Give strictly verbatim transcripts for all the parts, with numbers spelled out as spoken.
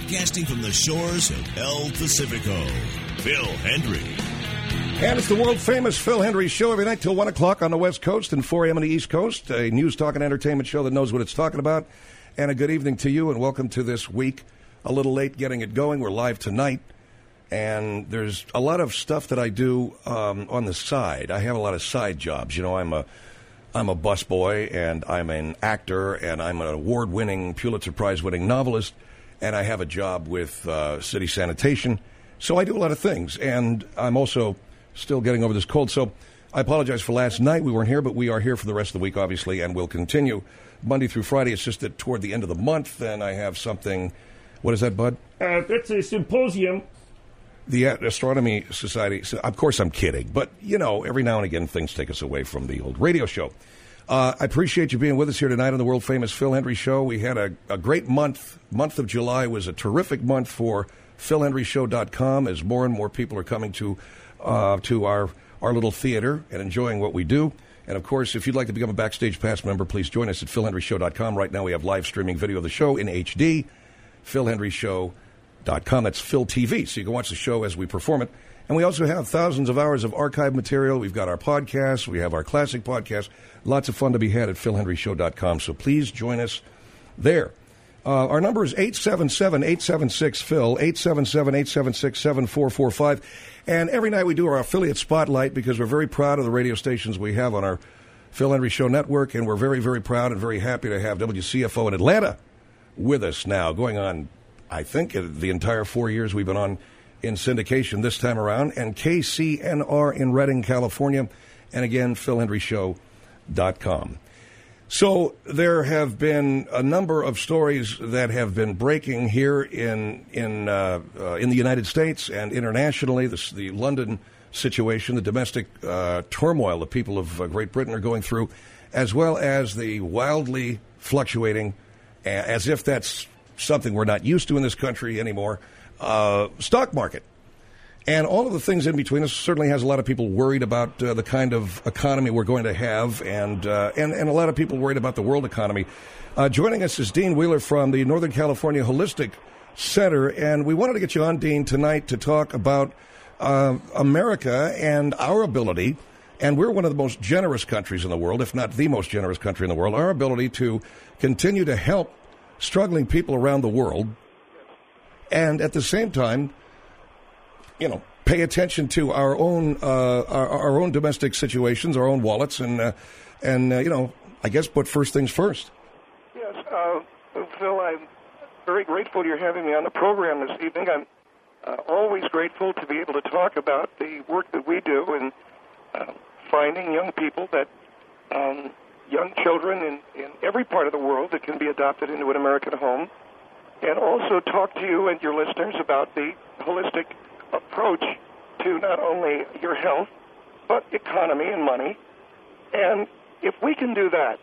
broadcasting from the shores of El Pacifico, Phil Hendrie. And it's the world-famous Phil Hendrie Show every night till one o'clock on the West Coast and four a.m. on the East Coast, a news, talk, and entertainment show that knows what it's talking about. And a good evening to you, and welcome to this week. A little late getting it going. We're live tonight, and there's a lot of stuff that I do um, on the side. I have a lot of side jobs. You know, I'm a I'm a busboy, and I'm an actor, and I'm an award-winning, Pulitzer Prize-winning novelist, and I have a job with uh, city sanitation. So I do a lot of things, and I'm also still getting over this cold. So I apologize for last night. We weren't here, but we are here for the rest of the week, obviously, and we'll continue Monday through Friday. It's just that toward the end of the month, then I have something. What is that, Bud? Uh, that's a symposium. The Astronomy Society. So of course, I'm kidding. But, you know, every now and again, things take us away from the old radio show. Uh, I appreciate you being with us here tonight on the world-famous Phil Hendrie Show. We had a, a great month. Month of July was a terrific month for phil hendrie show dot com as more and more people are coming to uh, to our, our little theater and enjoying what we do. And, of course, if you'd like to become a Backstage Pass member, please join us at phil hendrie show dot com. Right now we have live streaming video of the show in H D. phil hendrie show dot com. That's Phil T V, so you can watch the show as we perform it. And we also have thousands of hours of archive material. We've got our podcasts. We have our classic podcast. Lots of fun to be had at phil hendrie show dot com, so please join us there. Uh, our number is eight seven seven, eight seven six, Phil, eight seven seven, eight seven six, seven four four five. And every night we do our affiliate spotlight because we're very proud of the radio stations we have on our Phil Hendrie Show network, and we're very, very proud and very happy to have W C F O in Atlanta with us now, going on, I think, the entire four years we've been on in syndication this time around, and K C N R in Redding, California, and again, phil hendrie show dot com. So there have been a number of stories that have been breaking here in in uh, uh, in the United States and internationally. This, the London situation, the domestic uh, turmoil the people of uh, Great Britain are going through, as well as the wildly fluctuating, uh, as if that's something we're not used to in this country anymore, uh, stock market. And all of the things in between us certainly has a lot of people worried about uh, the kind of economy we're going to have, and, uh, and and a lot of people worried about the world economy. Uh, joining us is Dean Wheeler from the Northern California Holistic Center, and we wanted to get you on, Dean, tonight to talk about uh, America and our ability, and we're one of the most generous countries in the world, if not the most generous country in the world, our ability to continue to help struggling people around the world, and at the same time, you know, pay attention to our own uh, our, our own domestic situations, our own wallets, and uh, and uh, you know, I guess put first things first. Yes, uh, Phil, I'm very grateful you're having me on the program this evening. I'm uh, always grateful to be able to talk about the work that we do in uh, finding young people that um, young children in, in every part of the world that can be adopted into an American home, and also talk to you and your listeners about the holistic approach to not only your health, but economy and money. And if we can do that,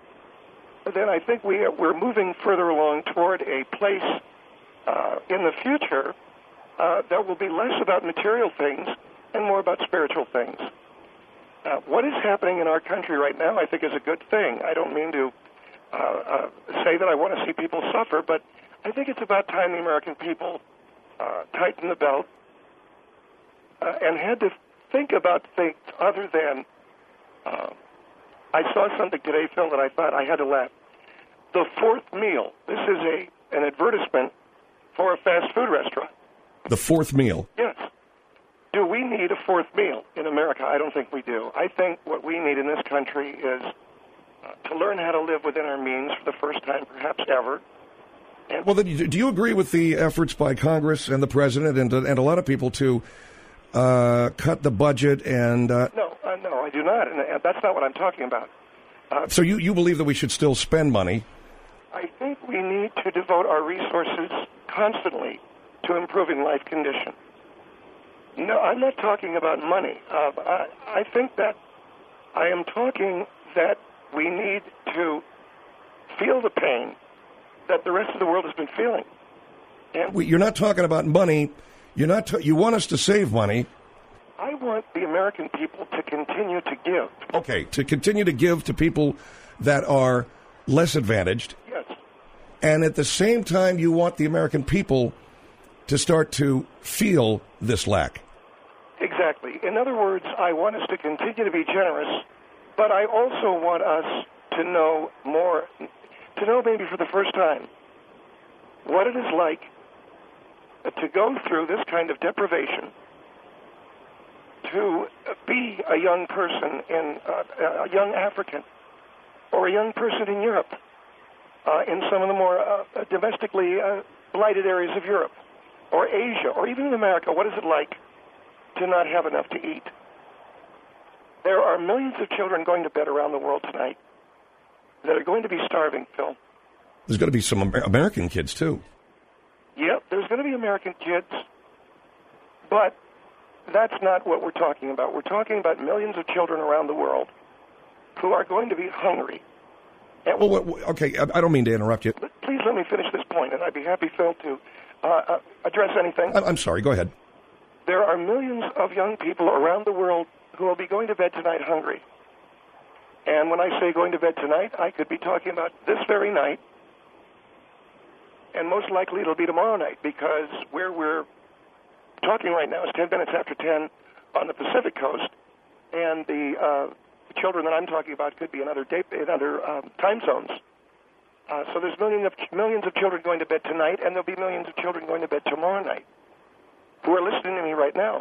then I think we are, we're moving further along toward a place uh, in the future uh, that will be less about material things and more about spiritual things. Uh, what is happening in our country right now, I think, is a good thing. I don't mean to uh, uh, say that I want to see people suffer, but I think it's about time the American people uh, tighten the belt uh, and had to think about things other than, uh, I saw something today, Phil, that I thought I had to laugh. The fourth meal. This is a an advertisement for a fast food restaurant. The fourth meal? Yes. Do we need a fourth meal in America? I don't think we do. I think what we need in this country is uh, to learn how to live within our means for the first time, perhaps ever. And well, then, do you agree with the efforts by Congress and the President and, and a lot of people to uh, cut the budget and... Uh, no, uh, no, I do not, and uh, that's not what I'm talking about. Uh, so you, you believe that we should still spend money? I think we need to devote our resources constantly to improving life condition. No, I'm not talking about money. Uh, I, I think that I am talking that we need to feel the pain that the rest of the world has been feeling. And You're not talking about money. You're not. Ta- you want us to save money. I want the American people to continue to give. Okay, to continue to give to people that are less advantaged. Yes. And at the same time, you want the American people to start to feel this lack. Exactly. In other words, I want us to continue to be generous, but I also want us to know more, to know maybe for the first time what it is like to go through this kind of deprivation, to be a young person in uh, a young African or a young person in Europe, uh, in some of the more uh, domestically uh, blighted areas of Europe, or Asia, or even in America. What is it like to not have enough to eat? There are millions of children going to bed around the world tonight that are going to be starving, Phil. There's going to be some Amer- American kids, too. Yep, there's going to be American kids, but that's not what we're talking about. We're talking about millions of children around the world who are going to be hungry. And well, well, okay, I don't mean to interrupt you. Please let me finish this point, and I'd be happy, Phil, to uh, uh, address anything. I'm sorry, go ahead. There are millions of young people around the world who will be going to bed tonight hungry. And when I say going to bed tonight, I could be talking about this very night, and most likely it'll be tomorrow night, because where we're talking right now is ten minutes after ten on the Pacific Coast, and the uh, children that I'm talking about could be in other, day, in other um, time zones. Uh, so there's millions of, millions of children going to bed tonight, and there'll be millions of children going to bed tomorrow night who are listening to me right now.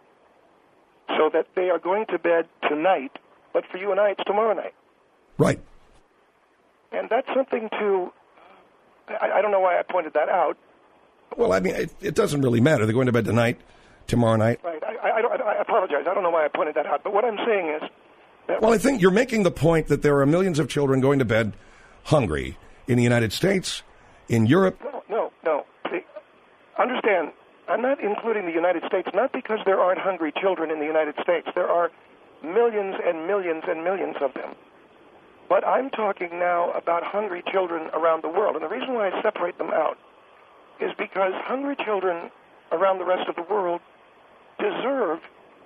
So that they are going to bed tonight, but for you and I, it's tomorrow night. Right. And that's something to, I, I don't know why I pointed that out. Well, I mean, it, it doesn't really matter. They're going to bed tonight, tomorrow night. Right. I, I, I, I apologize. I don't know why I pointed that out. But what I'm saying is that... Well, I think you're making the point that there are millions of children going to bed hungry in the United States, in Europe. No, no, no. See, understand, I'm not including the United States, not because there aren't hungry children in the United States. There are millions and millions and millions of them. But I'm talking now about hungry children around the world. And the reason why I separate them out is because hungry children around the rest of the world deserve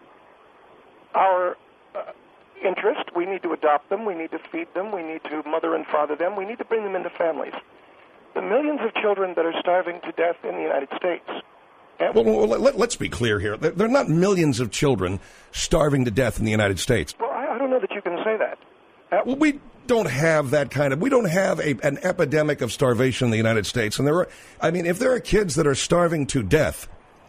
our uh, interest. We need to adopt them. We need to feed them. We need to mother and father them. We need to bring them into families. The millions of children that are starving to death in the United States. Well, well let, let's be clear here. There are not millions of children starving to death in the United States. Well, I, I don't know that you can say that. Uh, well, we don't have that kind of, we don't have a, an epidemic of starvation in the United States. And there are, I mean, if there are kids that are starving to death,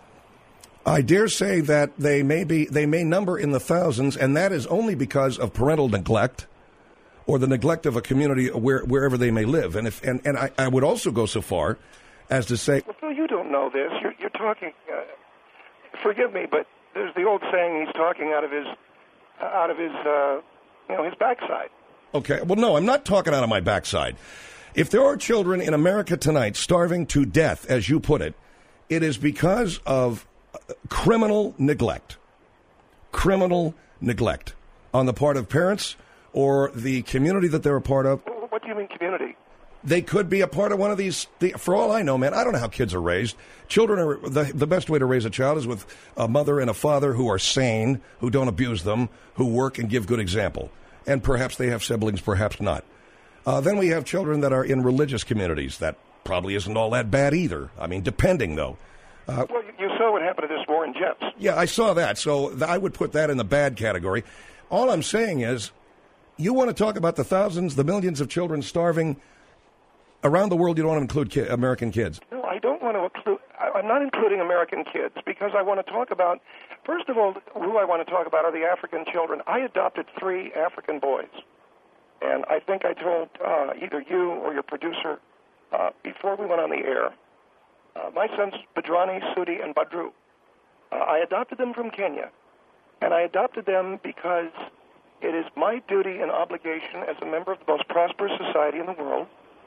I dare say that they may be, they may number in the thousands, and that is only because of parental neglect or the neglect of a community where, wherever they may live. And if, and, and I, I would also go so far as to say, well, Phil, you don't know this. You're, you're talking, uh, forgive me, but there's the old saying, he's talking out of his, out of his, uh, you know, his backside. Okay. Well, no, I'm not talking out of my backside. If there are children in America tonight starving to death, as you put it, it is because of criminal neglect. Criminal neglect on the part of parents or the community that they're a part of. What do you mean community? They could be a part of one of these. The, for all I know, man, I don't know how kids are raised. Children are the, the best way to raise a child is with a mother and a father who are sane, who don't abuse them, who work and give good example. And perhaps they have siblings, perhaps not. Uh, then we have children that are in religious communities. That probably isn't all that bad either. I mean, depending, though. Uh, well, you saw what happened to this Warren Jeffs. Yeah, I saw that. So th- I would put that in the bad category. All I'm saying is, you want to talk about the thousands, the millions of children starving around the world. You don't want to include ki- American kids. No, I don't want to include. I'm not including American kids because I want to talk about. First of all, who I want to talk about are the African children. I adopted three African boys, and I think I told uh, either you or your producer uh, before we went on the air. Uh, my sons Badrani, Sudi, and Badru. Uh, I adopted them from Kenya, and I adopted them because it is my duty and obligation as a member of the most prosperous society in the world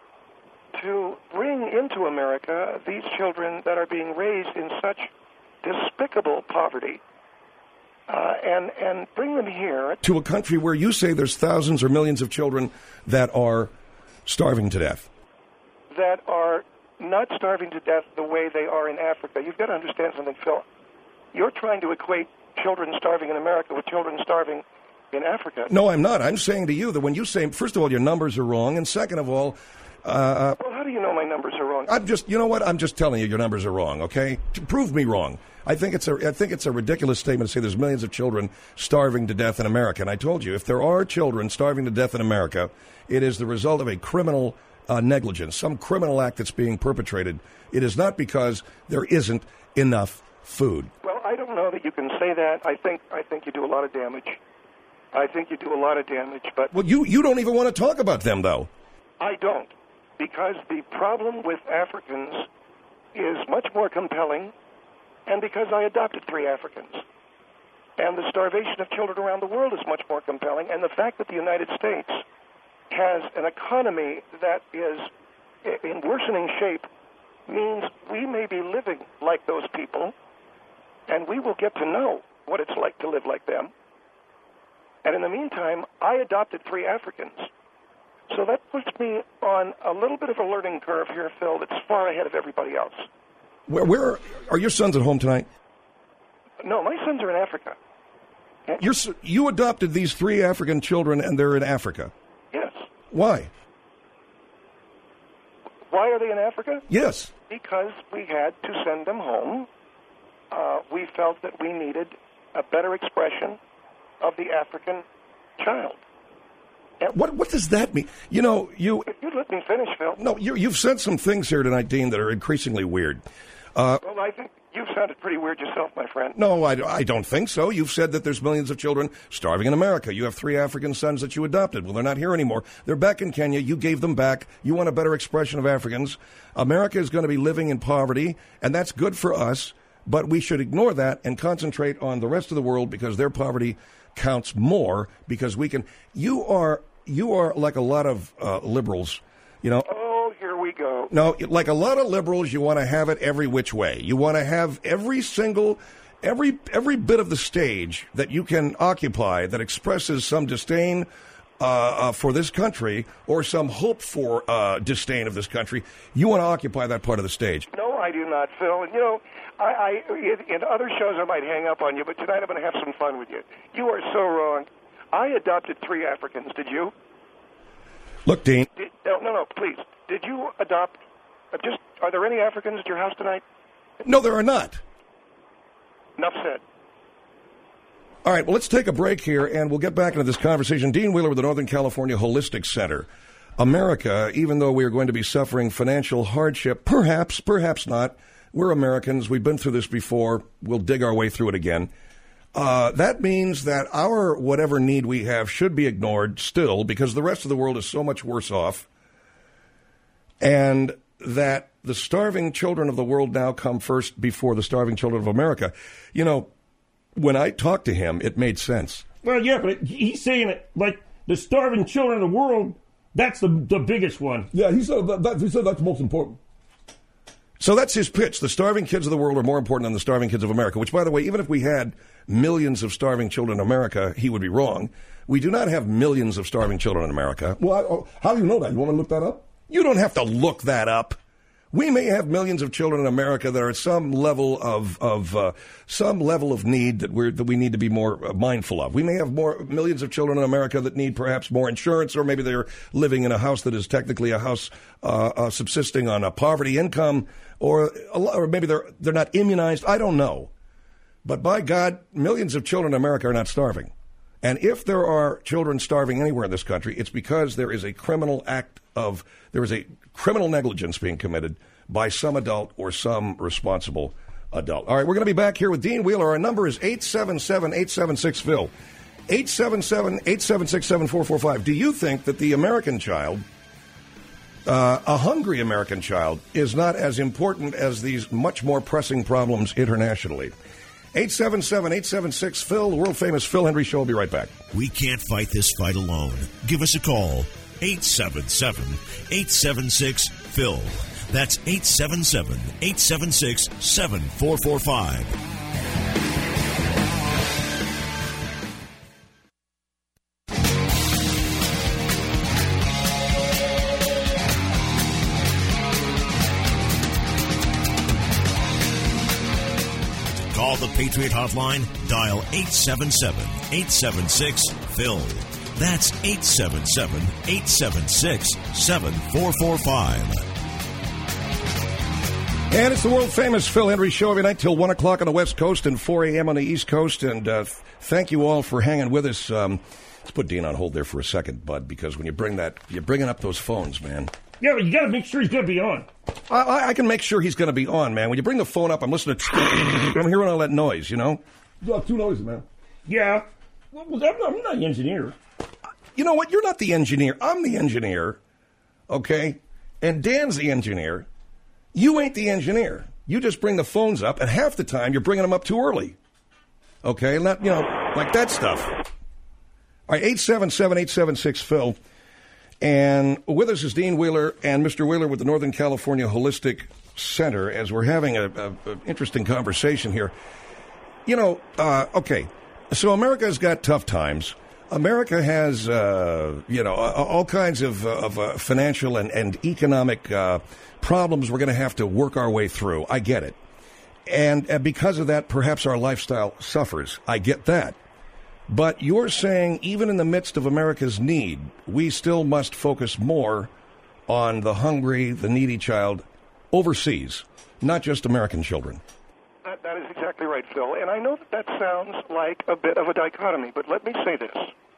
to bring into America these children that are being raised in such despicable poverty, uh, and and bring them here to a country where you say there's thousands or millions of children that are starving to death. That are not starving to death the way they are in Africa. You've got to understand something, Phil. You're trying to equate children starving in America with children starving in Africa. No, I'm not. I'm saying to you that when you say, first of all, your numbers are wrong, and second of all, Uh, well, how how do you know my numbers are wrong? I'm just, you know what? I'm just telling you your numbers are wrong, okay? To prove me wrong. I think it's a, I think it's a ridiculous statement to say there's millions of children starving to death in America. And I told you, if there are children starving to death in America, it is the result of a criminal uh, negligence, some criminal act that's being perpetrated. It is not because there isn't enough food. Well, I don't know that you can say that. I think I think you do a lot of damage. I think you do a lot of damage, but... Well, you, you don't even want to talk about them, though. I don't, because the problem with Africans is much more compelling, and because I adopted three Africans. And the starvation of children around the world is much more compelling, and the fact that the United States has an economy that is in worsening shape means we may be living like those people, and we will get to know what it's like to live like them. And in the meantime, I adopted three Africans. So that puts me on a little bit of a learning curve here, Phil, that's far ahead of everybody else. Where, where are your sons at home tonight? No, my sons are in Africa. You're, you adopted these three African children, and they're in Africa. Yes. Why? Why are they in Africa? Yes. Because we had to send them home. Uh, we felt that we needed a better expression of the African child. And what what does that mean? You know, you... If you'd let me finish, Phil. No, you, you've said some things here tonight, Dean, that are increasingly weird. Uh, well, I think you've sounded pretty weird yourself, my friend. No, I, I don't think so. You've said that there's millions of children starving in America. You have three African sons that you adopted. Well, they're not here anymore. They're back in Kenya. You gave them back. You want a better expression of Africans. America is going to be living in poverty, and that's good for us, but we should ignore that and concentrate on the rest of the world because their poverty counts more because we can... You are... You are like a lot of uh, liberals, you know. Oh, here we go. No, like a lot of liberals, you want to have it every which way. You want to have every single, every every bit of the stage that you can occupy that expresses some disdain uh, uh, for this country or some hope for uh, disdain of this country. You want to occupy that part of the stage. No, I do not, Phil. And, you know, I, I in, in other shows I might hang up on you, but tonight I'm going to have some fun with you. You are so wrong. I adopted three Africans. Did you? Look, Dean. Did, no, no, no, please. Did you adopt? Uh, just are there any Africans at your house tonight? No, there are not. Enough said. All right, well, let's take a break here, and we'll get back into this conversation. Dean Wheeler with the Northern California Holistic Center. America, even though we are going to be suffering financial hardship, perhaps, perhaps not. We're Americans. We've been through this before. We'll dig our way through it again. Uh, that means that our whatever need we have should be ignored still because the rest of the world is so much worse off. And that the starving children of the world now come first before the starving children of America. You know, when I talked to him, it made sense. Well, yeah, but he's saying it like the starving children of the world, that's the the biggest one. Yeah, he said that, that, he said that's most important. So that's his pitch. The starving kids of the world are more important than the starving kids of America, which, by the way, even if we had millions of starving children in America, he would be wrong. We do not have millions of starving children in America. Well, I, oh, how do you know that? You want to look that up? You don't have to look that up. We may have millions of children in America that are at some level of of uh, some level of need that we that we need to be more mindful of. We may have more millions of children in America that need perhaps more insurance, or maybe they're living in a house that is technically a house uh, uh, subsisting on a poverty income, or or maybe they're they're not immunized. I don't know, but by God, millions of children in America are not starving. And if there are children starving anywhere in this country, it's because there is a criminal act of, there is a criminal negligence being committed by some adult or some responsible adult. All right, we're going to be back here with Dean Wheeler. Our number is eight seven seven, eight seven six, P H I L. eight seven seven, eight seven six, seven four four five. Do you think that the American child, uh, a hungry American child, is not as important as these much more pressing problems internationally? eight seven seven, eight seven six, P H I L, the world-famous Phil Hendrie Show. Will be right back. We can't fight this fight alone. Give us a call, eight seven seven, eight seven six, P H I L. That's eight seven seven, eight seven six, seven four four five. Call the Patriot Hotline. Dial eight seven seven, eight seven six, P H I L. That's eight seven seven, eight seven six, seven four four five. And it's the world-famous Phil Hendrie Show every night till one o'clock on the West Coast and four a.m. on the East Coast. And uh, thank you all for hanging with us. Um, let's put Dean on hold there for a second, Bud, because when you bring that, you're bringing up those phones, man. Yeah, but you got to make sure he's going to be on. I, I, I can make sure he's going to be on, man. When you bring the phone up, I'm listening to... I'm hearing all that noise, you know? You got two noises, man. Yeah. Well, I'm not, I'm not the engineer. You know what? You're not the engineer. I'm the engineer, okay? And Dan's the engineer. You ain't the engineer. You just bring the phones up, and half the time you're bringing them up too early. Okay? Not, you know, like that stuff. All right, eight seven seven, eight seven six, Phil. And with us is Dean Wheeler and Mister Wheeler with the Northern California Holistic Center as we're having an interesting conversation here. You know, uh, okay, so America's got tough times. America has, uh, you know, all kinds of, of uh, financial and, and economic uh, problems we're going to have to work our way through. I get it. And uh, because of that, perhaps our lifestyle suffers. I get that. But you're saying even in the midst of America's need, we still must focus more on the hungry, the needy child overseas, not just American children. That, that is exactly right, Phil. And I know that that sounds like a bit of a dichotomy, but let me say this.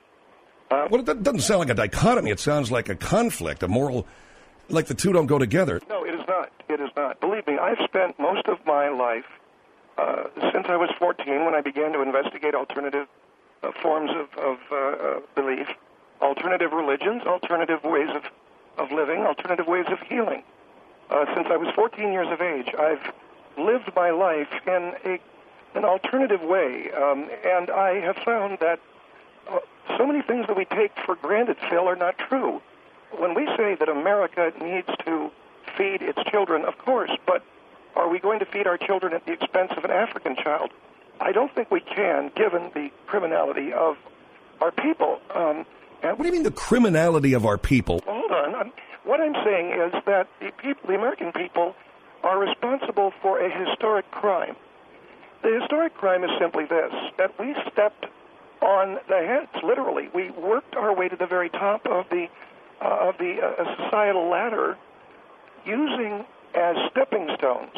Uh, well, it doesn't sound like a dichotomy. It sounds like a conflict, a moral, like the two don't go together. No, it is not. It is not. Believe me, I've spent most of my life, uh, since I was fourteen, when I began to investigate alternative uh, forms of, of uh, uh, belief, alternative religions, alternative ways of, of living, alternative ways of healing. Uh, since I was fourteen years of age, I've lived my life in a, an alternative way, um, and I have found that uh, so many things that we take for granted, Phil, are not true. When we say that America needs to feed its children, of course, but are we going to feed our children at the expense of an African child? I don't think we can, given the criminality of our people. Um, and what do you mean the criminality of our people? Hold on. I'm, what I'm saying is that the people, the American people, are responsible for a historic crime. The historic crime is simply this, that we stepped on the heads, literally. We worked our way to the very top of the uh, of the uh, societal ladder using as stepping stones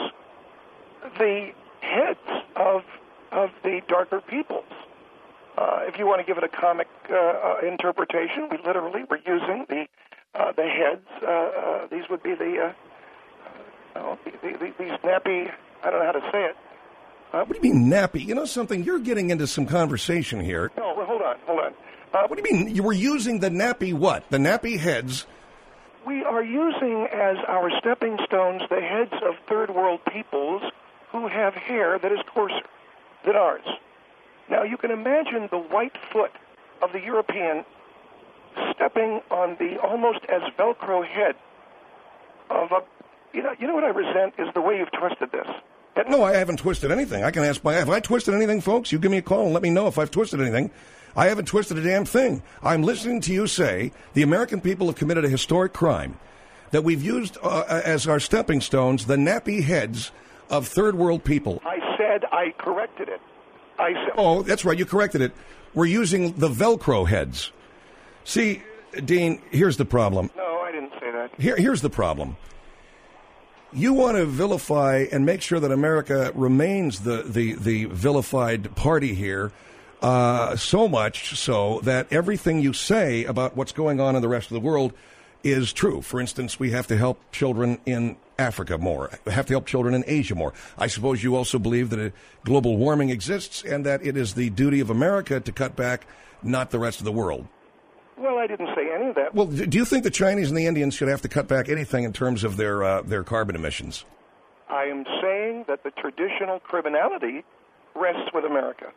the heads of of the darker peoples. Uh, if you want to give it a comic uh, uh, interpretation, we literally were using the uh, the heads. Uh, uh, these would be the, uh, oh, the, the, the these nappy. I don't know how to say it. Uh, what do you mean nappy? You know something? You're getting into some conversation here. No, well, hold on, hold on. Uh, what do you mean? You were using the nappy what? The nappy heads. We are using as our stepping stones the heads of third world peoples who have hair that is coarser than ours. Now, you can imagine the white foot of the European stepping on the almost as Velcro head of a... You know, you know what I resent is the way you've twisted this. And no, I haven't twisted anything. I can ask my... Have I twisted anything, folks? You give me a call and let me know if I've twisted anything. I haven't twisted a damn thing. I'm listening to you say the American people have committed a historic crime, that we've used uh, as our stepping stones the nappy heads of third world people. I said I corrected it. I said... Oh, that's right. You corrected it. We're using the Velcro heads. See, Dean, here's the problem. No, I didn't say that. Here, here's the problem. You want to vilify and make sure that America remains the, the, the vilified party here, uh, so much so that everything you say about what's going on in the rest of the world is true. For instance, we have to help children in Africa more. We have to help children in Asia more. I suppose you also believe that global warming exists and that it is the duty of America to cut back, not the rest of the world. Well, I didn't say any of that. Well, do you think the Chinese and the Indians should have to cut back anything in terms of their uh, their carbon emissions? I am saying that the traditional criminality rests with America.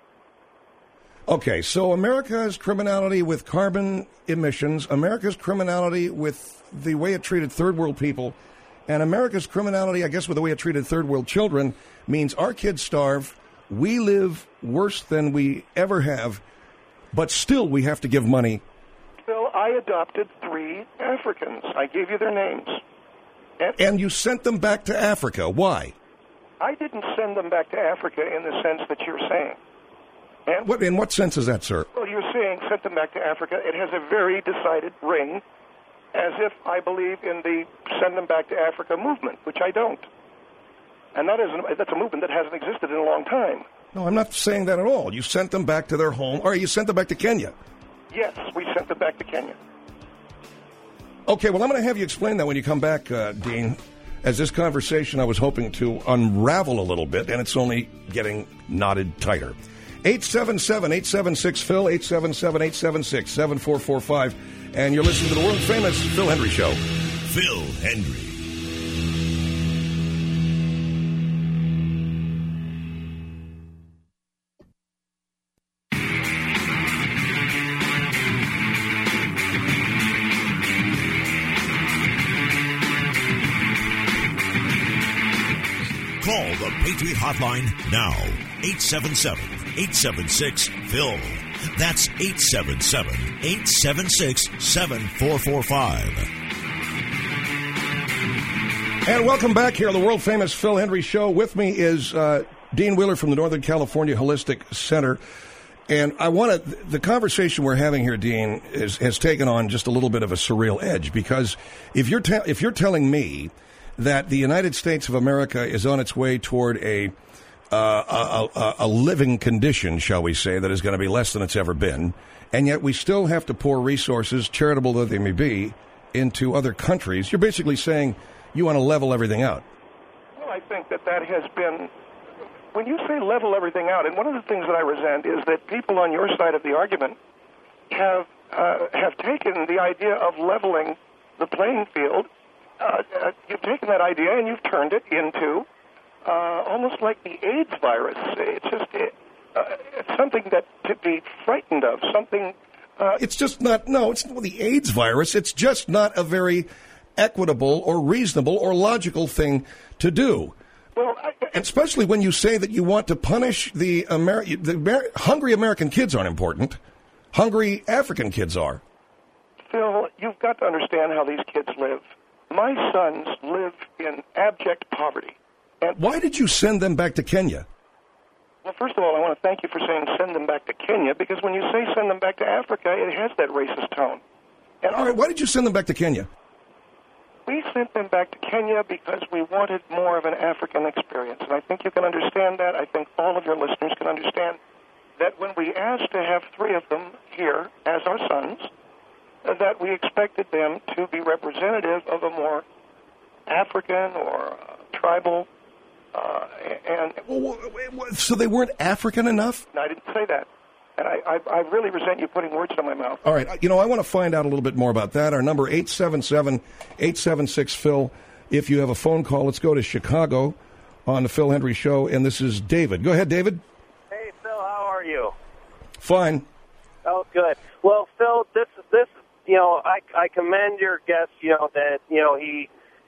Okay, so America's criminality with carbon emissions, America's criminality with the way it treated third world people, and America's criminality, I guess, with the way it treated third world children, means our kids starve, we live worse than we ever have, but still we have to give money. Phil, I adopted three Africans. I gave you their names. And, and you sent them back to Africa. Why? I didn't send them back to Africa in the sense that you're saying. And what, in what sense is that, sir? Well, you're saying sent them back to Africa. It has a very decided ring, as if I believe in the send them back to Africa movement, which I don't. And that is that's a movement that hasn't existed in a long time. No, I'm not saying that at all. You sent them back to their home, or you sent them back to Kenya. Yes, we sent them back to Kenya. Okay, well, I'm going to have you explain that when you come back, uh, Dean, as this conversation I was hoping to unravel a little bit, and it's only getting knotted tighter. eight seven seven, eight seven six, Phil, eight seven seven, eight seven six, seven four four five, and you're listening to the world-famous Phil Hendrie Show. Phil Hendrie. Call the Patriot Hotline now. eight seven seven, eight seven six, Phil. That's eight seven seven, eight seven six, seven four four five. And welcome back here on the world-famous Phil Hendrie Show. With me is uh, Dean Wheeler from the Northern California Holistic Center. And I want to, the conversation we're having here, Dean, is, has taken on just a little bit of a surreal edge, because if you're te- if you're telling me that the United States of America is on its way toward a uh, a, a, a living condition, shall we say, that is going to be less than it's ever been, and yet we still have to pour resources, charitable though they may be, into other countries, you're basically saying you want to level everything out. Well, I think that that has been, when you say level everything out, and one of the things that I resent is that people on your side of the argument have uh, have taken the idea of leveling the playing field. Uh, uh, you've taken that idea and you've turned it into uh, almost like the AIDS virus. It's just it, uh, it's something that to be frightened of. Something. Uh, it's just not. No, it's not the AIDS virus. It's just not a very equitable or reasonable or logical thing to do. Well, I, and especially when you say that you want to punish the Ameri- the Amer- hungry American kids aren't important. Hungry African kids are. Phil, you've got to understand how these kids live. My sons live in abject poverty. And why did you send them back to Kenya? Well, first of all, I want to thank you for saying send them back to Kenya, because when you say send them back to Africa, it has that racist tone. And all right, why did you send them back to Kenya? We sent them back to Kenya because we wanted more of an African experience. And I think you can understand that. I think all of your listeners can understand that when we asked to have three of them here as our sons, that we expected them to be representative of a more African or uh, tribal, uh, and well, so they weren't African enough? I didn't say that, and I, I, I really resent you putting words in my mouth. All right, you know, I want to find out a little bit more about that. Our number, eight seven seven, eight seven six, Phil. If you have a phone call, let's go to Chicago on the Phil Hendrie Show, and this is David. Go ahead, David. Hey, Phil, how are you? Fine. Oh, good. Well, Phil, this is this. You know, I, I commend your guest, you know, that, you know, he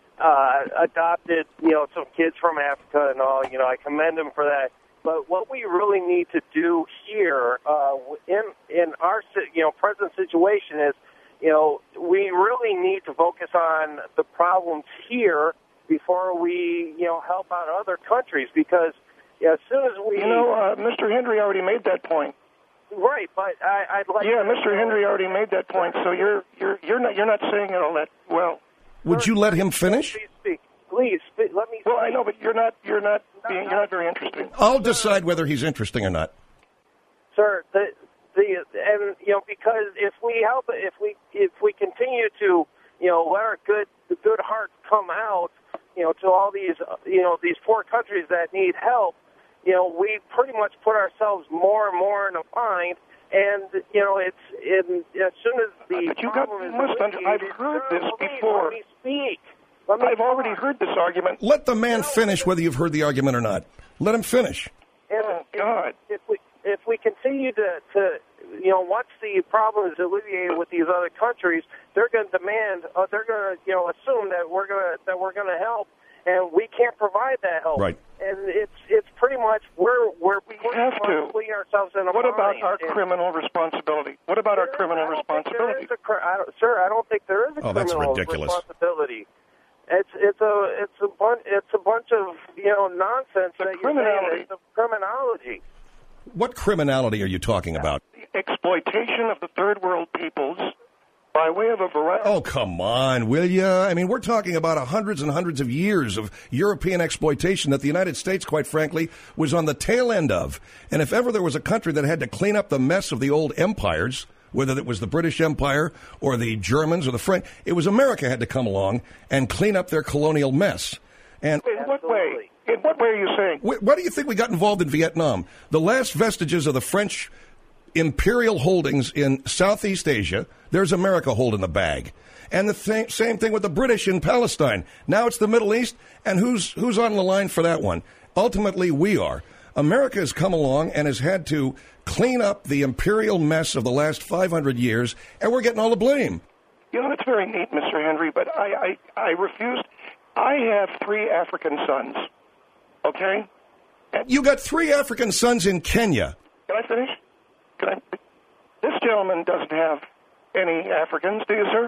uh, adopted, you know, some kids from Africa and all. You know, I commend him for that. But what we really need to do here uh, in in our, you know, present situation is, you know, we really need to focus on the problems here before we, you know, help out other countries, because you know, as soon as we... You know, uh, Mister Hendrie already made that point. Right, but I, I'd like. Yeah, to, Mister Hendrie already made that point. So you're you're you're not you're not saying it all that well. Would you let him finish? Please speak. Please speak. Let me. Well, I know, but you're not you're not being you're not very interesting. I'll decide whether he's interesting or not. Sir, the the and you know, because if we help, if we if we continue to you know let our good the good heart come out, you know, to all these you know these poor countries that need help. You know, we pretty much put ourselves more and more in a bind, and you know, it's in, as soon as the but you got you must under, I've heard this before. Let me speak. Let me I've talk. already heard this argument. Let the man finish, whether you've heard the argument or not. Let him finish. And oh God! If we if we continue to to you know, once the problem is alleviated with these other countries, they're going to demand, uh, they're going to you know assume that we're going to that we're going to help. And we can't provide that help. Right. And it's it's pretty much we're we're we have to putting ourselves in a What bind. about our and criminal responsibility? What about our criminal I don't responsibility? Think there is a, I don't, sir, I don't think there is a Oh, that's criminal ridiculous. responsibility. It's it's a it's a bunch it's a bunch of you know nonsense The that you're criminality. saying. It's a criminology. What criminality are you talking about? The exploitation of the third world peoples by by way of a variety. Oh, come on, will you? I mean, we're talking about hundreds and hundreds of years of European exploitation that the United States, quite frankly, was on the tail end of. And if ever there was a country that had to clean up the mess of the old empires, whether it was the British Empire or the Germans or the French, it was America had to come along and clean up their colonial mess. And in what way? In what way are you saying? Why do you think we got involved in Vietnam? The last vestiges of the French imperial holdings in Southeast Asia, there's America holding the bag. And the th- same thing with the British in Palestine. Now it's the Middle East, and who's who's on the line for that one? Ultimately, we are. America has come along and has had to clean up the imperial mess of the last five hundred years, and we're getting all the blame. You know, it's very neat, Mister Henry, but I, I, I refused. I have three African sons, okay? And you got three African sons in Kenya. Can I finish? Can I? This gentleman doesn't have any Africans, do you, sir?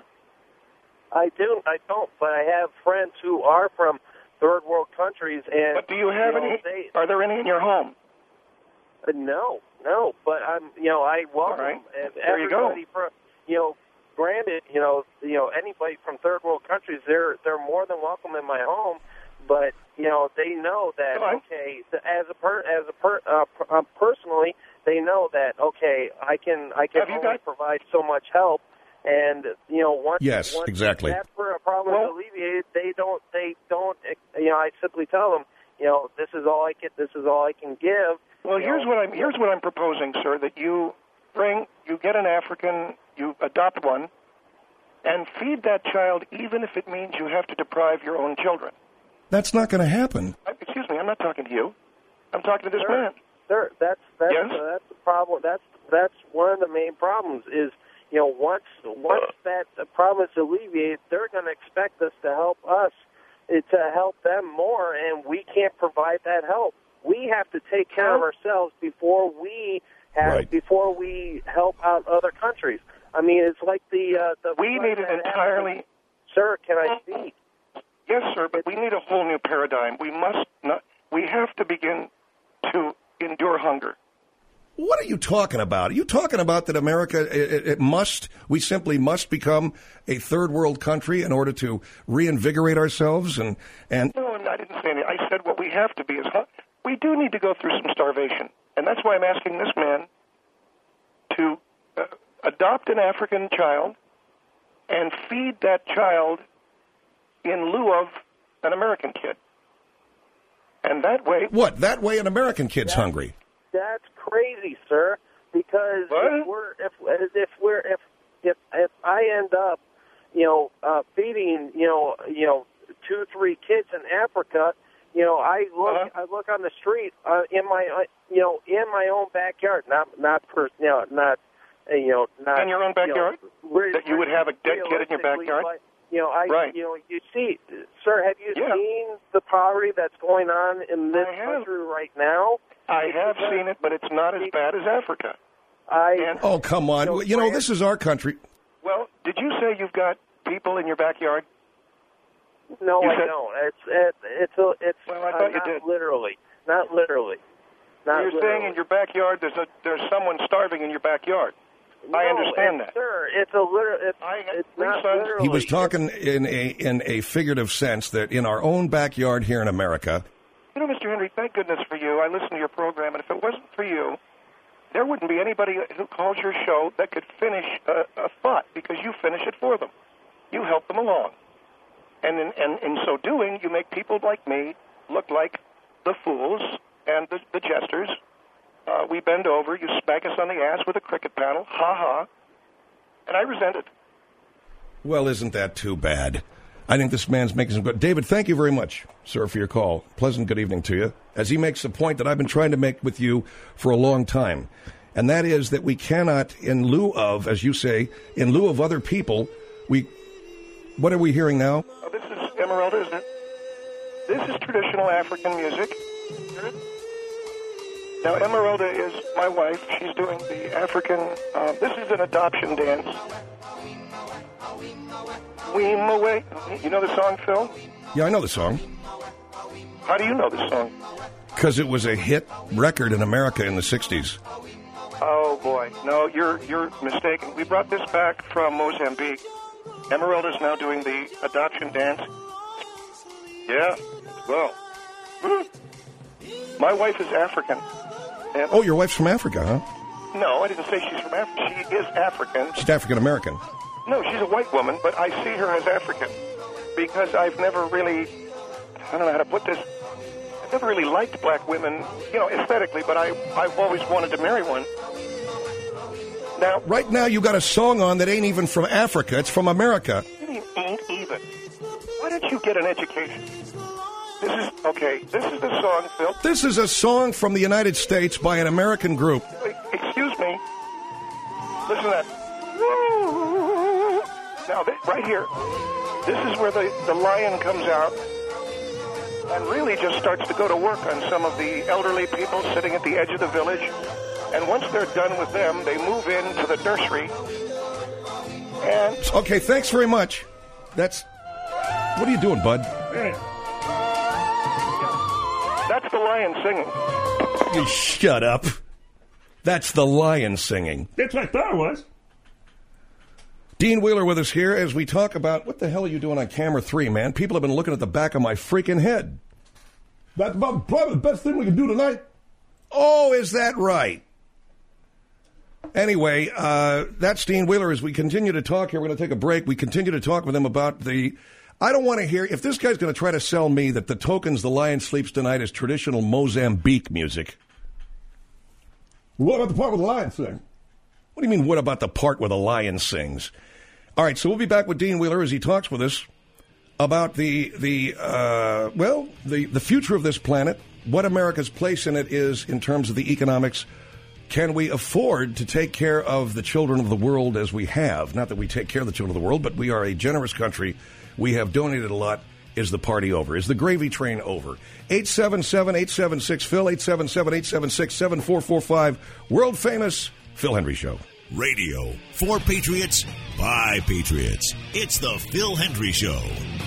I do. I don't, but I have friends who are from third world countries. And but do you have you know, any? They, are there any in your home? Uh, no, no. But I'm, you know, I welcome right. there you go. From, you know, granted, you know, you know, anybody from third world countries, they're they're more than welcome in my home. But you know, they know that okay, as a per, as a per, uh, uh, personally, they know that okay, I can I can have you only got, provide so much help. And you know, once yes, once exactly. that problem is alleviated, they don't they don't you know. I simply tell them, you know, this is all I can this is all I can give. Well, here's know. what I'm here's what I'm proposing, sir. That you bring you get an African, you adopt one, and feed that child, even if it means you have to deprive your own children. That's not going to happen. Excuse me, I'm not talking to you. I'm talking to this sir, man. Sir, that's that's yes? uh, that's the problem. That's that's one of the main problems is. You know, once once that problem is alleviated, they're going to expect us to help us, to help them more, and we can't provide that help. We have to take care of ourselves before we have right. before we help out other countries. I mean, it's like the uh, the. We need an entirely. Sir, can I speak? Yes, sir, but we need a whole new paradigm. We must not. We have to begin to endure hunger. What are you talking about? Are you talking about that America, it, it must, we simply must become a third world country in order to reinvigorate ourselves? And, and No, I didn't say anything. I said what we have to be is, we do need to go through some starvation. And that's why I'm asking this man to uh, adopt an African child and feed that child in lieu of an American kid. And that way... What? That way an American kid's that, hungry? That's crazy, sir. Because what? if we're if if we're if if if I end up, you know, uh, feeding you know you know two three kids in Africa, you know, I look uh-huh. I look on the street uh, in my uh, you know in my own backyard, not not per you know not uh, you know not in your own backyard you know, re- that you would have a dead kid in your backyard. But, you know, I right. you know you see, sir, have you yeah. seen the poverty that's going on in this I have. country right now? I have seen it, but it's not as bad as Africa. I and, oh, come on. You know, you know, this is our country. Well, did you say you've got people in your backyard? No, you I said, don't. It's it, it's a, it's well, I uh, thought you not did. literally, not literally. Not You're literally. saying in your backyard there's a there's someone starving in your backyard. No, I understand it's, that. Sir, it's a liter- it's, I have it's three not sons. literally. He was talking in a in a figurative sense that in our own backyard here in America. You know, Mister Henry, thank goodness for you. I listen to your program, and if it wasn't for you, there wouldn't be anybody who calls your show that could finish a, a thought, because you finish it for them. You help them along. And in, and in so doing, you make people like me look like the fools and the, the jesters. Uh, we bend over, you smack us on the ass with a cricket paddle, ha-ha, and I resent it. Well, isn't that too bad? I think this man's making some good... David, thank you very much, sir, for your call. Pleasant good evening to you. As he makes a point that I've been trying to make with you for a long time, and that is that we cannot, in lieu of, as you say, in lieu of other people, we... What are we hearing now? Oh, this is Emeralda, isn't it? This is traditional African music. Now, Emeralda is my wife. She's doing the African... Uh, this is an adoption dance. Weem away. You know the song, Phil? Yeah, I know the song. How do you know the song? Because it was a hit record in America in the sixties. Oh, boy. No, you're you're mistaken. We brought this back from Mozambique. Emeralda's now doing the adoption dance. Yeah, well. My wife is African. And Oh, your wife's from Africa, huh? no, I didn't say she's from Africa. She is African. She's African-American. No, she's a white woman, but I see her as African because I've never really, I don't know how to put this, I've never really liked black women, you know, aesthetically, but I, I've always wanted to marry one. Now, Right now, you got a song on that ain't even from Africa. It's from America. what do you mean ain't even? Why don't you get an education? This is, okay, this is the song, Phil. This is a song from the United States by an American group. Wait, excuse me. Listen to that. Now, this, right here, this is where the, the lion comes out and really just starts to go to work on some of the elderly people sitting at the edge of the village. And once they're done with them, they move into the nursery. And Okay, thanks very much. That's... What are you doing, bud? Hey, that's the lion singing. You shut up. That's the lion singing. that's what I thought it was. Dean Wheeler with us here as we talk about... What the hell are you doing on camera three, man? People have been looking at the back of my freaking head. That's about probably the best thing we can do tonight. Oh, is that right? Anyway, uh, that's Dean Wheeler. As we continue to talk here, we're going to take a break. We continue to talk with him about the... I don't want to hear... If this guy's going to try to sell me that the Tokens' The Lion Sleeps Tonight is traditional Mozambique music... What about the part with the lion sing? What do you mean, what about the part where the lion sings? All right, so we'll be back with Dean Wheeler as he talks with us about the, the uh, well, the, the future of this planet, what America's place in it is in terms of the economics. Can we afford to take care of the children of the world as we have? Not that we take care of the children of the world, but we are a generous country. We have donated a lot. Is the party over? Is the gravy train over? eight seven seven, eight seven six, Phil, eight seven seven, eight seven six, seven four four five. World famous Phil Hendry Show. Radio for Patriots by Patriots. It's the Phil Hendry Show.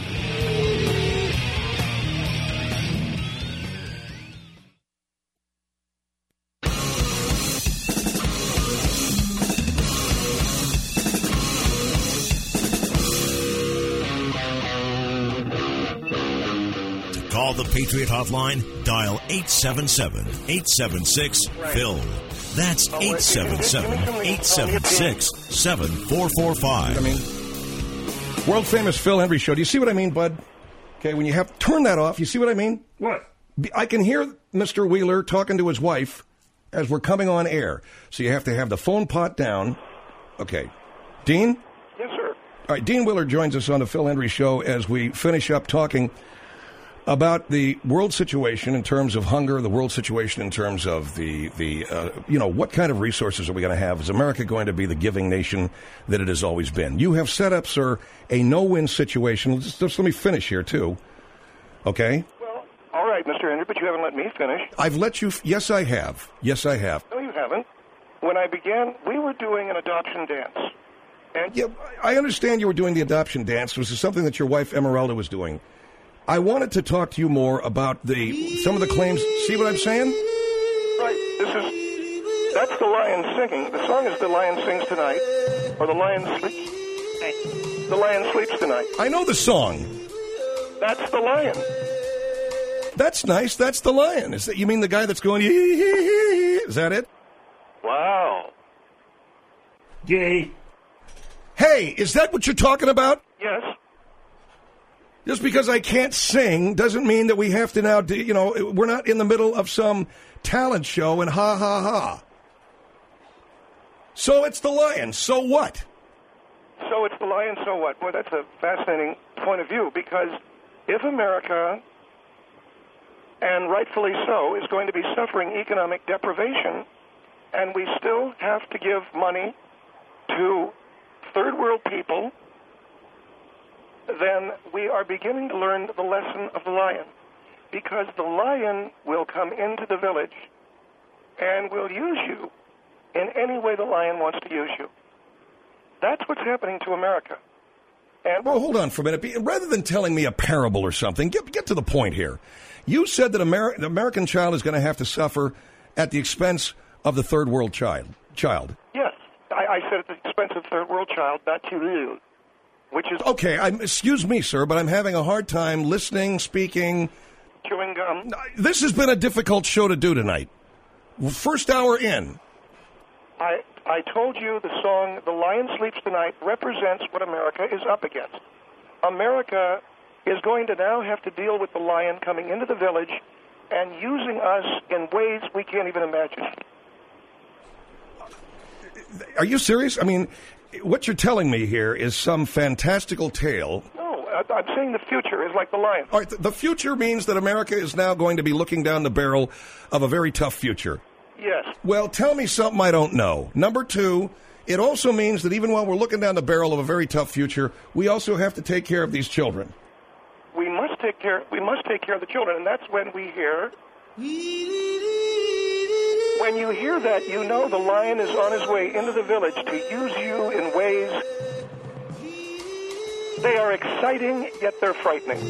Call the Patriot Hotline, dial eight seven seven, eight seven six, Phil. That's eight seven seven, eight seven six, seven four four five. I mean, world famous Phil Hendry Show. Do you see what I mean, bud? Okay, when you have turn that off, you see what I mean? What? I can hear Mister Wheeler talking to his wife as we're coming on air. So you have to have the phone pot down. Okay. Dean? Yes, sir. All right, Dean Wheeler joins us on the Phil Hendry Show as we finish up talking about the world situation in terms of hunger, the world situation in terms of the, the uh, you know, what kind of resources are we going to have? Is America going to be the giving nation that it has always been? You have set up, sir, a no-win situation. Just, just let me finish here, too. Okay? Well, all right, Mister Henry, but you haven't let me finish. I've let you... F- yes, I have. Yes, I have. No, you haven't. When I began, we were doing an adoption dance. And Yeah, I understand you were doing the adoption dance. This is something that your wife, Emeralda, was doing. I wanted to talk to you more about the some of the claims. See what I'm saying? right, this is, that's the lion singing. The song is The Lion Sings Tonight, or The Lion Sleeps. The Lion Sleeps Tonight. I know the song. That's the lion. That's nice. That's the lion. Is that, you mean the guy that's going, is that it? Wow. Gay. Hey, is that what you're talking about? Yes. Just because I can't sing doesn't mean that we have to now, do, you know, we're not in the middle of some talent show and ha, ha, ha. So it's the lion. So what? So it's the lion, so what? Boy, that's a fascinating point of view, because if America, and rightfully so, is going to be suffering economic deprivation, and we still have to give money to third world people, then we are beginning to learn the lesson of the lion. Because the lion will come into the village and will use you in any way the lion wants to use you. That's what's happening to America. And Well, hold on for a minute. Be- Rather than telling me a parable or something, get, get to the point here. You said that Ameri- the American child is going to have to suffer at the expense of the third world child. Child. Yes, I, I said at the expense of third world child, not to you, which is Okay, I'm, excuse me, sir, but I'm having a hard time listening, speaking. chewing gum. This has been a difficult show to do tonight. First hour in. I I told you the song "The Lion Sleeps Tonight" represents what America is up against. America is going to now have to deal with the lion coming into the village and using us in ways we can't even imagine. Are you serious? I mean, what you're telling me here is some fantastical tale. No, I- I'm saying the future is like the lion. All right, th- the future means that America is now going to be looking down the barrel of a very tough future. Yes. Well, tell me something I don't know. Number two, it also means that even while we're looking down the barrel of a very tough future, we also have to take care of these children. We must take care. We must take care of the children, and that's when we hear. When you hear that, you know the lion is on his way into the village to use you in ways. They are exciting, yet they're frightening.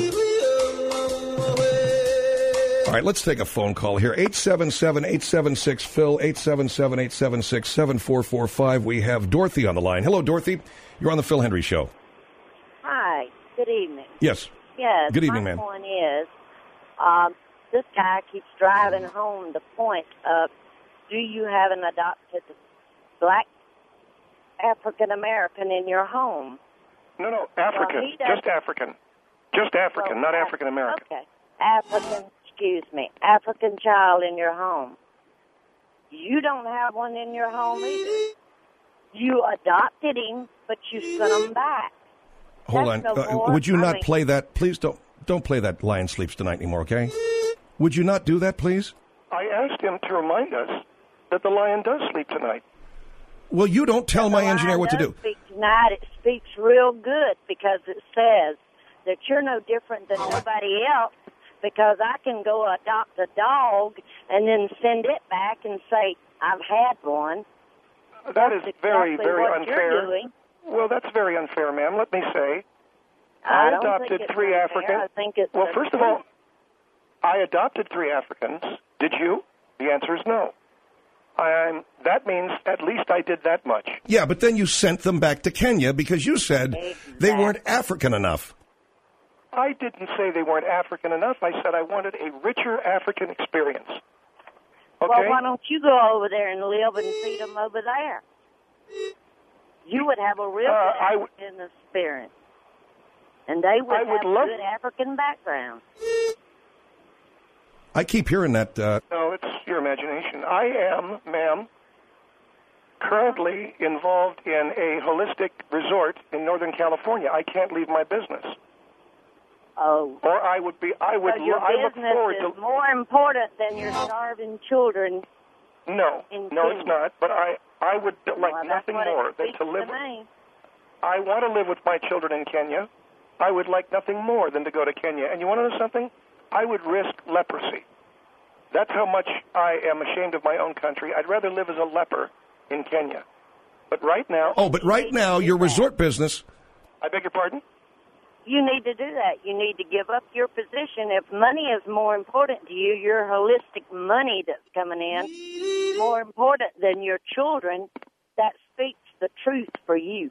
All right, let's take a phone call here. eight seven seven, eight seven six, Phil, eight seven seven, eight seven six, seven four four five. We have Dorothy on the line. Hello, Dorothy. You're on the Phil Hendry Show. Hi. Good evening. Yes. Yes. Good evening, my ma'am. point is, um, this guy keeps driving home the point of, do you have an adopted black African American in your home? No, no, African. Well, he doesn't- Just African. Just African, Well, not Af- African American. Okay. African, excuse me, African child in your home. You don't have one in your home either. You adopted him, but you sent him back. Hold That's on. no Uh, more. would you I not mean- play that? Please don't don't play that Lion Sleeps Tonight anymore, okay? Would you not do that, please? I asked him to remind us that the lion does sleep tonight. Well, you don't tell my The engineer line what to does do. Speak tonight, it speaks real good because it says that you're no different than nobody else because I can go adopt a dog and then send it back and say, I've had one. That is That's very, exactly very what unfair. You're doing. Well, that's very unfair, ma'am. Let me say, I, I don't adopted think it's three unfair. African. I think it's Well, the first of truth. all, I adopted three Africans. Did you? The answer is no. I'm, that means at least I did that much. Yeah, but then you sent them back to Kenya because you said they weren't African enough. I didn't say they weren't African enough. I said I wanted a richer African experience. Okay? Well, why don't you go over there and live and feed them over there? You would have a real Uh, good I w- African experience. And they would I have would love- good African background. I keep hearing that. Uh, No, it's your imagination. I am, ma'am, currently involved in a holistic resort in Northern California. I can't leave my business. Oh. Or I would be, I would, So your I look business forward is to, more important than your starving children. no, in no, it's Kenya. not. But I, I would like Well, that's nothing what it more than speaks to live. to me. I want to live with my children in Kenya. I would like nothing more than to go to Kenya. And you want to know something? I would risk leprosy. That's how much I am ashamed of my own country. I'd rather live as a leper in Kenya. But right now, oh, but right now, your resort business. I beg your pardon? You need to do that. You need to give up your position. If money is more important to you, your holistic money that's coming in, more important than your children, that speaks the truth for you.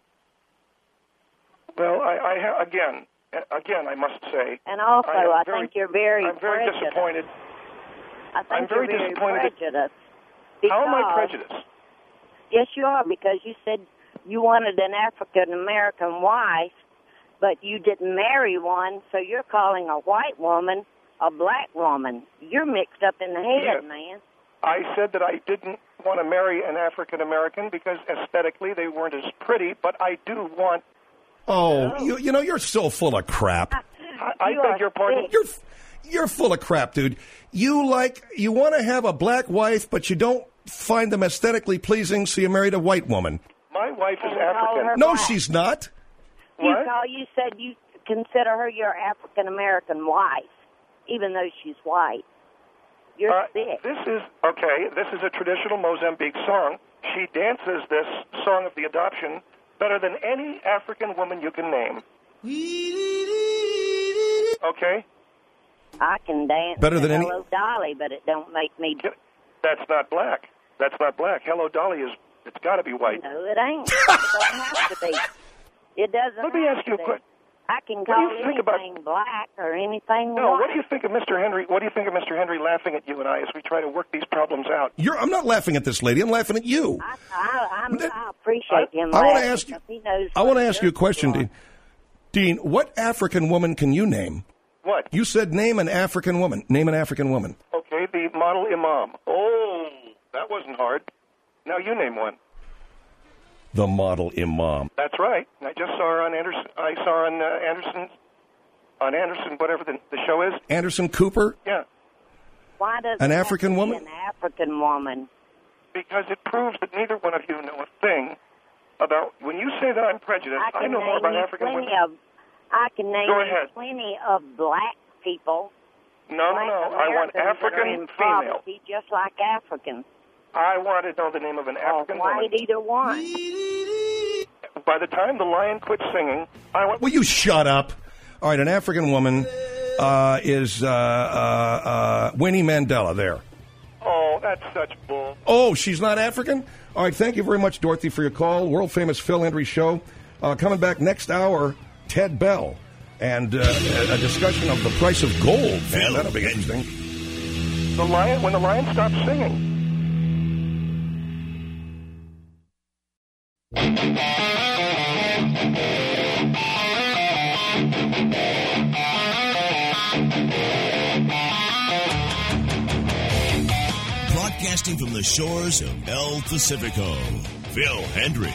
Well, I, I ha- again, again, I must say. And also, I, am I very, think you're very I'm very prejudiced. disappointed. I think I'm very you're very disappointed that- prejudiced. How am I because- prejudiced? Yes, you are, because you said you wanted an African-American wife, but you didn't marry one, so you're calling a white woman a black woman. You're mixed up in the head, Yeah. man. I said that I didn't want to marry an African American because aesthetically they weren't as pretty, but I do want. Oh, you, you know, you're so full of crap. I, I You beg are your pardon. sick. You're you're full of crap, dude. You like you want to have a black wife, but you don't find them aesthetically pleasing, so you married a white woman. My wife is And call African. her No, black. she's not. You What? call, you said you consider her your African-American wife, even though she's white. You're Uh, sick. this is okay. This is a traditional Mozambique song. She dances this song of the adoption better than any African woman you can name. Okay, I can dance Better than to any- Hello Dolly, but it don't make me That's not black. That's not black. Hello, Dolly is. It's got to be white. No, it ain't. It doesn't have to be. It doesn't. Let me have ask to you a be. question. I can What do call you think about- anything black or anything No, white. what do you think of Mister Henry? What do you think of Mister Henry laughing at you and I as we try to work these problems out? You're, I'm not laughing at this lady. I'm laughing at you. I, I, I'm, I appreciate him. I want to laughing ask you. because he knows I want to what ask you a good question, people Dean. Dean, what African woman can you name? What? You said name an African woman. Name an African woman. Okay, the model imam. Oh, that wasn't hard. Now you name one. The model imam. That's right. I just saw her on Anderson. I saw her on uh, Anderson. On Anderson, whatever the, the show is. Anderson Cooper. Yeah. Why does An it have African to be woman? An African woman. Because it proves that neither one of you know a thing about. When you say that I'm prejudiced, I, I, can know more name about you African plenty women. Of, I can name Go you ahead. plenty of black people. No, no, black no. I want Americans that are African in female. poverty, just like Africans. I want to know the name of an Or African white, woman. either one. By the time the lion quits singing, I want. Will you shut up? All right, an African woman uh, is uh, uh, uh, Winnie Mandela. There. Oh, that's such bull. Oh, she's not African? All right, thank you very much, Dorothy, for your call. World-famous Phil Hendry Show. Uh, coming back next hour, Ted Bell. And uh, a a discussion of the price of gold. Man, Phil that'll be Hendry. interesting. The lion, when the lion stops singing. Broadcasting from the shores of El Pacifico, Phil Hendry.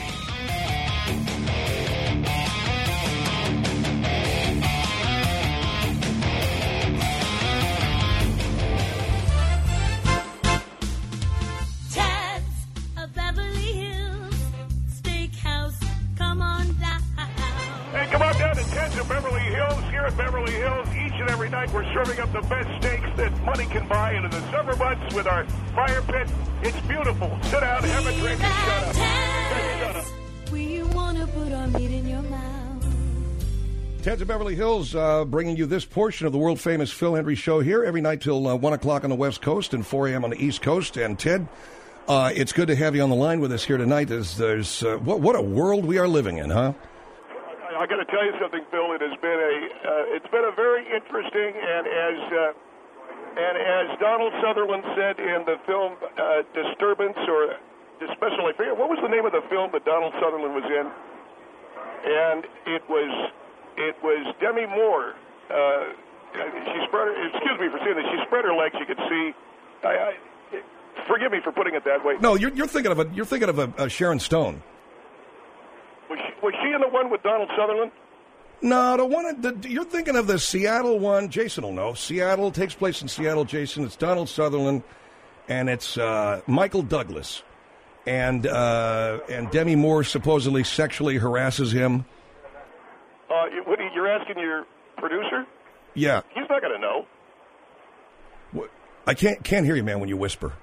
Ted's of Beverly Hills Steakhouse. Come on down. Hey, come on down to Ted's of Beverly Hills. Here at Beverly Hills, each and every night we're serving up the best steaks that money can buy into the summer months with our fire pit. It's beautiful. Sit down, have a drink, and shut up. Hey, shut up. We want to put our meat in your mouth. Ted's of Beverly Hills uh, bringing you this portion of the world-famous Phil Hendry Show here every night till uh, one o'clock on the West Coast and four a.m. on the East Coast. And, Ted, uh, it's good to have you on the line with us here tonight. As there's uh, what, what a world we are living in, huh? I got to tell you something, Phil. It has been a uh, it's been a very interesting and as uh, and as Donald Sutherland said in the film uh, Disturbance or Special, I forget what was the name of the film that Donald Sutherland was in, and it was it was Demi Moore. Uh, she spread her, excuse me for saying this. She spread her legs. You could see. I, I, forgive me for putting it that way. No, you're, you're thinking of a you're thinking of a, a Sharon Stone. Was she, was she in the one with Donald Sutherland? No, the one the, you're thinking of the Seattle one. Jason will know. Seattle takes place in Seattle. Jason, it's Donald Sutherland, and it's uh, Michael Douglas, and uh, and Demi Moore supposedly sexually harasses him. Uh, what are you, you're asking your producer? Yeah, He's not going to know. What- I can't can't hear you, man, when you whisper.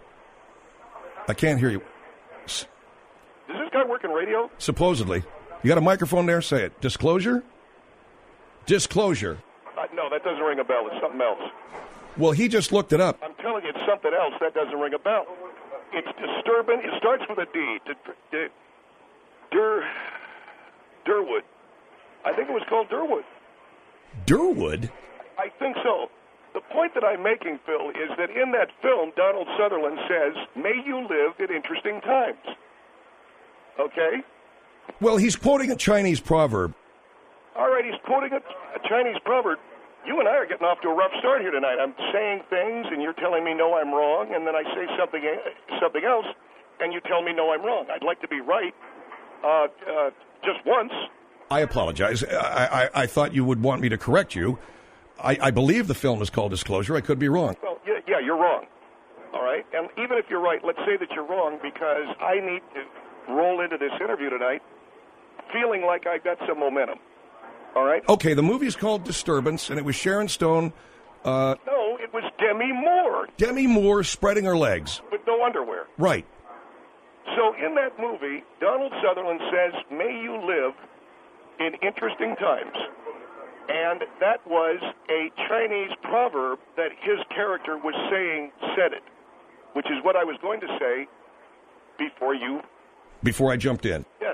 I can't hear you. S- Does this guy work in radio? Supposedly, you got a microphone there. Say it. Disclosure. Disclosure. Uh, no, that doesn't ring a bell. It's something else. Well, he just looked it up. I'm telling you, it's something else. That doesn't ring a bell. It's disturbing. It starts with a D. D- D- Dur, Durwood. I think it was called Durwood. Durwood. I think so. The point that I'm making, Phil, is that in that film, Donald Sutherland says, "May you live in interesting times." Okay? Well, he's quoting a Chinese proverb. All right, he's quoting a, a Chinese proverb. You and I are getting off to a rough start here tonight. I'm saying things, and you're telling me, no, I'm wrong, and then I say something something else, and you tell me, no, I'm wrong. I'd like to be right uh, uh, just once. I apologize. I, I, I thought you would want me to correct you. I, I believe the film is called Disclosure. I could be wrong. Well, yeah, yeah, you're wrong. All right? And even if you're right, let's say that you're wrong because I need to roll into this interview tonight feeling like I got some momentum. All right? Okay, the movie is called Disturbance, and it was Sharon Stone, uh, No, it was Demi Moore Demi Moore spreading her legs. with no underwear. Right. So in that movie, Donald Sutherland says, "May you live in interesting times." And that was a Chinese proverb that his character was saying said it, which is what I was going to say before you. Before I jumped in. Yes.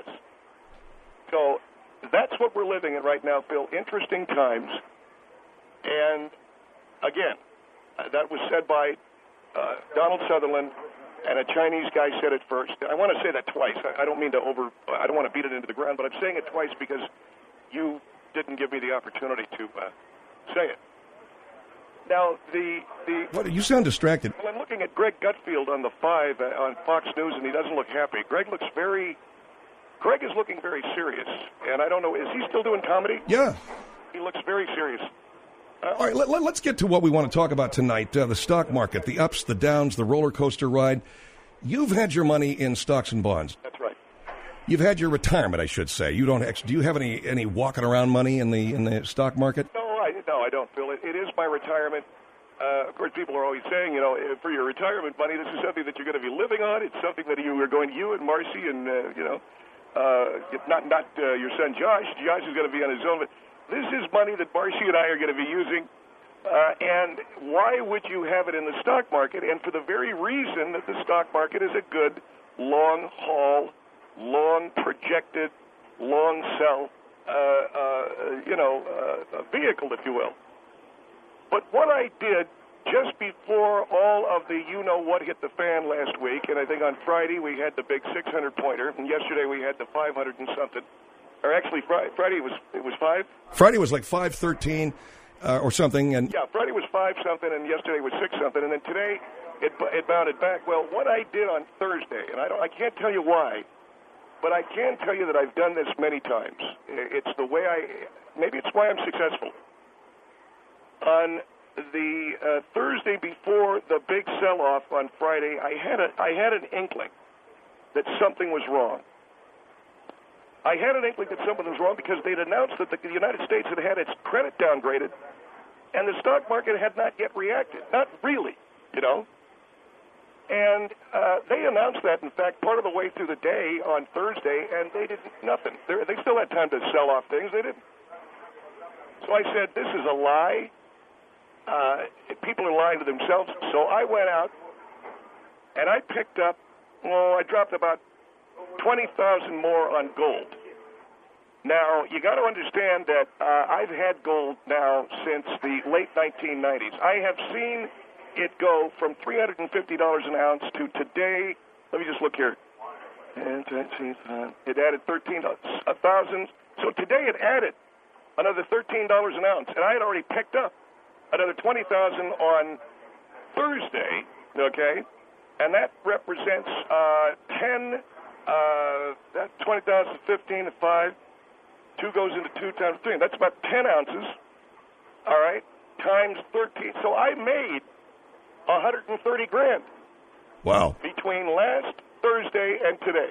So that's what we're living in right now, Phil. Interesting times. And, again, uh, that was said by uh, Donald Sutherland, and a Chinese guy said it first. I want to say that twice. I, I don't mean to over, I don't want to beat it into the ground, but I'm saying it twice because you didn't give me the opportunity to uh, say it. Now, the... the what, you sound distracted. Well, I'm looking at Greg Gutfield on the five uh, on Fox News, and he doesn't look happy. Greg looks very... Greg is looking very serious, and I don't know, is he still doing comedy? Yeah. He looks very serious. Uh, All right, let, let, let's get to what we want to talk about tonight, uh, the stock market, the ups, the downs, the roller coaster ride. You've had your money in stocks and bonds. That's right. You've had your retirement, I should say. You don't. Do you have any, any walking around money in the in the stock market? No, I no, I don't, Phil. It, it is my retirement. Uh, of course, people are always saying, you know, for your retirement money, this is something that you're going to be living on. It's something that you are going to, you and Marcy and, uh, you know, uh, not not uh, your son Josh. Josh is going to be on his own. But this is money that Marcy and I are going to be using. Uh, and why would you have it in the stock market? And for the very reason that the stock market is a good, long-haul, long projected, long sell, uh, uh, you know, uh, vehicle, if you will. But what I did just before all of the you-know-what hit the fan last week, and I think on Friday we had the big six hundred pointer, and yesterday we had the five hundred and something. Or actually, Friday, Friday was it was five? Friday was like five thirteen uh, or something. And yeah, Friday was five something, and yesterday was six something, and then today it, it bounded back. Well, what I did on Thursday, and I don't, I can't tell you why, but I can tell you that I've done this many times. It's the way I, maybe it's why I'm successful. On the uh, Thursday before the big sell-off on Friday, I had a, I had an inkling that something was wrong. I had an inkling that something was wrong because they'd announced that the United States had had its credit downgraded, and the stock market had not yet reacted. Not really, you know. And uh, they announced that, in fact, part of the way through the day on Thursday, and they did nothing. They're, they still had time to sell off things. They didn't. So I said, this is a lie. Uh, people are lying to themselves. So I went out, and I picked up, well, I dropped about twenty thousand more on gold. Now, you got to understand that uh, I've had gold now since the late nineteen nineties. I have seen it go from three hundred fifty dollars an ounce to today. Let me just look here. It added thirteen thousand. So today it added another thirteen dollars an ounce, and I had already picked up another twenty thousand on Thursday. Okay, and that represents uh, ten. Uh, that twenty thousand, fifteen to five. Two goes into two times three. That's about ten ounces. All right, times thirteen. So I made one hundred thirty grand. Wow. Between last Thursday and today.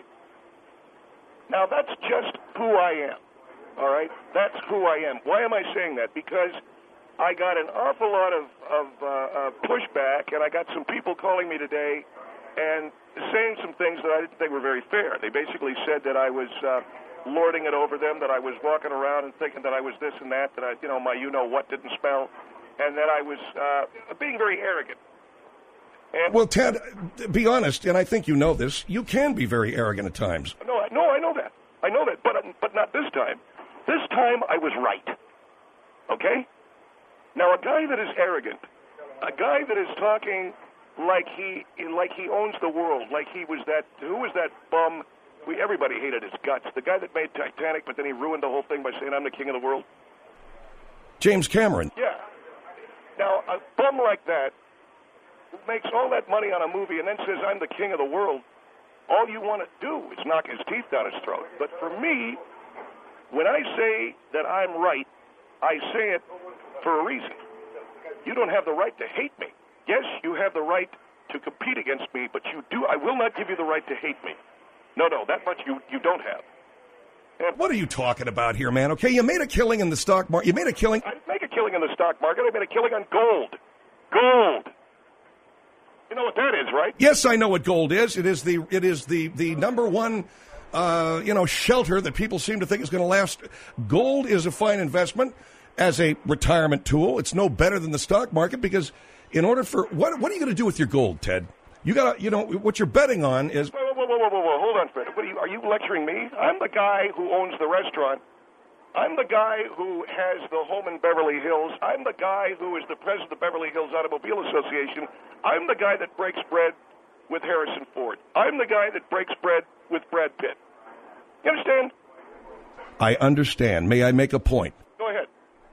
Now, that's just who I am. All right? That's who I am. Why am I saying that? Because I got an awful lot of, of uh, uh, pushback, and I got some people calling me today and saying some things that I didn't think were very fair. They basically said that I was uh, lording it over them, that I was walking around and thinking that I was this and that, that I, you know, my you-know-what didn't smell, and that I was uh, being very arrogant. And well, Ted, be honest, and I think you know this, you can be very arrogant at times. No, I, no, I know that. I know that, but but not this time. This time I was right. Okay? Now, a guy that is arrogant, a guy that is talking like he like he owns the world, like he was that, who was that bum? We everybody hated his guts. The guy that made Titanic, but then he ruined the whole thing by saying, I'm the king of the world. James Cameron. Yeah. Now, a bum like that who makes all that money on a movie and then says, I'm the king of the world, all you want to do is knock his teeth down his throat. But for me, when I say that I'm right, I say it for a reason. You don't have the right to hate me. Yes, you have the right to compete against me, but you do. I will not give you the right to hate me. No, no, that much you, you don't have. And what are you talking about here, man? Okay, you made a killing in the stock market. You made a killing. I didn't make a killing in the stock market. I made a killing on gold. Gold. You know what that is, right? Yes, I know what gold is. It is the it is the the number one, uh, you know, shelter that people seem to think is going to last. Gold is a fine investment as a retirement tool. It's no better than the stock market because in order for what what are you going to do with your gold, Ted? You got to, you know, what you're betting on is. Whoa, whoa, whoa, whoa, whoa, whoa. Hold on, Fred. What are you, are you lecturing me? I'm the guy who owns the restaurant. I'm the guy who has the home in Beverly Hills. I'm the guy who is the president of the Beverly Hills Automobile Association. I'm the guy that breaks bread with Harrison Ford. I'm the guy that breaks bread with Brad Pitt. You understand? I understand. May I make a point? Go ahead.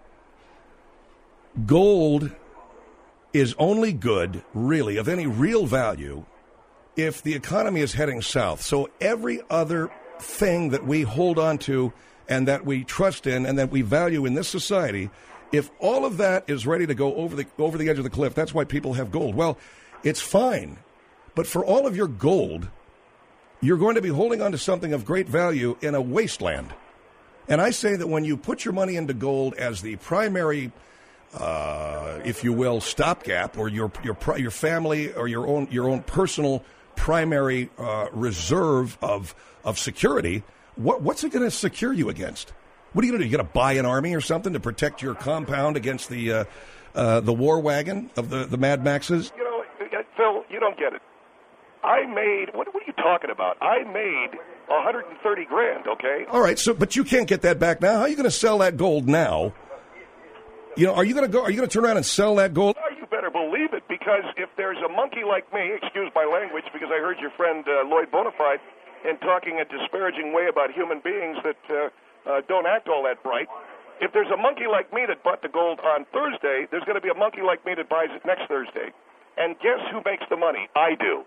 Gold is only good, really, of any real value, if the economy is heading south. So every other thing that we hold on to and that we trust in and that we value in this society, if all of that is ready to go over the over the edge of the cliff, that's why people have gold. Well, it's fine. But for all of your gold, you're going to be holding on to something of great value in a wasteland. And I say that when you put your money into gold as the primary, uh, if you will, stopgap, or your your your family or your own your own personal primary uh, reserve of of security, what what's it going to secure you against? What are you going to do? You got to buy an army or something to protect your compound against the uh, uh, the war wagon of the the Mad Maxes? You know, Phil, you don't get it. I made, what, what are you talking about? I made one hundred thirty grand, okay? All right, so, but you can't get that back now. How are you going to sell that gold now? You know, are you going to go, are you going to turn around and sell that gold? Oh, you better believe it, because if there's a monkey like me, excuse my language, because I heard your friend uh, Lloyd Bonafide in talking a disparaging way about human beings that uh, uh, don't act all that bright. If there's a monkey like me that bought the gold on Thursday, there's going to be a monkey like me that buys it next Thursday. And guess who makes the money? I do.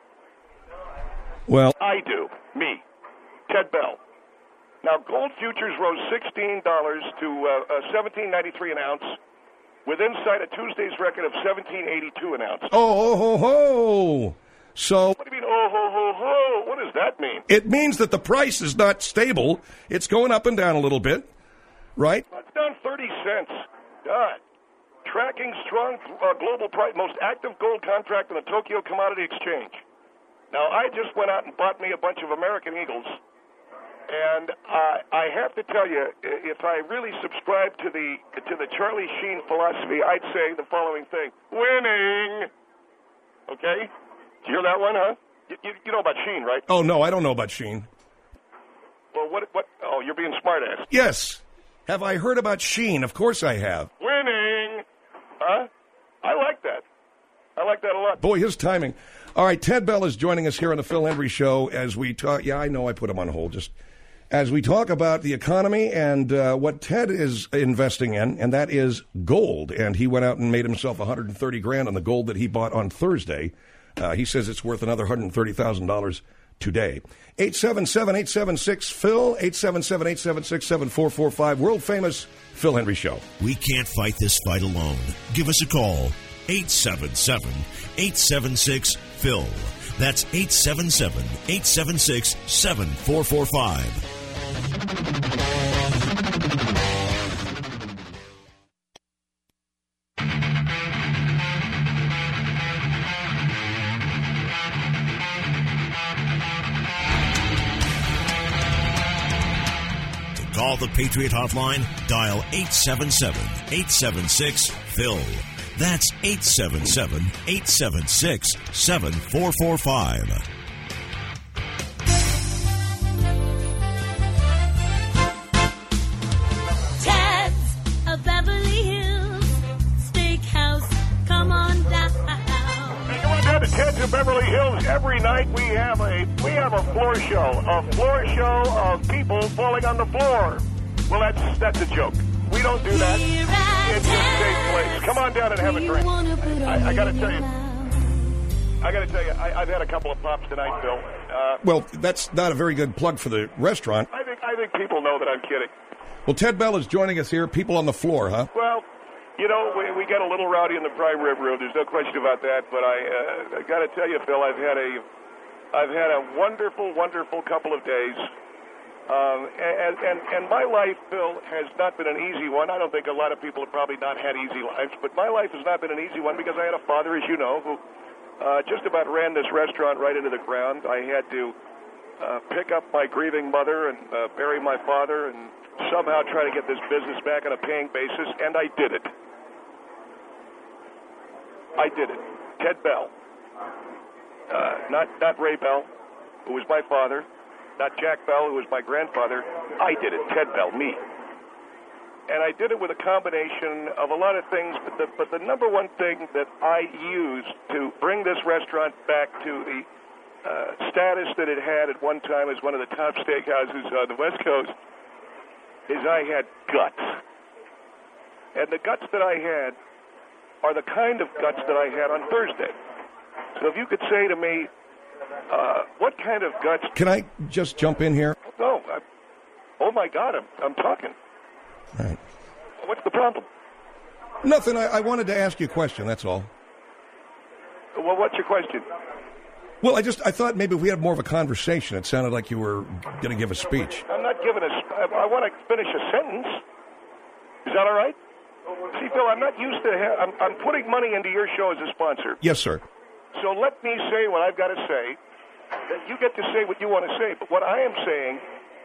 Well, I do. Me. Ted Bell. Now, gold futures rose sixteen dollars to uh, uh, seventeen ninety-three an ounce, with inside a Tuesday's record of seventeen eighty-two an ounce. Oh, ho, ho, ho. So, what do you mean, oh, ho, ho, ho? What does that mean? It means that the price is not stable. It's going up and down a little bit, right? It's down thirty cents. God. Tracking strong uh, global price, most active gold contract in the Tokyo Commodity Exchange. Now, I just went out and bought me a bunch of American Eagles, and uh, I have to tell you, if I really subscribe to the to the Charlie Sheen philosophy, I'd say the following thing: winning. Okay, did you hear that one, huh? You, you, you know about Sheen, right? Oh no, I don't know about Sheen. Well, what? What? Oh, you're being smartass. Yes. Have I heard about Sheen? Of course I have. Winning, huh? I like that. I like that a lot. Boy, his timing. All right, Ted Bell is joining us here on the Phil Hendrie Show as we talk. Yeah, I know I put him on hold. Just as we talk about the economy and uh, what Ted is investing in, and that is gold. And he went out and made himself one hundred thirty grand on the gold that he bought on Thursday. Uh, he says it's worth another one hundred thirty thousand dollars today. eight seven seven, eight seven six, Phil, eight seven seven, eight seven six, seven four four five, world famous Phil Hendrie Show. We can't fight this fight alone. Give us a call. eight seven seven, eight seven six, Phil. That's eight seven seven, eight seven six, seven four four five. To call the Patriot Hotline, dial eight seven seven, eight seven six, Phil. That's eight seven seven, eight seven six, seven four four five. Ted's a Beverly Hills Steakhouse. Come on down. Hey, come on down to Ted's of Beverly Hills. Every night we have a we have a floor show, a floor show of people falling on the floor. Well, that's that's a joke. We don't do that. It's a safe place. Come on down and have a drink. I, I got to tell you, I got to tell you, I, I've had a couple of pops tonight, Bill. Uh, well, that's not a very good plug for the restaurant. I think I think people know that I'm kidding. Well, Ted Bell is joining us here. People on the floor, huh? Well, you know, we, we get a little rowdy in the prime rib room. There's no question about that. But I, uh, I got to tell you, Phil, I've had a, I've had a wonderful, wonderful couple of days. Um, and, and, and my life, Phil, has not been an easy one. I don't think a lot of people have probably not had easy lives, but my life has not been an easy one because I had a father, as you know, who uh, just about ran this restaurant right into the ground. I had to uh, pick up my grieving mother and uh, bury my father and somehow try to get this business back on a paying basis, and I did it. I did it. Ted Bell. uh, not not Ray Bell, who was my father, not Jack Bell, who was my grandfather. I did it, Ted Bell, me. And I did it with a combination of a lot of things, but the, but the number one thing that I used to bring this restaurant back to the uh, status that it had at one time as one of the top steakhouses on the West Coast is I had guts. And the guts that I had are the kind of guts that I had on Thursday. So if you could say to me, uh, what kind of guts... Can I just jump in here? No. I, oh, my God, I'm, I'm talking. All right. What's the problem? Nothing. I, I wanted to ask you a question, that's all. Well, what's your question? Well, I just I thought maybe if we had more of a conversation. It sounded like you were going to give a speech. I'm not giving a... I, I want to finish a sentence. Is that all right? See, Phil, I'm not used to... Ha- I'm, I'm putting money into your show as a sponsor. Yes, sir. So let me say what I've got to say. That you get to say what you want to say. But what I am saying...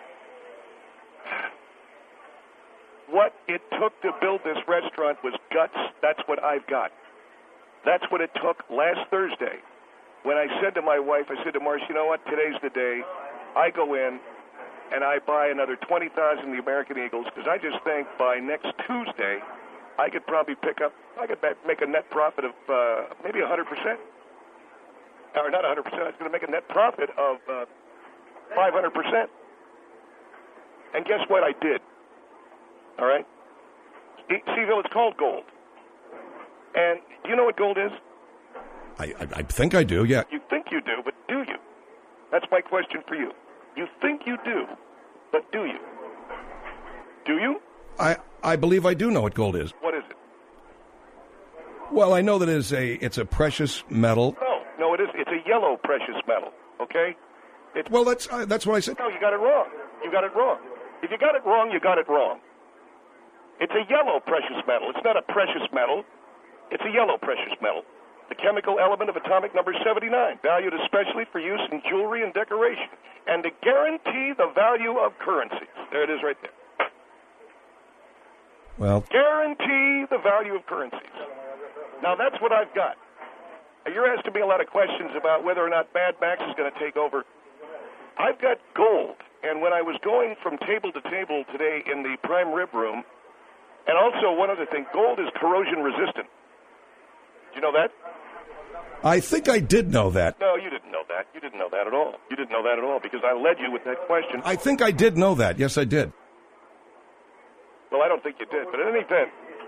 What it took to build this restaurant was guts. That's what I've got. That's what it took last Thursday. When I said to my wife, I said to Marcia, you know what, today's the day. I go in and I buy another twenty thousand of the American Eagles because I just think by next Tuesday I could probably pick up, I could make a net profit of uh, maybe one hundred percent. Or not one hundred percent, I was going to make a net profit of uh, five hundred percent. And guess what I did? All right? Seaville, it's called gold. And do you know what gold is? I, I, I think I do, yeah. You think you do, but do you? That's my question for you. You think you do, but do you? Do you? I, I believe I do know what gold is. What is it? Well, I know that it is a, it's a precious metal. No, no, it is. It's a yellow precious metal, okay? It's, well, that's uh, that's what I said. No, you got it wrong. You got it wrong. If you got it wrong, you got it wrong. It's a yellow precious metal. It's not a precious metal. It's a yellow precious metal. The chemical element of atomic number seventy-nine, valued especially for use in jewelry and decoration, and to guarantee the value of currencies. There it is right there. Well, guarantee the value of currencies. Now, that's what I've got. Now, you're asking me a lot of questions about whether or not Mad Max is going to take over. I've got gold, and when I was going from table to table today in the prime rib room, and also one other thing, gold is corrosion resistant. Do you know that? I think I did know that. No, you didn't know that. You didn't know that at all. You didn't know that at all because I led you with that question. I think I did know that. Yes, I did. Well, I don't think you did. But in any event,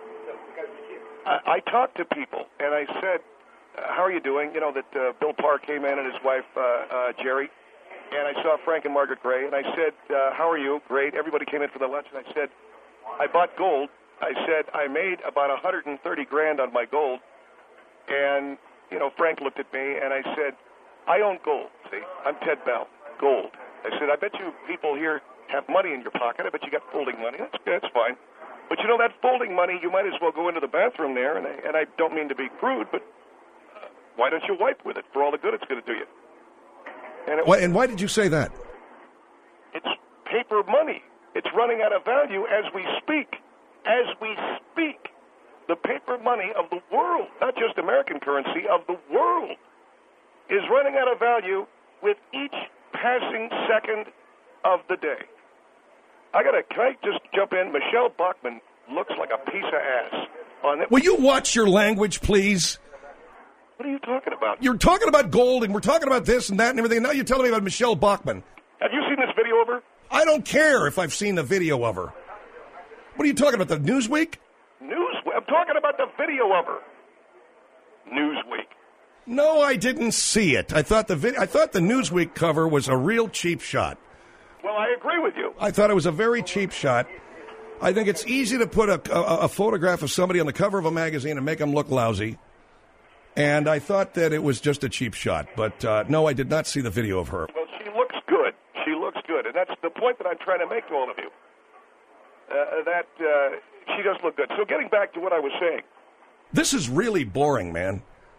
I, I talked to people, and I said, uh, how are you doing? You know, that uh, Bill Parr came in and his wife, uh, uh, Jerry, and I saw Frank and Margaret Gray, and I said, uh, how are you? Great. Everybody came in for the lunch, and I said, I bought gold. I said, I made about one hundred thirty grand on my gold. And, you know, Frank looked at me, and I said, I own gold, see? I'm Ted Bell, gold. I said, I bet you people here have money in your pocket. I bet you got folding money. That's, that's fine. But, you know, that folding money, you might as well go into the bathroom there, and I, and I don't mean to be crude, but uh, why don't you wipe with it for all the good it's going to do you? And, it, why, and why did you say that? It's paper money. It's running out of value as we speak. As we speak. The paper money of the world, not just American currency, of the world, is running out of value with each passing second of the day. I gotta, can I just jump in? Michelle Bachmann looks like a piece of ass. On it. Will you watch your language, please? What are you talking about? You're talking about gold, and we're talking about this and that and everything. And now you're telling me about Michelle Bachmann. Have you seen this video of her? I don't care if I've seen the video of her. What are you talking about, the Newsweek? Newsweek? I'm talking about the video of her. Newsweek. No, I didn't see it. I thought the vid- I thought the Newsweek cover was a real cheap shot. Well, I agree with you. I thought it was a very cheap shot. I think it's easy to put a, a, a photograph of somebody on the cover of a magazine and make them look lousy. And I thought that it was just a cheap shot. But, uh, no, I did not see the video of her. Well, she looks good. She looks good. And that's the point that I'm trying to make to all of you. Uh, that uh, she does look good. So getting back to what I was saying. This is really boring, man.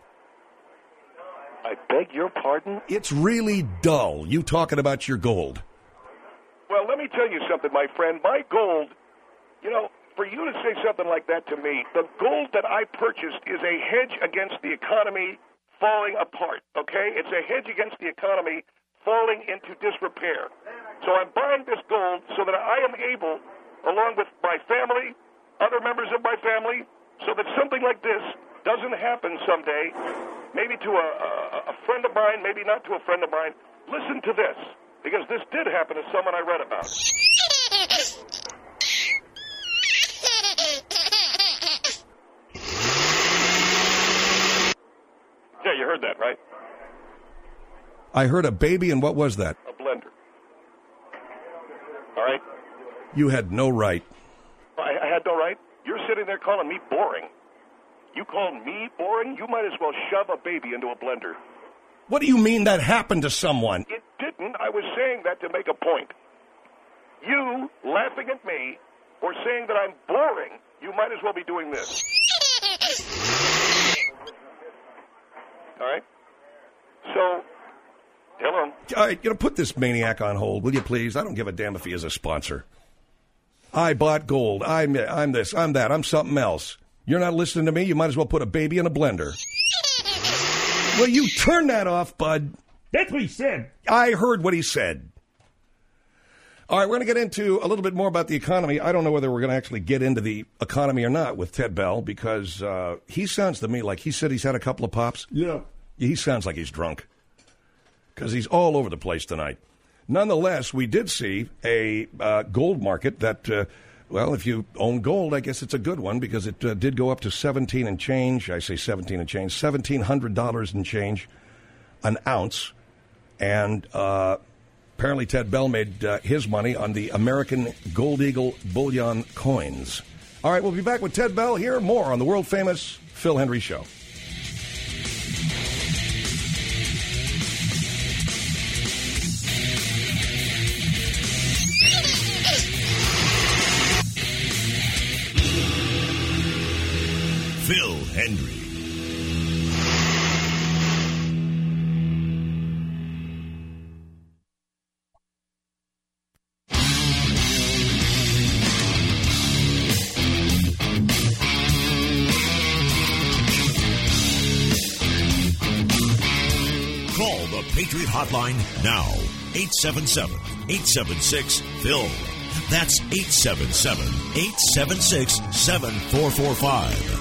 I beg your pardon? It's really dull, you talking about your gold. Well, let me tell you something, my friend. My gold, you know, for you to say something like that to me, the gold that I purchased is a hedge against the economy falling apart, okay? It's a hedge against the economy falling into disrepair. So I'm buying this gold so that I am able, along with my family, other members of my family, so that something like this doesn't happen someday, maybe to a, a, a friend of mine, maybe not to a friend of mine. Listen to this, because this did happen to someone I read about. Yeah, you heard that, right? I heard a baby, and what was that? A blender. All right? You had no right. I, I had no right? You're sitting there calling me boring. You call me boring? You might as well shove a baby into a blender. What do you mean that happened to someone? It didn't. I was saying that to make a point. You laughing at me or saying that I'm boring, you might as well be doing this. All right? So, hello. All right, you know, put this maniac on hold, will you please? I don't give a damn if he is a sponsor. I bought gold. I'm, I'm this. I'm that. I'm something else. You're not listening to me? You might as well put a baby in a blender. Will you turn that off, bud? That's what he said. I heard what he said. All right, we're going to get into a little bit more about the economy. I don't know whether we're going to actually get into the economy or not with Ted Bell, because uh, he sounds to me like he said he's had a couple of pops. Yeah. He sounds like he's drunk, because he's all over the place tonight. Nonetheless, we did see a uh, gold market that, uh, well, if you own gold, I guess it's a good one, because it uh, did go up to seventeen and change. I say seventeen and change, seventeen hundred dollars and change an ounce. And uh, apparently Ted Bell made uh, his money on the American Gold Eagle bullion coins. All right, we'll be back with Ted Bell here. More on the world-famous Phil Hendrie Show. Phil Hendrie. Call the Patriot Hotline now. eight seven seven, eight seven six, Phil. That's eight seven seven, eight seven six, seven four four five.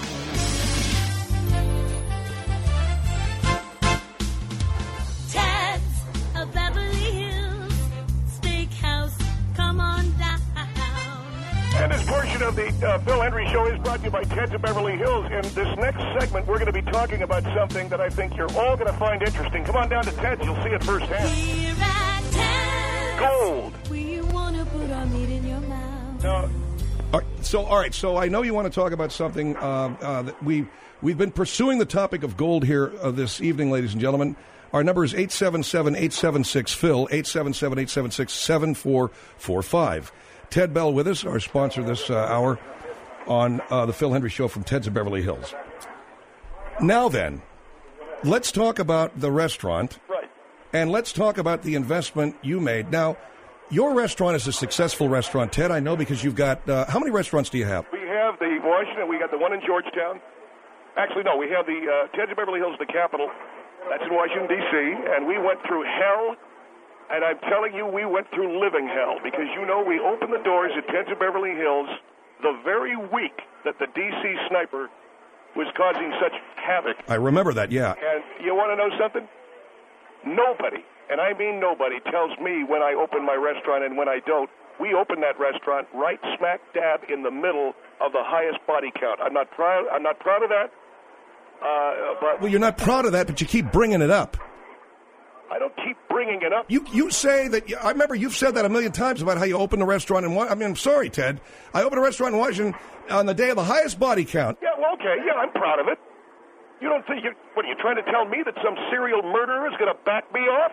And this portion of the uh, Phil Hendrie Show is brought to you by Ted's of Beverly Hills. In this next segment, we're going to be talking about something that I think you're all going to find interesting. Come on down to Ted's. You'll see it firsthand. Here at Ted's, gold. We want to put our meat in your mouth. Now, All right, so, all right, so I know you want to talk about something uh, uh, that we, we've been pursuing the topic of gold here uh, this evening, ladies and gentlemen. Our number is eight seven seven, eight seven six, Phil, eight seven seven, eight seven six, seven four four five. Ted Bell with us, our sponsor this uh, hour on uh, the Phil Hendrie Show from Ted's of Beverly Hills. Now then, let's talk about the restaurant. right. And let's talk about the investment you made. Now, your restaurant is a successful restaurant, Ted, I know, because you've got, uh, how many restaurants do you have? We have the Washington. We got the one in Georgetown. Actually, no, we have the uh, Ted's of Beverly Hills, the capital. That's in Washington, D C, and we went through hell. And I'm telling you, we went through living hell, because, you know, we opened the doors at Ted's of Beverly Hills the very week that the D C sniper was causing such havoc. I remember that, yeah. And you want to know something? Nobody, and I mean nobody, tells me when I open my restaurant and when I don't. We open that restaurant right smack dab in the middle of the highest body count. I'm not proud. I'm not proud of that. Uh, but Well, you're not proud of that, but you keep bringing it up. I don't keep bringing it up. You you say that, I remember you've said that a million times about how you opened a restaurant in Washington. I mean, I'm sorry, Ted. I opened a restaurant in Washington on the day of the highest body count. Yeah, well, okay, yeah, I'm proud of it. You don't think, you, what, are you trying to tell me that some serial murderer is going to back me off?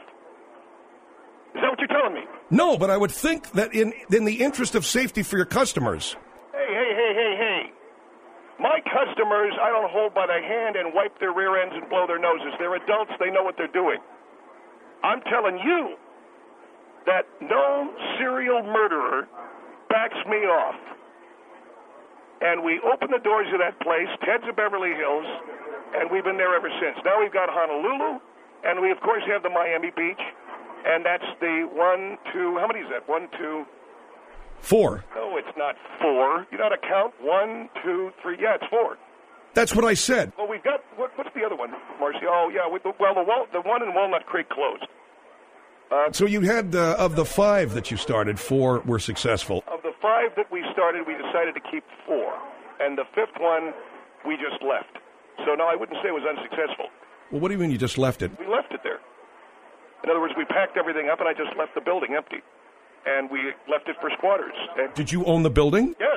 Is that what you're telling me? No, but I would think that in in the interest of safety for your customers. Hey, hey, hey, hey, hey. My customers, I don't hold by the hand and wipe their rear ends and blow their noses. They're adults. They know what they're doing. I'm telling you that no serial murderer backs me off. and we opened the doors of that place, Ted's of Beverly Hills, and we've been there ever since. Now we've got Honolulu, and we, of course, have the Miami Beach, and that's the one, two, how many is that? One, two... Four. No, it's not four. You know how to count? One, two, three. Yeah, it's four. That's what I said. Well, we've got, what, what's the other one, Marcy? Oh, yeah, we, well, the, Wal- the one in Walnut Creek closed. Uh, so you had, uh, of the five that you started, four were successful. Of the five that we started, we decided to keep four. And the fifth one, we just left. So, no, I wouldn't say it was unsuccessful. Well, what do you mean you just left it? We left it there. In other words, we packed everything up, and I just left the building empty. And we left it for squatters. And did you own the building? Yes.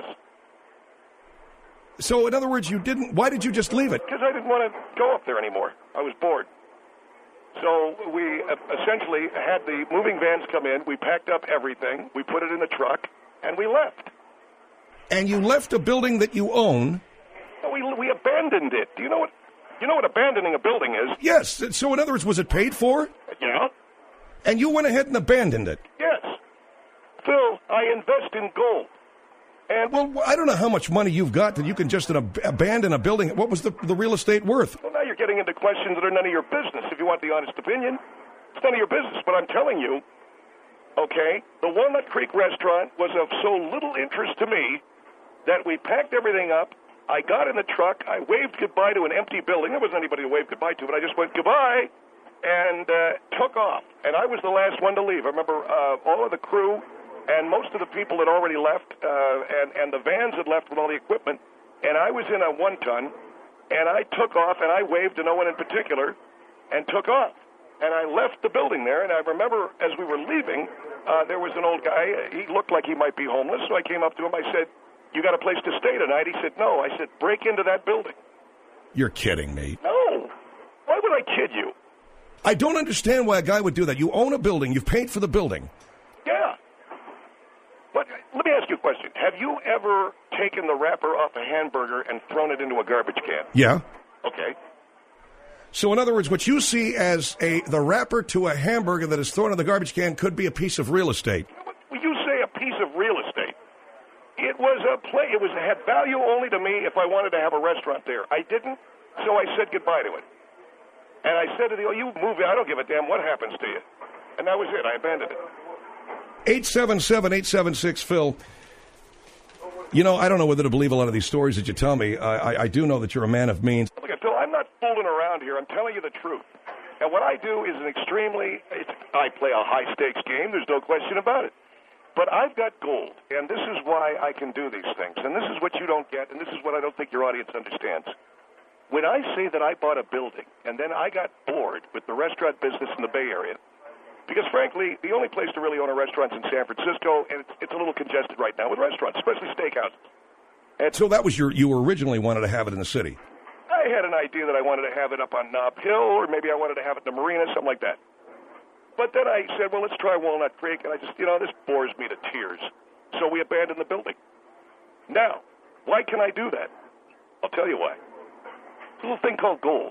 So, in other words, you didn't... Why did you just leave it? Because I didn't want to go up there anymore. I was bored. So we essentially had the moving vans come in. We packed up everything. We put it in the truck, and we left. And you left a building that you own. We we abandoned it. Do you know what? You know what abandoning a building is? Yes. So in other words, was it paid for? Yeah. And you went ahead and abandoned it. Yes. Phil, I invest in gold. And well, I don't know how much money you've got that you can just ab- abandon a building. What was the the real estate worth? Well, now you're getting into questions that are none of your business. If you want the honest opinion, it's none of your business. But I'm telling you, okay, the Walnut Creek restaurant was of so little interest to me that we packed everything up. I got in the truck. I waved goodbye to an empty building. There wasn't anybody to wave goodbye to, but I just went goodbye and uh, took off. And I was the last one to leave. I remember uh, all of the crew. And most of the people had already left, uh, and, and the vans had left with all the equipment. And I was in a one-ton, and I took off, and I waved to no one in particular, and took off. And I left the building there, and I remember as we were leaving, uh, there was an old guy. He looked like he might be homeless, so I came up to him. I said, "You got a place to stay tonight?" He said, "No." I said, "Break into that building." You're kidding me. No. Why would I kid you? I don't understand why a guy would do that. You own a building. You've paid for the building. Yeah. But let me ask you a question. Have you ever taken the wrapper off a hamburger and thrown it into a garbage can? Yeah. Okay. So, in other words, what you see as a the wrapper to a hamburger that is thrown in the garbage can could be a piece of real estate. When you say a piece of real estate, it was a play. It was it had value only to me if I wanted to have a restaurant there. I didn't, so I said goodbye to it. And I said to the, oh, you move it. I don't give a damn what happens to you. And that was it. I abandoned it. eight seven seven, eight seven six, Phil. You know, I don't know whether to believe a lot of these stories that you tell me. I, I, I do know that you're a man of means. Look, Phil, I'm not fooling around here. I'm telling you the truth. And what I do is an extremely, it's, I play a high-stakes game. There's no question about it. But I've got gold, and this is why I can do these things. And this is what you don't get, and this is what I don't think your audience understands. When I say that I bought a building, and then I got bored with the restaurant business in the Bay Area, because, frankly, the only place to really own a restaurant is in San Francisco, and it's, it's a little congested right now with restaurants, especially steakhouses. And so that was your, you originally wanted to have it in the city. I had an idea that I wanted to have it up on Nob Hill, or maybe I wanted to have it in the marina, something like that. But then I said, well, let's try Walnut Creek, and I just, you know, this bores me to tears. So we abandoned the building. Now, why can I do that? I'll tell you why. It's a little thing called gold.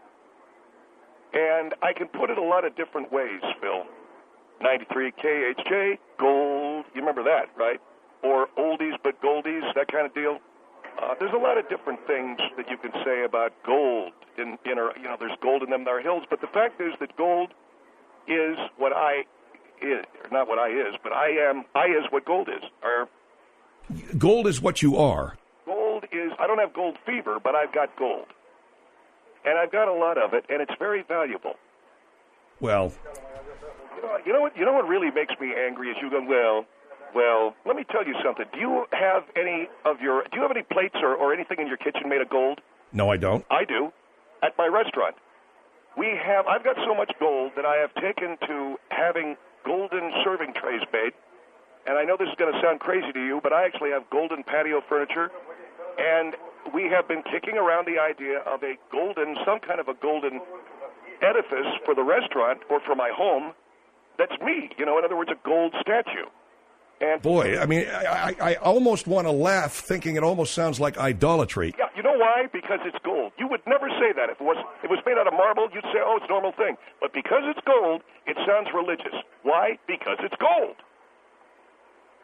And I can put it a lot of different ways, Phil. ninety-three K H J, gold, you remember that, right? Or oldies but goldies, that kind of deal. Uh, there's a lot of different things that you can say about gold. In, in our, you know, there's gold in them, there are hills. But the fact is that gold is what I is, or not what I is, but I am, I is what gold is. Or gold is what you are. Gold is, I don't have gold fever, but I've got gold. And I've got a lot of it, and it's very valuable. Well, you know, you know what? You know what really makes me angry is you go, well, well. Let me tell you something. Do you have any of your? Do you have any plates or, or anything in your kitchen made of gold? No, I don't. I do. At my restaurant, we have. I've got so much gold that I have taken to having golden serving trays made. And I know this is going to sound crazy to you, but I actually have golden patio furniture, and we have been kicking around the idea of a golden, some kind of a golden edifice for the restaurant or for my home that's me. You know, in other words, a gold statue. And boy, I mean, I, I, I almost want to laugh thinking it almost sounds like idolatry. Yeah, you know why? Because it's gold. You would never say that. If it was, if it was made out of marble, you'd say, oh, it's a normal thing. But because it's gold, it sounds religious. Why? Because it's gold.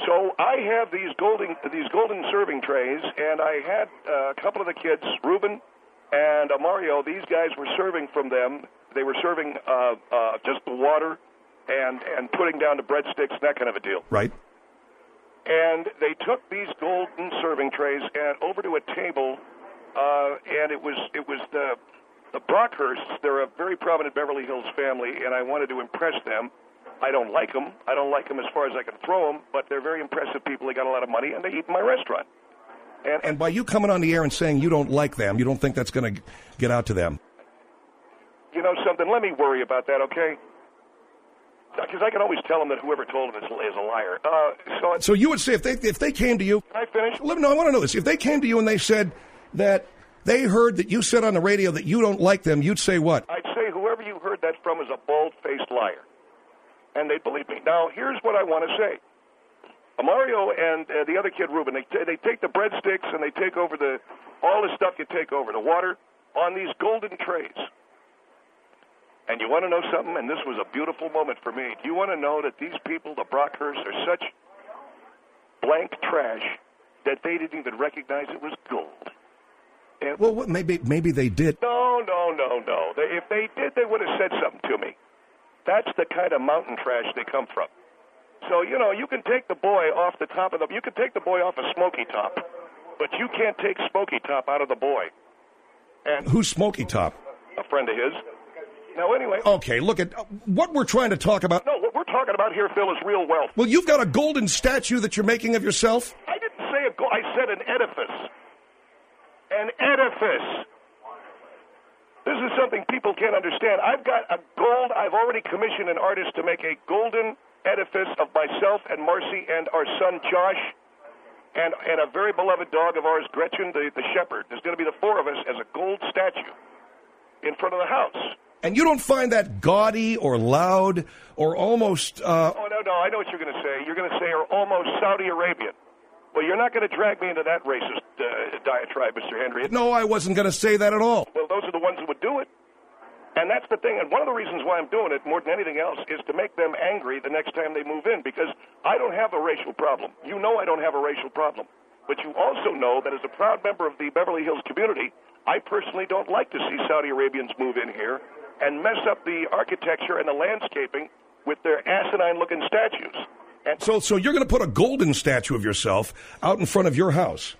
So I have these golden these golden serving trays, and I had uh, a couple of the kids, Ruben and uh, Mario. These guys were serving from them. They were serving uh, uh, just the water and and putting down the breadsticks, that kind of a deal. Right. And they took these golden serving trays and over to a table, uh, and it was it was the the Brockhursts. They're a very prominent Beverly Hills family, and I wanted to impress them. I don't like them. I don't like them as far as I can throw them, but they're very impressive people. They got a lot of money, and they eat in my restaurant. And, And by you coming on the air and saying you don't like them, you don't think that's going to get out to them? You know something? Let me worry about that, okay? Because I can always tell them that whoever told them is, is a liar. Uh, so, So you would say if they if they came to you... Can I finish? No, I want to know this. If they came to you and they said that they heard that you said on the radio that you don't like them, you'd say what? I'd say whoever you heard that from is a bald-faced liar. And they believe me. Now, here's what I want to say. Mario and uh, the other kid, Ruben, they, t- they take the breadsticks and they take over the all the stuff you take over, the water, on these golden trays. And you want to know something? And this was a beautiful moment for me. Do you want to know that these people, the Brockhursts, are such blank trash that they didn't even recognize it was gold? And Well, what, maybe maybe they did. no, no, no, no. They, if they did, they would have said something to me. That's the kind of mountain trash they come from. So, you know, you can take the boy off the top of the... You can take the boy off of Smoky Top, but you can't take Smoky Top out of the boy. And Who's Smoky Top? a friend of his. Now, anyway... Okay, look at what we're trying to talk about. No, what we're talking about here, Phil, is real wealth. Well, you've got a golden statue that you're making of yourself? I didn't say a go- I said an edifice. An edifice. This is something people can't understand. I've got a gold... I've already commissioned an artist to make a golden edifice of myself and Marcy and our son Josh and and a very beloved dog of ours, Gretchen, the, the shepherd. There's going to be the four of us as a gold statue in front of the house. And you don't find that gaudy or loud or almost... Uh, Oh, no, no, I know what you're going to say. You're going to say are almost Saudi Arabian. Well, you're not going to drag me into that racist uh, diatribe, Mister Henry. no, I wasn't going to say that at all. Well, those are the ones who would do it. And that's the thing. And one of the reasons why I'm doing it more than anything else is to make them angry the next time they move in, because I don't have a racial problem. You know I don't have a racial problem. But you also know that as a proud member of the Beverly Hills community, I personally don't like to see Saudi Arabians move in here and mess up the architecture and the landscaping with their asinine-looking statues. And So, so you're going to put a golden statue of yourself out in front of your house?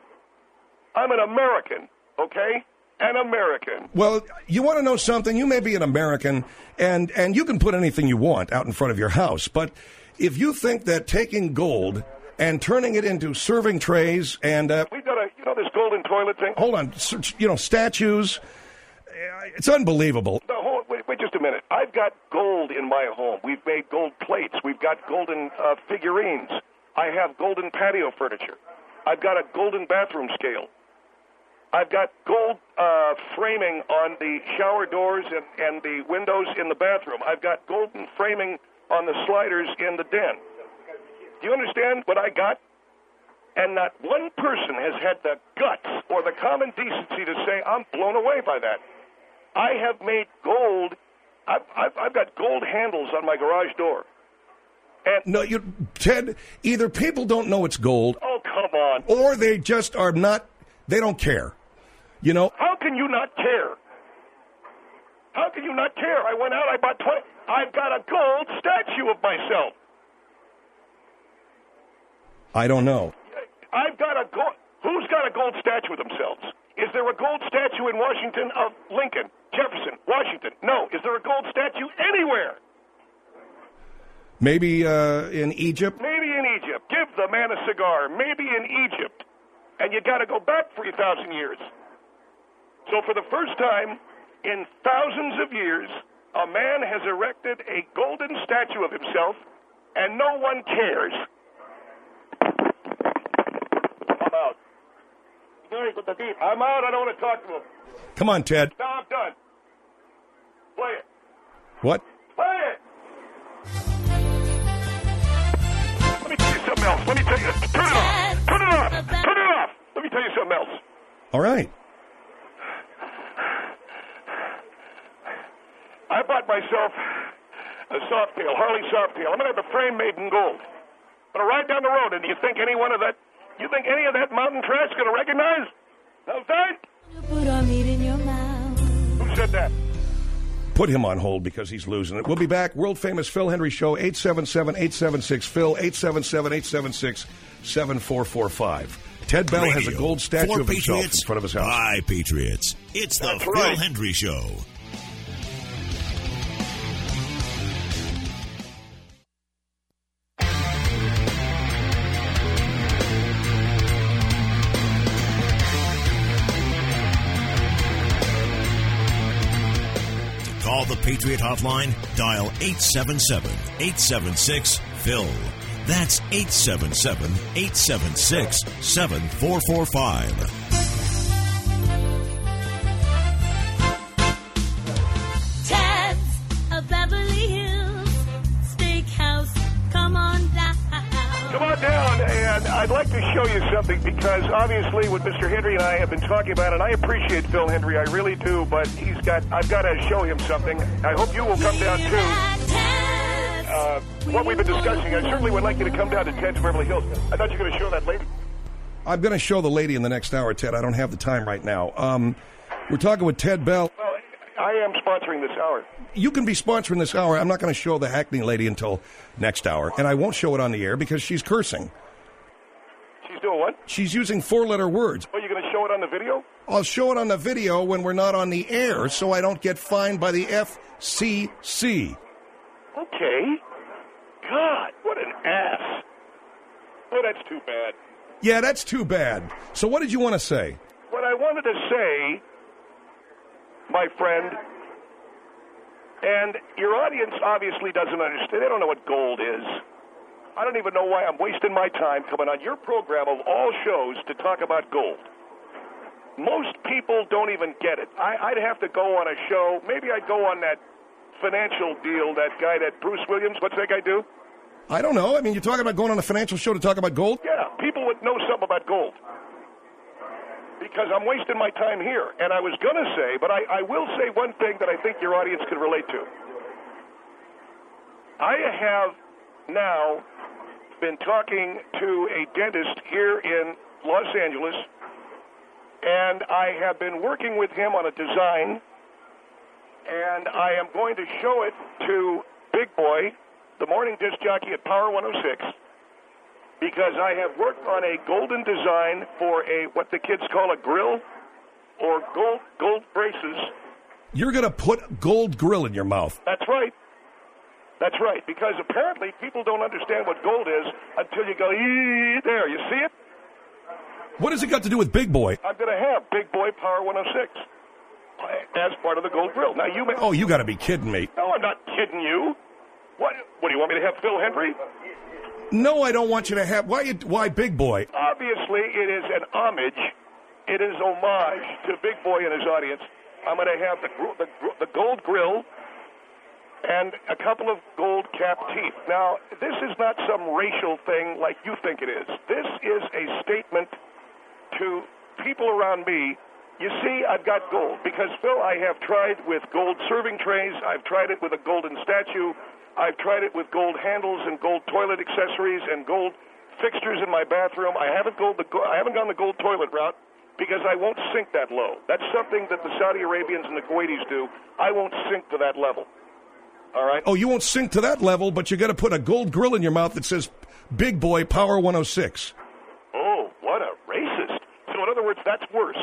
I'm an American, okay? An American. Well, you want to know something? You may be an American, and, and you can put anything you want out in front of your house. But if you think that taking gold and turning it into serving trays and... Uh, We've got a, you know, this golden toilet thing? hold on, s- you know, statues, uh, it's unbelievable. No, hold, wait, wait just a minute. I've got gold in my home. We've made gold plates. We've got golden uh, figurines. I have golden patio furniture. I've got a golden bathroom scale. I've got gold uh, framing on the shower doors and, and the windows in the bathroom. I've got golden framing on the sliders in the den. Do you understand what I got? And not one person has had the guts or the common decency to say, I'm blown away by that. I have made gold. I've, I've, I've got gold handles on my garage door. And No, you, Ted, either people don't know it's gold, oh, come on. or they just are not, they don't care. You know, How can you not care? How can you not care? I went out, I bought twenty. I've got a gold statue of myself. I don't know. I've got a gold. Who's got a gold statue of themselves? Is there a gold statue in Washington of Lincoln, Jefferson, Washington? No. Is there a gold statue anywhere? Maybe uh, in Egypt? Maybe in Egypt. Give the man a cigar. Maybe in Egypt. And you got to go back three thousand years. So for the first time in thousands of years, a man has erected a golden statue of himself, and no one cares. I'm out. I'm out. I don't want to talk to him. Come on, Ted. No, I'm done. Play it. What? Play it. Let me tell you something else. Let me tell you. Turn it off. Turn it off. Turn it off. Let me tell you something else. All right. I bought myself a Softail, Harley Softail. I'm going to have the frame made in gold. Gonna ride down the road, and do you think any one of that, you think any of that mountain trash is gonna recognize? Outside? Put our meat in your mouth. Who said that? Put him on hold because he's losing it. We'll be back. World famous Phil Hendry Show, eight seven seven, eight seven six, Phil, eight seven seven, eight seven six, seven four four five. Ted Bell Radio has a gold statue for of himself Patriots in front of his house. By Patriots. It's the That's Phil right. Hendry Show. To call the Patriot Hotline, dial eight seven seven, eight seven six, Phil. That's eight seven seven, eight seven six, seven four four five. Ted's a Beverly Hills Steakhouse. Come on down. Come on down, and I'd like to show you something because obviously what Mister Hendry and I have been talking about, and I appreciate Phil Hendry, I really do, but he's got, I've got to show him something. I hope you will come down too. Uh, what we've been discussing, I certainly would like you to come down to Ted's Beverly Hills. I thought you were going to show that lady. I'm going to show the lady in the next hour, Ted. I don't have the time right now. Um, we're talking with Ted Bell. Well, I am sponsoring this hour. You can be sponsoring this hour. I'm not going to show the Hackney lady until next hour, and I won't show it on the air because she's cursing. She's doing what? She's using four-letter words. Oh, you're going to show it on the video? I'll show it on the video when we're not on the air so I don't get fined by the F C C. Okay. God, what an ass. Oh, that's too bad. Yeah, that's too bad. So what did you want to say? What I wanted to say, my friend, and your audience obviously doesn't understand. They don't know what gold is. I don't even know why I'm wasting my time coming on your program of all shows to talk about gold. Most people don't even get it. I, I'd have to go on a show. Maybe I'd go on that financial deal, that guy, that Bruce Williams. What's that guy do? I don't know. I mean, you're talking about going on a financial show to talk about gold? Yeah, people would know something about gold. Because I'm wasting my time here. And I was going to say, but I, I will say one thing that I think your audience can relate to. I have now been talking to a dentist here in Los Angeles, and I have been working with him on a design, and I am going to show it to Big Boy, the morning disc jockey at Power one oh six, because I have worked on a golden design for a what the kids call a grill or gold gold braces. You're going to put gold grill in your mouth. That's right. That's right, because apparently people don't understand what gold is until you go, ee, there, you see it? What has it got to do with Big Boy? I'm going to have Big Boy Power one oh six as part of the gold grill. Now, you may... Oh, you got to be kidding me. No, I'm not kidding you. What, what, do you want me to have Phil Hendry? No, I don't want you to have... Why, you, why Big Boy? Obviously, it is an homage. It is homage to Big Boy and his audience. I'm going to have the, the, the gold grill and a couple of gold capped teeth. Now, this is not some racial thing like you think it is. This is a statement to people around me. You see, I've got gold because, Phil, I have tried with gold serving trays. I've tried it with a golden statue. I've tried it with gold handles and gold toilet accessories and gold fixtures in my bathroom. I haven't gold the I haven't gone the gold toilet route because I won't sink that low. That's something that the Saudi Arabians and the Kuwaitis do. I won't sink to that level. All right. Oh, you won't sink to that level, but you got to put a gold grill in your mouth that says Big Boy Power one oh six. Oh, what a racist. So in other words, that's worse.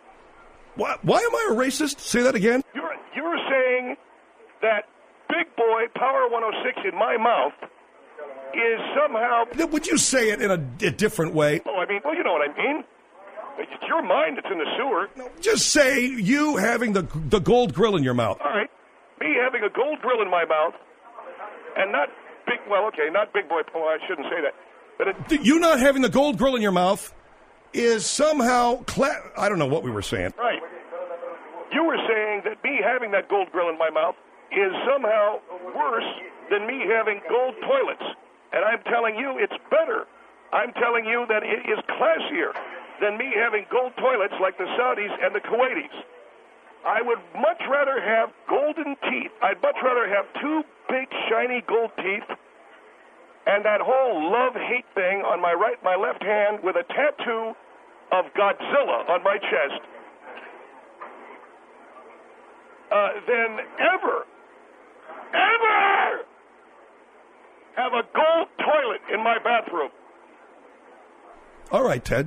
Why, why am I a racist? Say that again. You're, you're saying that Big Boy Power one oh six in my mouth is somehow... Would you say it in a, a different way? Oh, I mean, well, you know what I mean. It's your mind that's in the sewer. No, just say you having the the gold grill in your mouth. All right. Me having a gold grill in my mouth and not Big... Well, okay, not Big Boy... Oh, I shouldn't say that. But it, you not having the gold grill in your mouth is somehow... Cla- I don't know what we were saying. Right. You were saying that me having that gold grill in my mouth is somehow worse than me having gold toilets. And I'm telling you it's better. I'm telling you that it is classier than me having gold toilets like the Saudis and the Kuwaitis. I would much rather have golden teeth. I'd much rather have two big, shiny gold teeth and that whole love-hate thing on my right, my left hand with a tattoo of Godzilla on my chest, uh, then ever, ever have a gold toilet in my bathroom. All right, Ted.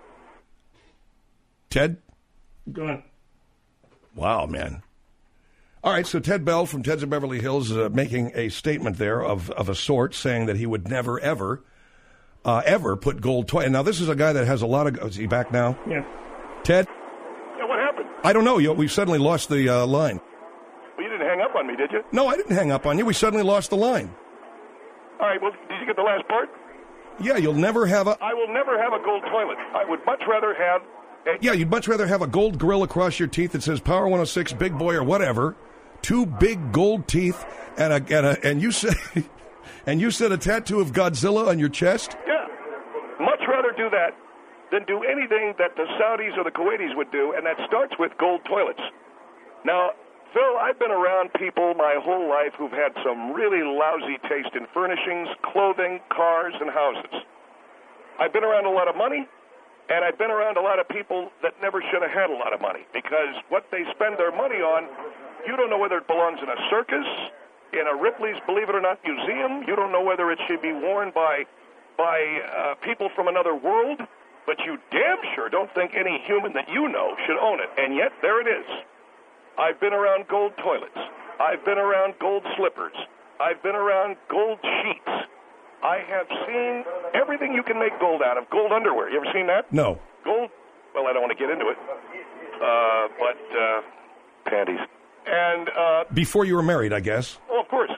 Ted? Go on. Wow, man. All right, so Ted Bell from Ted's of Beverly Hills is uh, making a statement there of, of a sort, saying that he would never, ever, uh, ever put gold toilet. Now, this is a guy that has a lot of... Is he back now? Yeah. Ted? Yeah, what happened? I don't know. You, we suddenly lost the uh, line. Well, you didn't hang up on me, did you? No, I didn't hang up on you. We suddenly lost the line. All right, well, did you get the last part? Yeah, you'll never have a... I will never have a gold toilet. I would much rather have... A- yeah, you'd much rather have a gold grill across your teeth that says Power one oh six, Big Boy, or whatever. Two big gold teeth, and a, and a, and you said, and you said a tattoo of Godzilla on your chest? Yeah. Much rather do that than do anything that the Saudis or the Kuwaitis would do, and that starts with gold toilets. Now, Phil, I've been around people my whole life who've had some really lousy taste in furnishings, clothing, cars, and houses. I've been around a lot of money, and I've been around a lot of people that never should have had a lot of money, because what they spend their money on, you don't know whether it belongs in a circus, in a Ripley's Believe It or Not museum. You don't know whether it should be worn by by uh, people from another world, but you damn sure don't think any human that you know should own it. And yet, there it is. I've been around gold toilets. I've been around gold slippers. I've been around gold sheets. I have seen everything you can make gold out of. Gold underwear. You ever seen that? No. Gold, well, I don't want to get into it. Uh, but, uh, panties. And, uh... Before you were married, I guess. Oh, of course.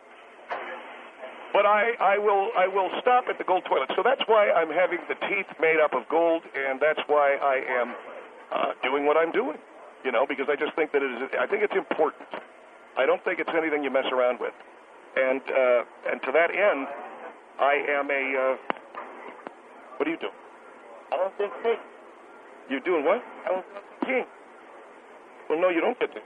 But I, I will I will stop at the gold toilet. So that's why I'm having the teeth made up of gold, and that's why I am uh, doing what I'm doing. You know, because I just think that it is, I think it's important. I don't think it's anything you mess around with. And, uh, and to that end, I am a, uh, what are you doing? I don't think king. You're doing what? I don't think king. Well, no, you don't get to.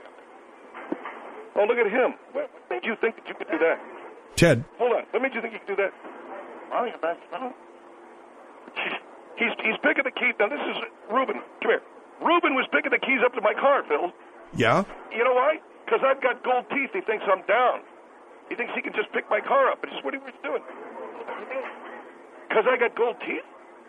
Oh, look at him. What made you think that you could do that? Ted. Hold on. What made you think you could do that? Oh, your best friend. He's, he's picking the keys. Now, this is Reuben. Come here. Reuben was picking the keys up to my car, Phil. Yeah? You know why? Because I've got gold teeth. He thinks I'm down. He thinks he can just pick my car up. But just what he was doing. Because I got gold teeth?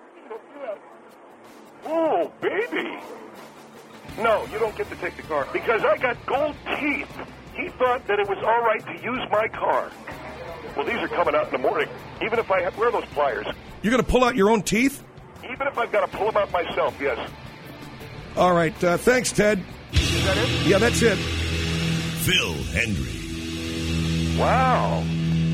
Oh, baby. No, you don't get to take the car. Because I got gold teeth. He thought that it was all right to use my car. Well, these are coming out in the morning. Even if I have, where are those pliers? You're going to pull out your own teeth? Even if I've got to pull them out myself, yes. All right. Uh, thanks, Ted. Is that it? Yeah, that's it. Phil Hendrie. Wow.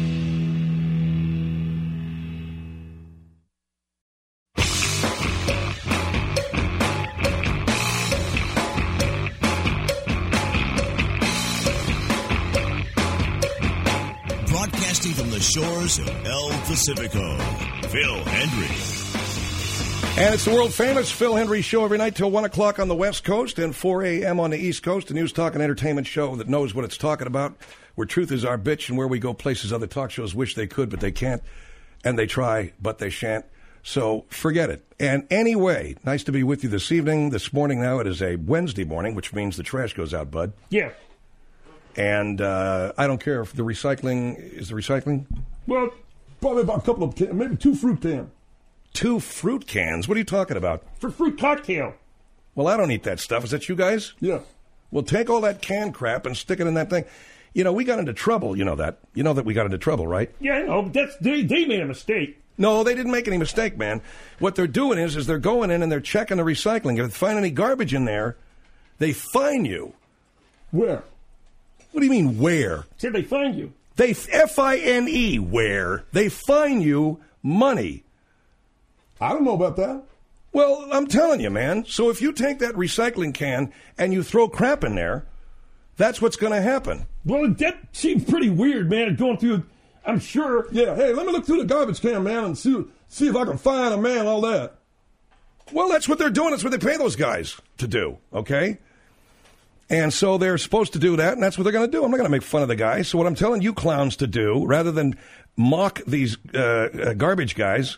Broadcasting from the shores of El Pacifico, Phil Hendrie. And it's the world-famous Phil Hendrie Show every night till one o'clock on the West Coast and four a.m. on the East Coast, a news, talk, and entertainment show that knows what it's talking about, where truth is our bitch and where we go places other talk shows wish they could, but they can't, and they try, but they shan't. So forget it. And anyway, nice to be with you this evening. This morning now, it is a Wednesday morning, which means the trash goes out, bud. Yeah. And uh, I don't care if the recycling, is the recycling? Well, probably about a couple of, can, maybe two fruit cans. Two fruit cans? What are you talking about? For fruit cocktail. Well, I don't eat that stuff. Is that you guys? Yeah. Well, take all that canned crap and stick it in that thing. You know, we got into trouble. You know that. You know that we got into trouble, right? Yeah, I know. But that's, they, they made a mistake. No, they didn't make any mistake, man. What they're doing is, is they're going in and they're checking the recycling. If they find any garbage in there, they fine you. Where? What do you mean, where? Said they find you. They, F I N E, where? They fine you money. I don't know about that. Well, I'm telling you, man. So if you take that recycling can and you throw crap in there, that's what's going to happen. Well, that seems pretty weird, man, going through, I'm sure. Yeah, hey, let me look through the garbage can, man, and see, see if I can find a man, all that. Well, that's what they're doing. That's what they pay those guys to do, okay? And so they're supposed to do that, and that's what they're going to do. I'm not going to make fun of the guy. So what I'm telling you clowns to do, rather than mock these uh, uh, garbage guys,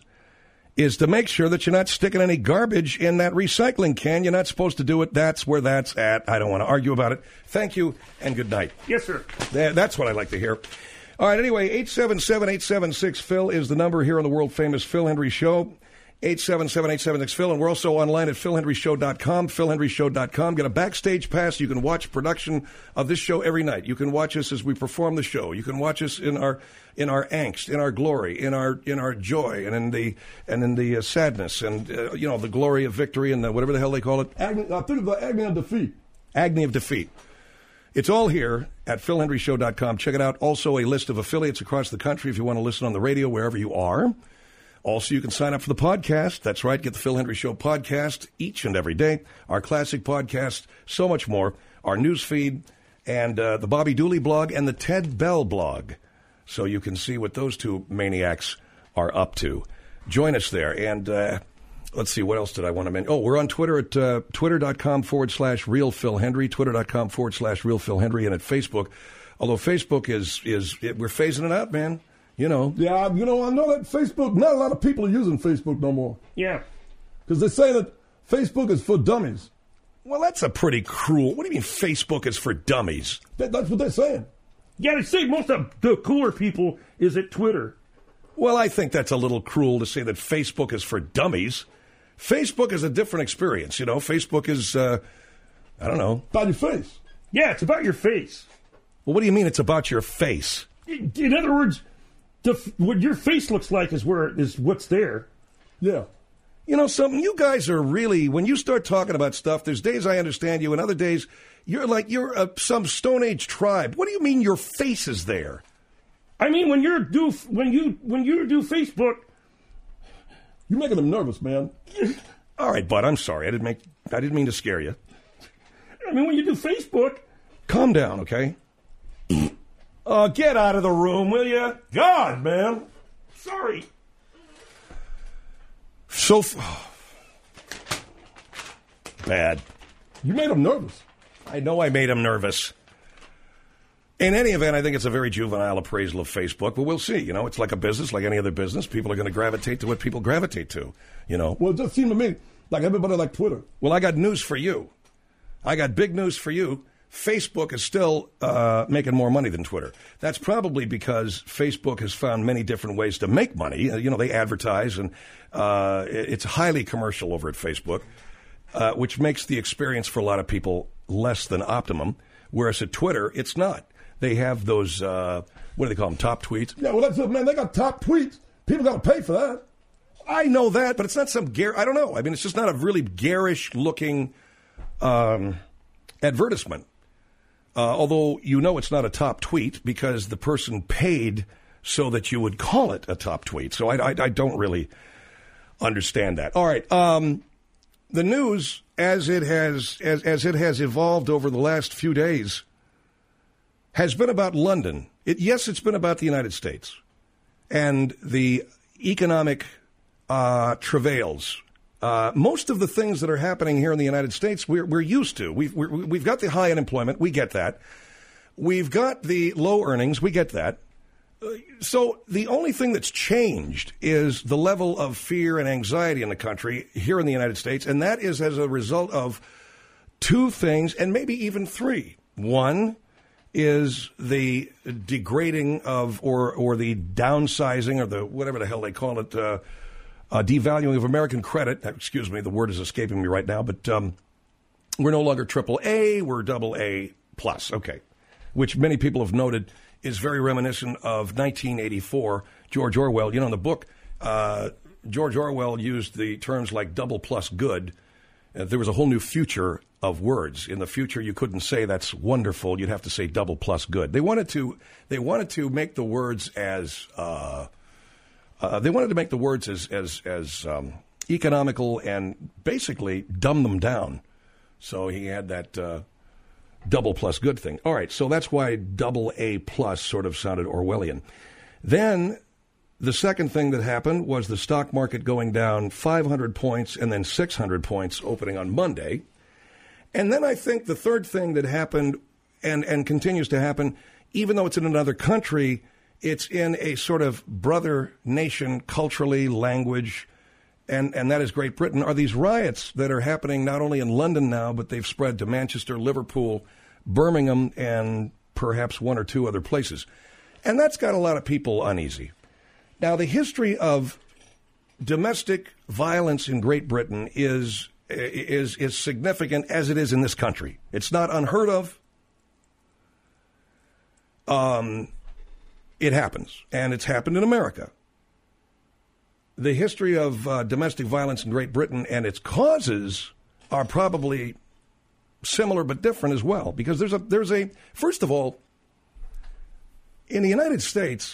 is to make sure that you're not sticking any garbage in that recycling can. You're not supposed to do it. That's where that's at. I don't want to argue about it. Thank you, and good night. Yes, sir. That's what I like to hear. All right, anyway, eight seven seven, eight seven six, Phil is the number here on the world-famous Phil Hendry Show. eight seven seven, eight seven six, Phil, and we're also online at phil hendry show dot com, phil hendry show dot com. Get a backstage pass. You can watch production of this show every night. You can watch us as we perform the show. You can watch us in our in our angst, in our glory, in our in our joy, and in the and in the uh, sadness, and uh, you know, the glory of victory, and the, whatever the hell they call it. Agony, I think it's the agony of defeat. Agony of defeat. It's all here at phil hendry show dot com. Check it out. Also, a list of affiliates across the country if you want to listen on the radio wherever you are. Also, you can sign up for the podcast. That's right. Get the Phil Hendry Show podcast each and every day. Our classic podcast, so much more. Our news feed, and uh, the Bobby Dooley blog, and the Ted Bell blog. So you can see what those two maniacs are up to. Join us there. And uh, let's see, what else did I want to mention? Oh, we're on Twitter at uh, twitter.com forward slash real Phil Hendry, twitter.com forward slash real Phil Hendry, and at Facebook. Although Facebook is, is it, we're phasing it out, man. You know. Yeah, you know, I know that Facebook, not a lot of people are using Facebook no more. Yeah. Because they say that Facebook is for dummies. Well, that's a pretty cruel. What do you mean Facebook is for dummies? That, that's what they're saying. Yeah, they say most of the cooler people is at Twitter. Well, I think that's a little cruel to say that Facebook is for dummies. Facebook is a different experience, you know. Facebook is, uh, I don't know. About your face. Yeah, it's about your face. Well, what do you mean it's about your face? In, in other words, the, what your face looks like is where is what's there. Yeah. You know something? You guys are really, when you start talking about stuff, there's days I understand you, and other days you're like you're a, some Stone Age tribe. What do you mean your face is there? I mean, when you're do when you when you do Facebook, you're making them nervous, man. All right, bud. I'm sorry. I didn't make. I didn't mean to scare you. I mean, when you do Facebook, calm down, okay? Oh, uh, get out of the room, will you? God, man. Sorry. So f- oh. Bad. You made him nervous. I know I made him nervous. In any event, I think it's a very juvenile appraisal of Facebook, but we'll see. You know, it's like a business, like any other business. People are going to gravitate to what people gravitate to, you know. Well, it just seemed to me like everybody liked Twitter. Well, I got news for you. I got big news for you. Facebook is still uh, making more money than Twitter. That's probably because Facebook has found many different ways to make money. You know, they advertise, and uh, it's highly commercial over at Facebook, uh, which makes the experience for a lot of people less than optimum, whereas at Twitter, it's not. They have those, uh, what do they call them, top tweets? Yeah, well, that's it, man. They got top tweets. People got to pay for that. I know that, but it's not some gar- I don't know. I mean, it's just not a really garish-looking um, advertisement. Uh, although you know it's not a top tweet because the person paid so that you would call it a top tweet. So I, I, I don't really understand that. All right. Um, the news, as it has as, as it has evolved over the last few days, has been about London. It, yes, it's been about the United States and the economic uh, travails. Uh, most of the things that are happening here in the United States, we're, we're used to. We've, we're, we've got the high unemployment. We get that. We've got the low earnings. We get that. Uh, so the only thing that's changed is the level of fear and anxiety in the country here in the United States, and that is as a result of two things, and maybe even three. One is the degrading of or or the downsizing or the whatever the hell they call it, uh, Uh, devaluing of American credit. Excuse me, the word is escaping me right now, but um, we're no longer triple A, we're double A plus, okay, which many people have noted is very reminiscent of nineteen eighty-four, George Orwell. You know, in the book, uh, George Orwell used the terms like double plus good. Uh, there was a whole new future of words. In the future, you couldn't say that's wonderful. You'd have to say double plus good. They wanted to, they wanted to make the words as... Uh, Uh, they wanted to make the words as as as um, economical and basically dumb them down. So he had that uh, double plus good thing. All right, so that's why double A plus sort of sounded Orwellian. Then the second thing that happened was the stock market going down five hundred points and then six hundred points opening on Monday. And then I think the third thing that happened and, and continues to happen, even though it's in another country, it's in a sort of brother nation culturally, language, and, and that is Great Britain, are these riots that are happening not only in London now, but they've spread to Manchester, Liverpool, Birmingham, and perhaps one or two other places. And that's got a lot of people uneasy. Now, the history of domestic violence in Great Britain is is is significant as it is in this country. It's not unheard of. Um, it happens, and it's happened in America. The history of uh, domestic violence in Great Britain and its causes are probably similar but different as well, because there's a there's a first of all, in the United States,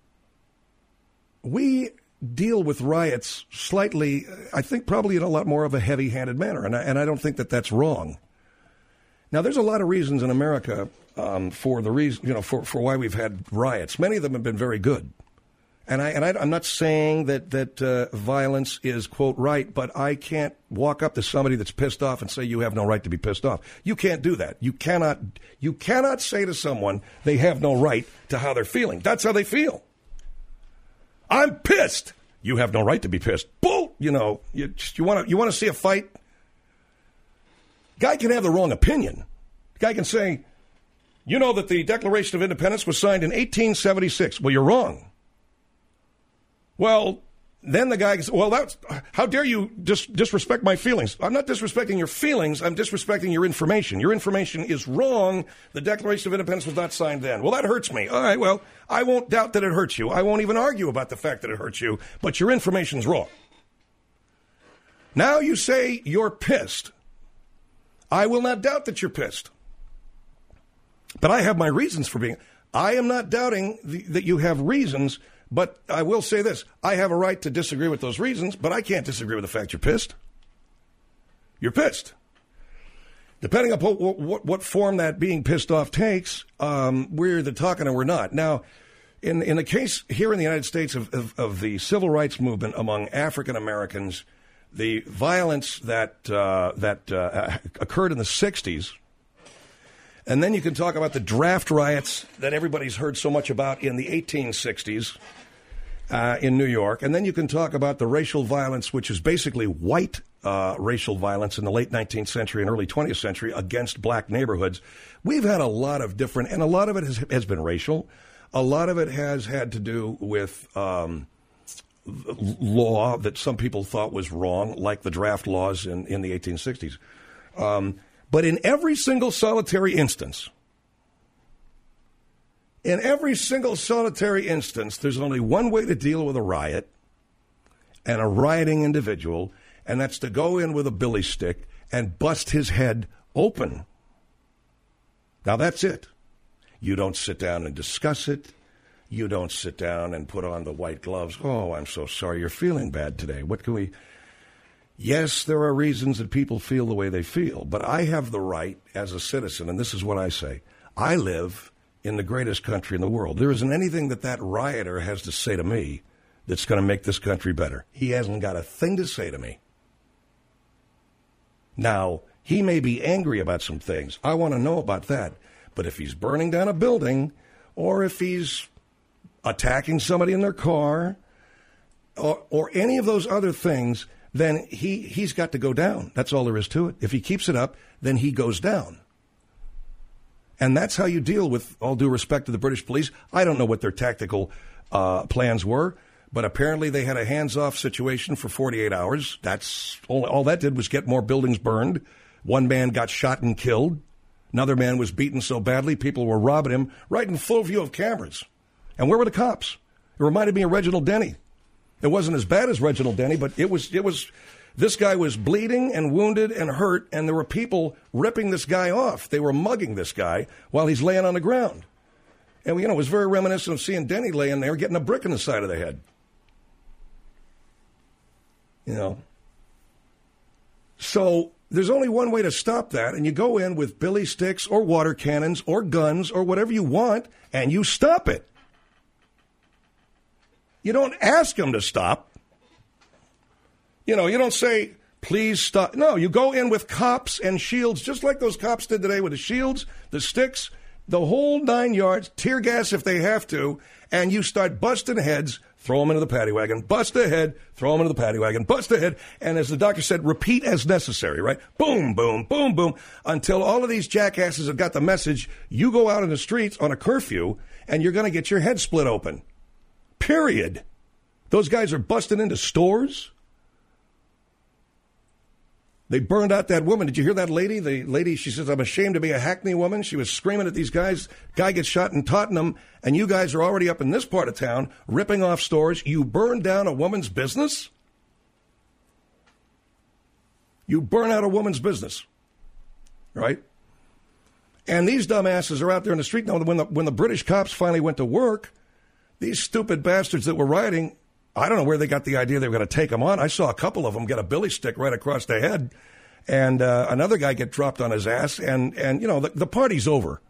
we deal with riots slightly, I think probably in a lot more of a heavy-handed manner, and I, and I don't think that that's wrong. Now, there's a lot of reasons in America um, for the reason, you know, for, for why we've had riots. Many of them have been very good, and I and I, I'm not saying that that uh, violence is quote right, but I can't walk up to somebody that's pissed off and say you have no right to be pissed off. You can't do that. You cannot. You cannot say to someone they have no right to how they're feeling. That's how they feel. I'm pissed. You have no right to be pissed. Bull. You know, you you want to you want to see a fight? Guy can have the wrong opinion. Guy can say, you know that the Declaration of Independence was signed in eighteen seventy-six. Well, you're wrong. Well, then the guy can say, well, that's, how dare you dis- disrespect my feelings? I'm not disrespecting your feelings. I'm disrespecting your information. Your information is wrong. The Declaration of Independence was not signed then. Well, that hurts me. All right, well, I won't doubt that it hurts you. I won't even argue about the fact that it hurts you, but your information's wrong. Now you say you're pissed. I will not doubt that you're pissed. But I have my reasons for being. I am not doubting the, that you have reasons. But I will say this, I have a right to disagree with those reasons, but I can't disagree with the fact you're pissed. You're pissed. Depending upon what, what, what form that being pissed off takes, um, we're either talking or we're not. Now, in, in the case here in the United States of, of, of the civil rights movement among African Americans, the violence that, uh, that uh, occurred in the sixties, and then you can talk about the draft riots that everybody's heard so much about in the eighteen sixties uh, in New York. And then you can talk about the racial violence, which is basically white uh, racial violence in the late nineteenth century and early twentieth century against black neighborhoods. We've had a lot of different, and a lot of it has, has been racial. A lot of it has had to do with um, law that some people thought was wrong, like the draft laws in, in the eighteen sixties. Um But in every single solitary instance, in every single solitary instance, there's only one way to deal with a riot and a rioting individual, and that's to go in with a billy stick and bust his head open. Now, that's it. You don't sit down and discuss it. You don't sit down and put on the white gloves. Oh, I'm so sorry. You're feeling bad today. What can we... Yes, there are reasons that people feel the way they feel, but I have the right as a citizen, and this is what I say. I live in the greatest country in the world. There isn't anything that that rioter has to say to me that's going to make this country better. He hasn't got a thing to say to me. Now, he may be angry about some things. I want to know about that. But if he's burning down a building, or if he's attacking somebody in their car, or, or any of those other things, then he, he's got to go down. That's all there is to it. If he keeps it up, then he goes down. And that's how you deal with, all due respect to the British police. I don't know what their tactical uh, plans were, but apparently they had a hands-off situation for forty-eight hours. That's all, all that did was get more buildings burned. One man got shot and killed. Another man was beaten so badly people were robbing him right in full view of cameras. And where were the cops? It reminded me of Reginald Denny. It wasn't as bad as Reginald Denny, but it was, it was, this guy was bleeding and wounded and hurt, and there were people ripping this guy off. They were mugging this guy while he's laying on the ground. And, you know, it was very reminiscent of seeing Denny laying there getting a brick in the side of the head. You know. So there's only one way to stop that, and you go in with billy sticks or water cannons or guns or whatever you want, and you stop it. You don't ask them to stop. You know, you don't say, Please stop. No, you go in with cops and shields, just like those cops did today with the shields, the sticks, the whole nine yards, tear gas if they have to, and you start busting heads, throw them into the paddy wagon, bust a head, throw them into the paddy wagon, bust a head, and as the doctor said, repeat as necessary, right? Boom, boom, boom, boom, until all of these jackasses have got the message. You go out in the streets on a curfew, and you're going to get your head split open. Period. Those guys are busting into stores. They burned out that woman. Did you hear that lady? The lady, she says, I'm ashamed to be a Hackney woman. She was screaming at these guys. Guy gets shot in Tottenham, and you guys are already up in this part of town ripping off stores. You burned down a woman's business? You burn out a woman's business, right? And these dumbasses are out there in the street. Now, when the, when the British cops finally went to work, these stupid bastards that were rioting, I don't know where they got the idea they were going to take them on. I saw a couple of them get a billy stick right across the head, and uh, another guy get dropped on his ass, and, and you know, the, the party's over.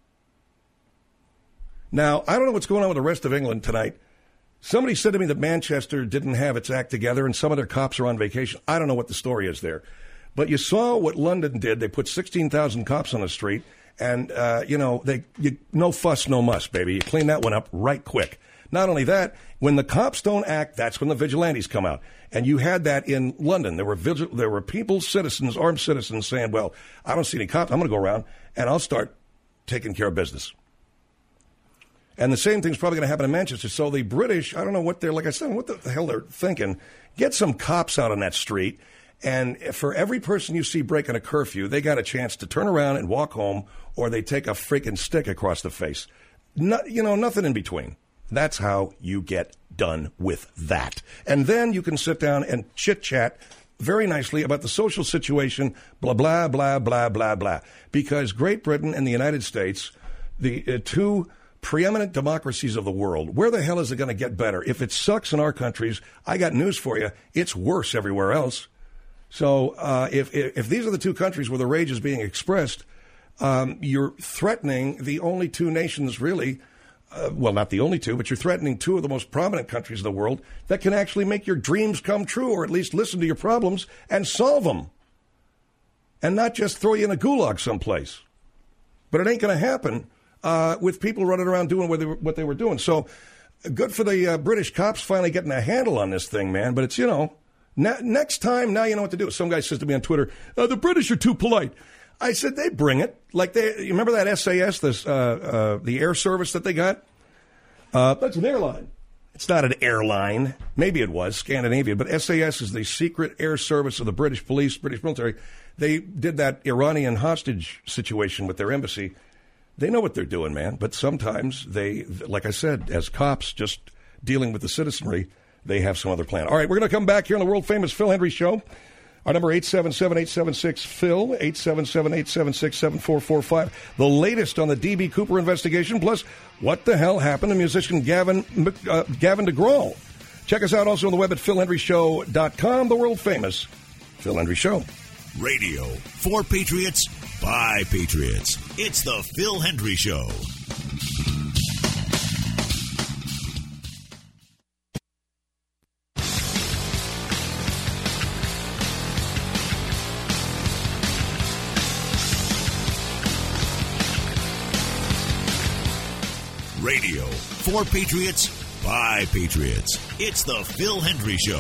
Now, I don't know what's going on with the rest of England tonight. Somebody said to me that Manchester didn't have its act together, and some of their cops are on vacation. I don't know what the story is there. But you saw what London did. They put sixteen thousand cops on the street, and, uh, you know, they you, no fuss, no muss, baby. You clean that one up right quick. Not only that, when the cops don't act, that's when the vigilantes come out. And you had that in London. There were vigil- there were people, citizens, armed citizens saying, well, I don't see any cops. I'm going to go around and I'll start taking care of business. And the same thing's probably going to happen in Manchester. So the British, I don't know what they're, like I said, what the hell they're thinking. Get some cops out on that street. And for every person you see breaking a curfew, they got a chance to turn around and walk home, or they take a freaking stick across the face. No, you know, nothing in between. That's how you get done with that. And then you can sit down and chit-chat very nicely about the social situation, blah, blah, blah, blah, blah, blah. Because Great Britain and the United States, the uh, two preeminent democracies of the world, where the hell is it going to get better? If it sucks in our countries, I got news for you. It's worse everywhere else. So uh, if, if if these are the two countries where the rage is being expressed, um, you're threatening the only two nations really. Uh, well, not the only two, but you're threatening two of the most prominent countries in the world that can actually make your dreams come true, or at least listen to your problems and solve them, and not just throw you in a gulag someplace. But it ain't going to happen uh, with people running around doing what they were, what they were doing. So good for the uh, British cops finally getting a handle on this thing, man. But it's, you know, ne- next time, now you know what to do. Some guy says to me on Twitter, uh, the British are too polite. I said, they bring it. Like, they, you remember that S A S, this, uh, uh, the air service that they got? Uh, That's an airline. It's not an airline. Maybe it was, Scandinavian. But S A S is the secret air service of the British police, British military. They did that Iranian hostage situation with their embassy. They know what they're doing, man. But sometimes they, like I said, as cops just dealing with the citizenry, they have some other plan. All right, we're going to come back here on the world-famous Phil Hendrie Show. Our number, eight seven seven, eight seven six, P H I L, eight seven seven, eight seven six, seven four four five. The latest on the D B. Cooper investigation, plus what the hell happened to musician Gavin uh, Gavin DeGraw. Check us out also on the web at phil hendrie show dot com, the world-famous Phil Hendrie Show. Radio for Patriots, by Patriots. It's the Phil Hendrie Show. Radio for Patriots, by Patriots. It's the Phil Hendrie Show.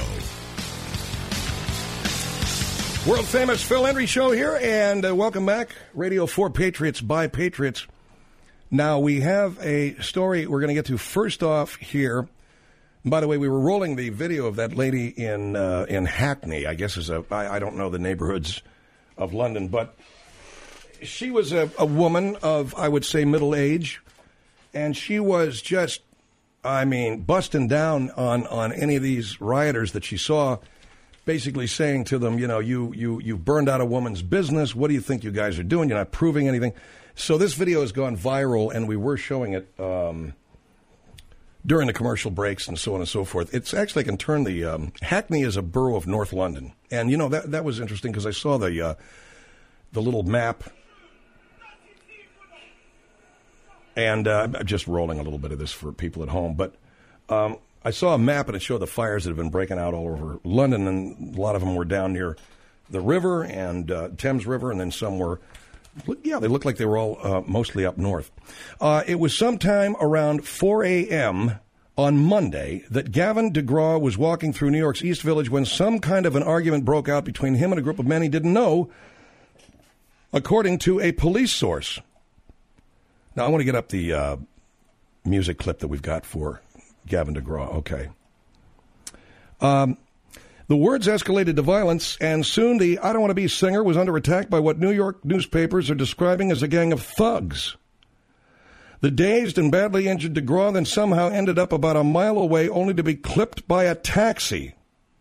World famous Phil Hendrie Show here, and uh, welcome back. Radio for Patriots, by Patriots. Now, we have a story we're going to get to first off here. And by the way, we were rolling the video of that lady in uh, in Hackney, I guess is a, I, I don't know the neighborhoods of London, but she was a, a woman of, I would say, middle age. And she was just, I mean, busting down on, on any of these rioters that she saw, basically saying to them, you know, you, you, you burned out a woman's business. What do you think you guys are doing? You're not proving anything. So this video has gone viral, and we were showing it um, during the commercial breaks and so on and so forth. It's actually, I can turn the, um, Hackney is a borough of North London. And, you know, that, that was interesting because I saw the, uh, the little map. And uh, I'm just rolling a little bit of this for people at home. But um, I saw a map, and it showed the fires that have been breaking out all over London, and a lot of them were down near the river and uh, Thames River, and then some were, yeah, they looked like they were all uh, mostly up north. Uh, it was sometime around four a.m. on Monday that Gavin DeGraw was walking through New York's East Village when some kind of an argument broke out between him and a group of men he didn't know, according to a police source. Now, I want to get up the uh, music clip that we've got for Gavin DeGraw. Okay. Um, the words escalated to violence, and soon the I Don't Want to Be singer was under attack by what New York newspapers are describing as a gang of thugs. The dazed and badly injured DeGraw then somehow ended up about a mile away, only to be clipped by a taxi.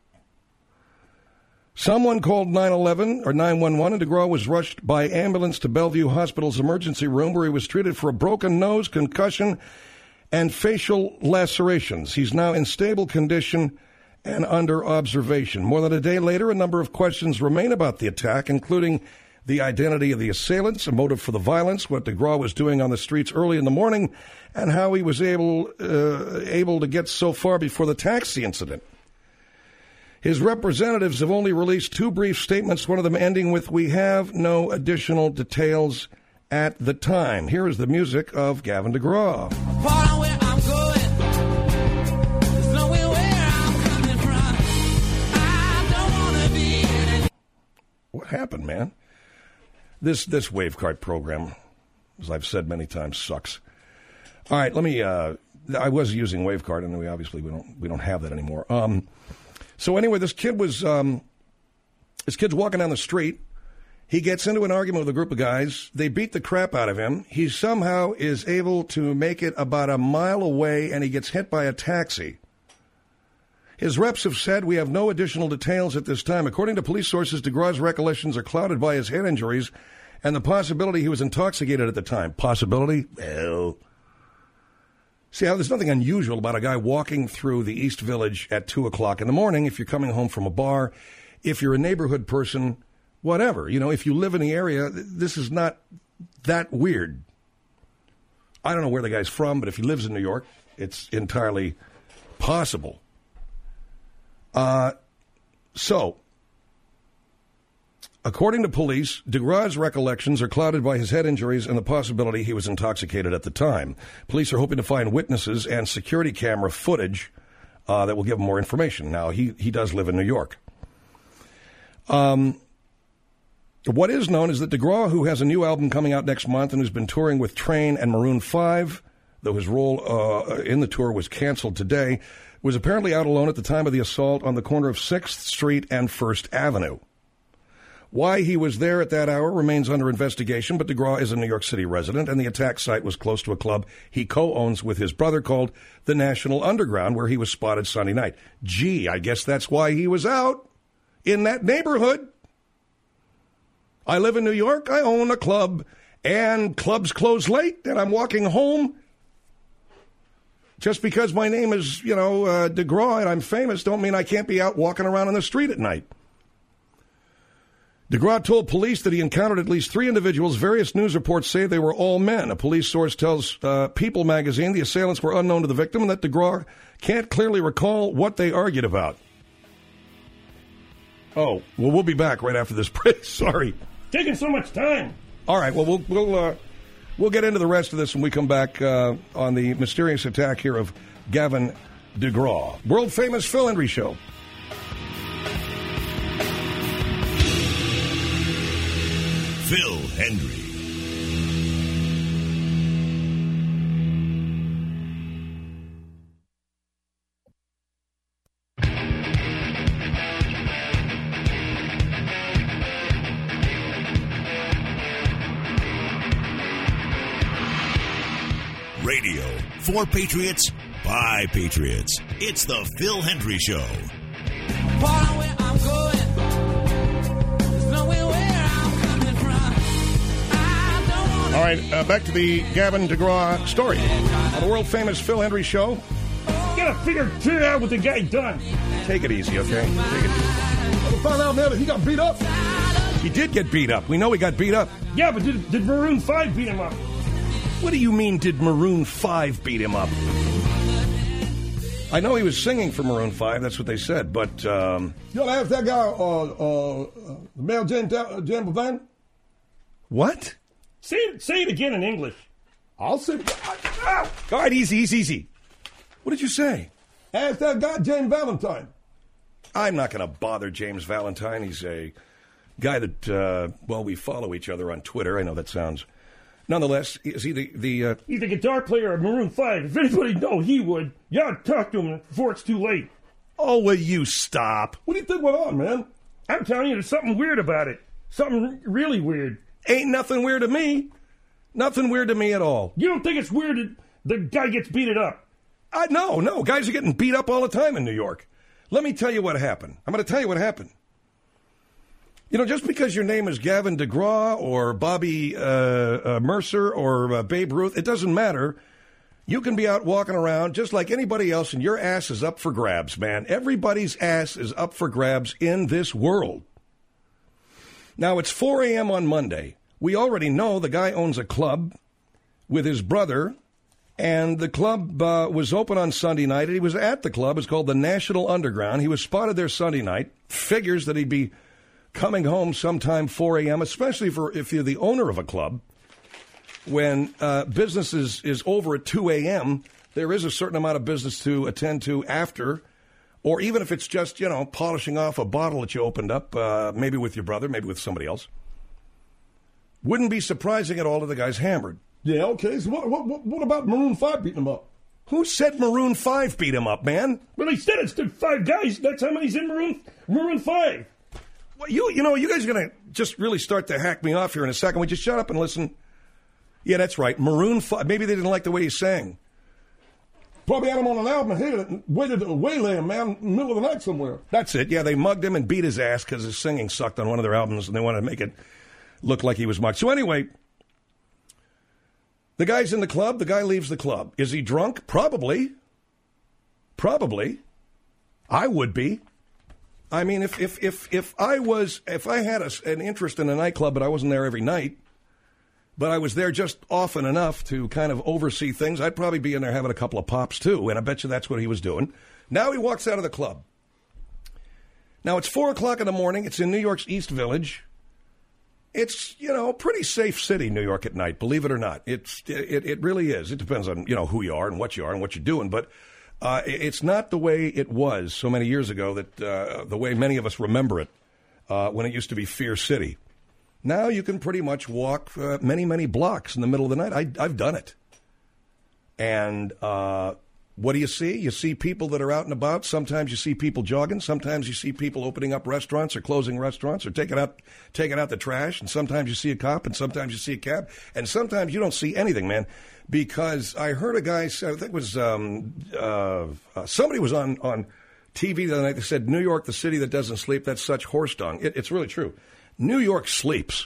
Someone called nine eleven or nine one one, and DeGraw was rushed by ambulance to Bellevue Hospital's emergency room, where he was treated for a broken nose, concussion, and facial lacerations. He's now in stable condition and under observation. More than a day later, a number of questions remain about the attack, including the identity of the assailants, a motive for the violence, what DeGraw was doing on the streets early in the morning, and how he was able uh, able to get so far before the taxi incident. His representatives have only released two brief statements, one of them ending with, "We have no additional details at the time." Here is the music of Gavin DeGraw. What happened, man? This this Wavecard program, as I've said many times, sucks. All right, let me. Uh, I was using Wavecard, and we obviously we don't we don't have that anymore. Um, so anyway, this kid was um, this kid's walking down the street. He gets into an argument with a group of guys. They beat the crap out of him. He somehow is able to make it about a mile away, and he gets hit by a taxi. His reps have said we have no additional details at this time. According to police sources, DeGraw's recollections are clouded by his head injuries and the possibility he was intoxicated at the time. Possibility? Well, see, there's nothing unusual about a guy walking through the East Village at two o'clock in the morning if you're coming home from a bar, if you're a neighborhood person, whatever. You know, if you live in the area, this is not that weird. I don't know where the guy's from, but if he lives in New York, it's entirely possible. Uh, so, according to police, DeGraw's recollections are clouded by his head injuries and the possibility he was intoxicated at the time. Police are hoping to find witnesses and security camera footage uh, that will give him more information. Now, he, he does live in New York. Um, what is known is that DeGraw, who has a new album coming out next month and who's been touring with Train and Maroon five, though his role uh, in the tour was canceled today, was apparently out alone at the time of the assault on the corner of sixth Street and first Avenue. Why he was there at that hour remains under investigation, but DeGraw is a New York City resident, and the attack site was close to a club he co-owns with his brother called the National Underground, where he was spotted Sunday night. Gee, I guess that's why he was out in that neighborhood. I live in New York, I own a club, and clubs close late, and I'm walking home. Just because my name is, you know, uh, DeGraw and I'm famous don't mean I can't be out walking around on the street at night. DeGraw told police that he encountered at least three individuals. Various news reports say they were all men. A police source tells uh, People magazine the assailants were unknown to the victim and that DeGraw can't clearly recall what they argued about. Oh, well, we'll be back right after this break. Sorry. Taking so much time. All right, well, we'll... we'll uh, We'll get into the rest of this when we come back uh, on the mysterious attack here of Gavin DeGraw. World-famous Phil Hendrie Show. Phil Hendrie. Radio for Patriots by Patriots. It's the Phil Hendrie Show. All right, uh, back to the Gavin DeGraw story on the world-famous Phil Hendrie Show. Gotta figure, figure out what the guy done. Take it easy, okay? Take it easy. We found out now that he got beat up. He did get beat up. We know he got beat up. Yeah, but did, did Maroon five beat him up? What do you mean, did Maroon five beat him up? I know he was singing for Maroon five. That's what they said. But um, you ought to ask that guy, uh, uh, uh, Mel Jan Van. What? Say it, say it again in English. I'll say. All right, easy, easy, easy. What did you say? Ask that guy, James Valentine. I'm not going to bother James Valentine. He's a guy that, uh, well, we follow each other on Twitter. I know that sounds... Nonetheless, is he the... the uh... He's the guitar player of Maroon five. If anybody know, he would. You ought to talk to him before it's too late. Oh, will you stop? What do you think went on, man? I'm telling you, there's something weird about it. Something really weird. Ain't nothing weird to me. Nothing weird to me at all. You don't think it's weird that the guy gets beaten up? Uh, no, no. Guys are getting beat up all the time in New York. Let me tell you what happened. I'm going to tell you what happened. You know, just because your name is Gavin DeGraw or Bobby uh, uh, Mercer or uh, Babe Ruth, it doesn't matter. You can be out walking around just like anybody else, and your ass is up for grabs, man. Everybody's ass is up for grabs in this world. Now, it's four a.m. on Monday. We already know the guy owns a club with his brother, and the club uh, was open on Sunday night. He was at the club. It's called the National Underground. He was spotted there Sunday night. Figures that he'd be coming home sometime four a.m., especially for if you're the owner of a club. When uh, business is, is over at two a.m., there is a certain amount of business to attend to after, or even if it's just, you know, polishing off a bottle that you opened up, uh, maybe with your brother, maybe with somebody else. Wouldn't be surprising at all if the guy's hammered. Yeah, okay. So what, what, what about Maroon five beating him up? Who said Maroon five beat him up, man? Well, he said it's the five guys. That's how many's in Maroon, Maroon five. Well, you, you know, you guys are going to just really start to hack me off here in a second. Would you shut up and listen? Yeah, that's right. Maroon five. Maybe they didn't like the way he sang. Probably had him on an album and hated it and waited to waylay him, man, in the middle of the night somewhere. That's it. Yeah, they mugged him and beat his ass because his singing sucked on one of their albums, and they wanted to make it look like he was mugged. So anyway, the guy's in the club. The guy leaves the club. Is he drunk? Probably. Probably. I would be. I mean, if if if, if I was, if I had a, an interest in a nightclub, but I wasn't there every night, but I was there just often enough to kind of oversee things, I'd probably be in there having a couple of pops, too. And I bet you that's what he was doing. Now he walks out of the club. Now, it's four o'clock in the morning. It's in New York's East Village. It's, you know, a pretty safe city, New York at night, believe it or not. It's It, it really is. It depends on, you know, who you are and what you are and what you're doing. But uh, it's not the way it was so many years ago, that uh, the way many of us remember it uh, when it used to be Fear City. Now you can pretty much walk uh, many, many blocks in the middle of the night. I, I've done it. And uh, what do you see? You see people that are out and about. Sometimes you see people jogging. Sometimes you see people opening up restaurants or closing restaurants or taking out taking out the trash. And sometimes you see a cop, and sometimes you see a cab. And sometimes you don't see anything, man, because I heard a guy say, I think it was um, uh, uh, somebody was on, on T V the other night that said, New York, the city that doesn't sleep, that's such horse dung. It, it's really true. New York sleeps.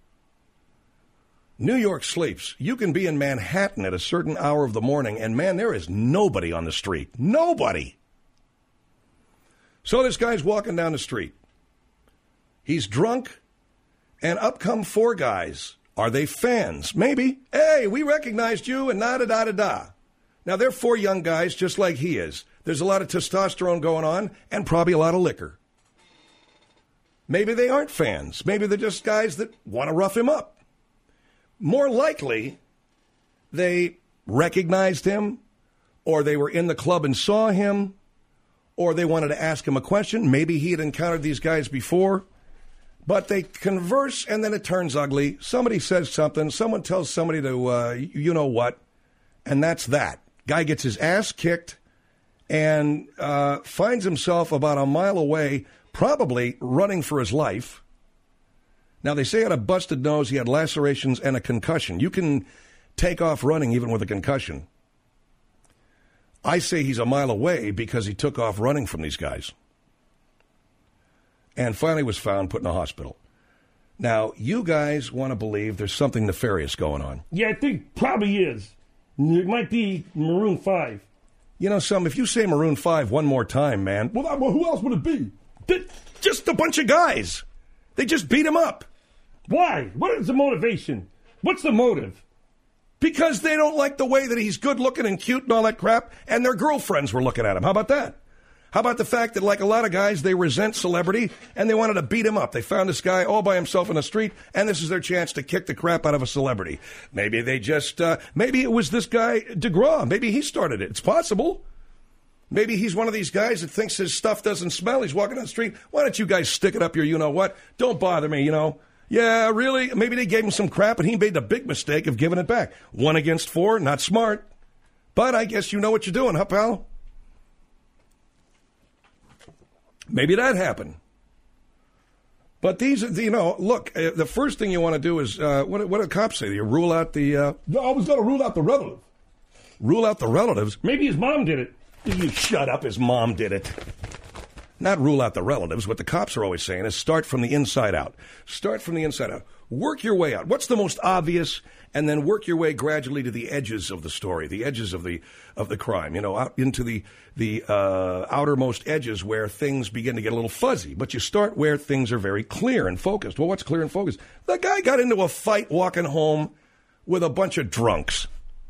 New York sleeps. You can be in Manhattan at a certain hour of the morning, and, man, there is nobody on the street. Nobody. So this guy's walking down the street. He's drunk, and up come four guys. Are they fans? Maybe. Hey, we recognized you, and da-da-da-da-da. Now, they're four young guys just like he is. There's a lot of testosterone going on, and probably a lot of liquor. Maybe they aren't fans. Maybe they're just guys that want to rough him up. More likely, they recognized him, or they were in the club and saw him, or they wanted to ask him a question. Maybe he had encountered these guys before. But they converse, and then it turns ugly. Somebody says something. Someone tells somebody to, uh, you know what, and that's that. Guy gets his ass kicked and uh, finds himself about a mile away, probably running for his life. Now, they say he had a busted nose, he had lacerations, and a concussion. You can take off running even with a concussion. I say he's a mile away because he took off running from these guys. And finally was found put in a hospital. Now, you guys want to believe there's something nefarious going on. Yeah, I think probably is. It might be Maroon five. You know, some, if you say Maroon five one more time, man. Well, well who else would it be? Just a bunch of guys. They just beat him up. Why? What is the motivation? What's the motive? Because they don't like the way that he's good looking and cute and all that crap, and their girlfriends were looking at him. How about that? How about the fact that, like a lot of guys, they resent celebrity and they wanted to beat him up? They found this guy all by himself in the street, and this is their chance to kick the crap out of a celebrity. Maybe they just, uh, maybe it was this guy, DeGraw. Maybe he started it. It's possible. Maybe he's one of these guys that thinks his stuff doesn't smell. He's walking down the street. Why don't you guys stick it up your you-know-what? Don't bother me, you know. Yeah, really? Maybe they gave him some crap, and he made the big mistake of giving it back. One against four, not smart. But I guess you know what you're doing, huh, pal? Maybe that happened. But these, you know, look, uh, the first thing you want to do is, uh, what, what do cops say? You rule out the... Uh, no, I was going to rule out the relative. Rule out the relatives? Maybe his mom did it. You shut up, his mom did it. Not rule out the relatives. What the cops are always saying is start from the inside out. Start from the inside out. Work your way out. What's the most obvious? And then work your way gradually to the edges of the story, the edges of the of the crime, you know, out into the, the uh, outermost edges where things begin to get a little fuzzy. But you start where things are very clear and focused. Well, what's clear and focused? The guy got into a fight walking home with a bunch of drunks.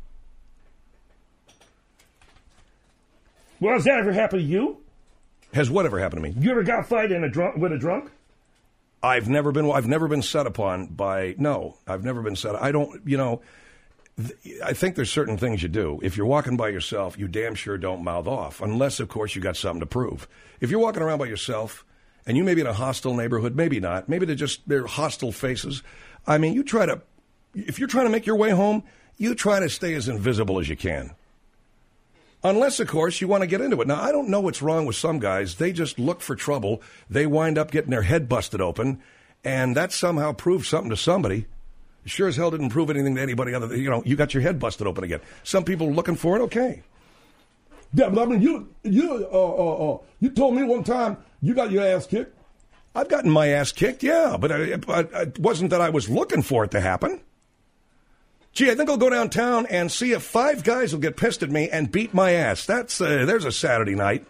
Well, has that ever happened to you? Has whatever happened to me? You ever got fight in a drunk with a drunk? I've never been. I've never been set upon by. No, I've never been set. I don't. You know, th- I think there's certain things you do. If you're walking by yourself, you damn sure don't mouth off, unless, of course, you got something to prove. If you're walking around by yourself, and you may be in a hostile neighborhood, maybe not. Maybe they're just they're hostile faces. I mean, you try to. If you're trying to make your way home, you try to stay as invisible as you can. Unless, of course, you want to get into it. Now, I don't know what's wrong with some guys. They just look for trouble. They wind up getting their head busted open, and that somehow proves something to somebody. It sure as hell didn't prove anything to anybody other than, you know, you got your head busted open again. Some people are looking for it, okay. Yeah, but I mean, you you uh, uh, uh, you told me one time you got your ass kicked. I've gotten my ass kicked, yeah, but it, it wasn't that I was looking for it to happen. Gee, I think I'll go downtown and see if five guys will get pissed at me and beat my ass. That's uh, there's a Saturday night.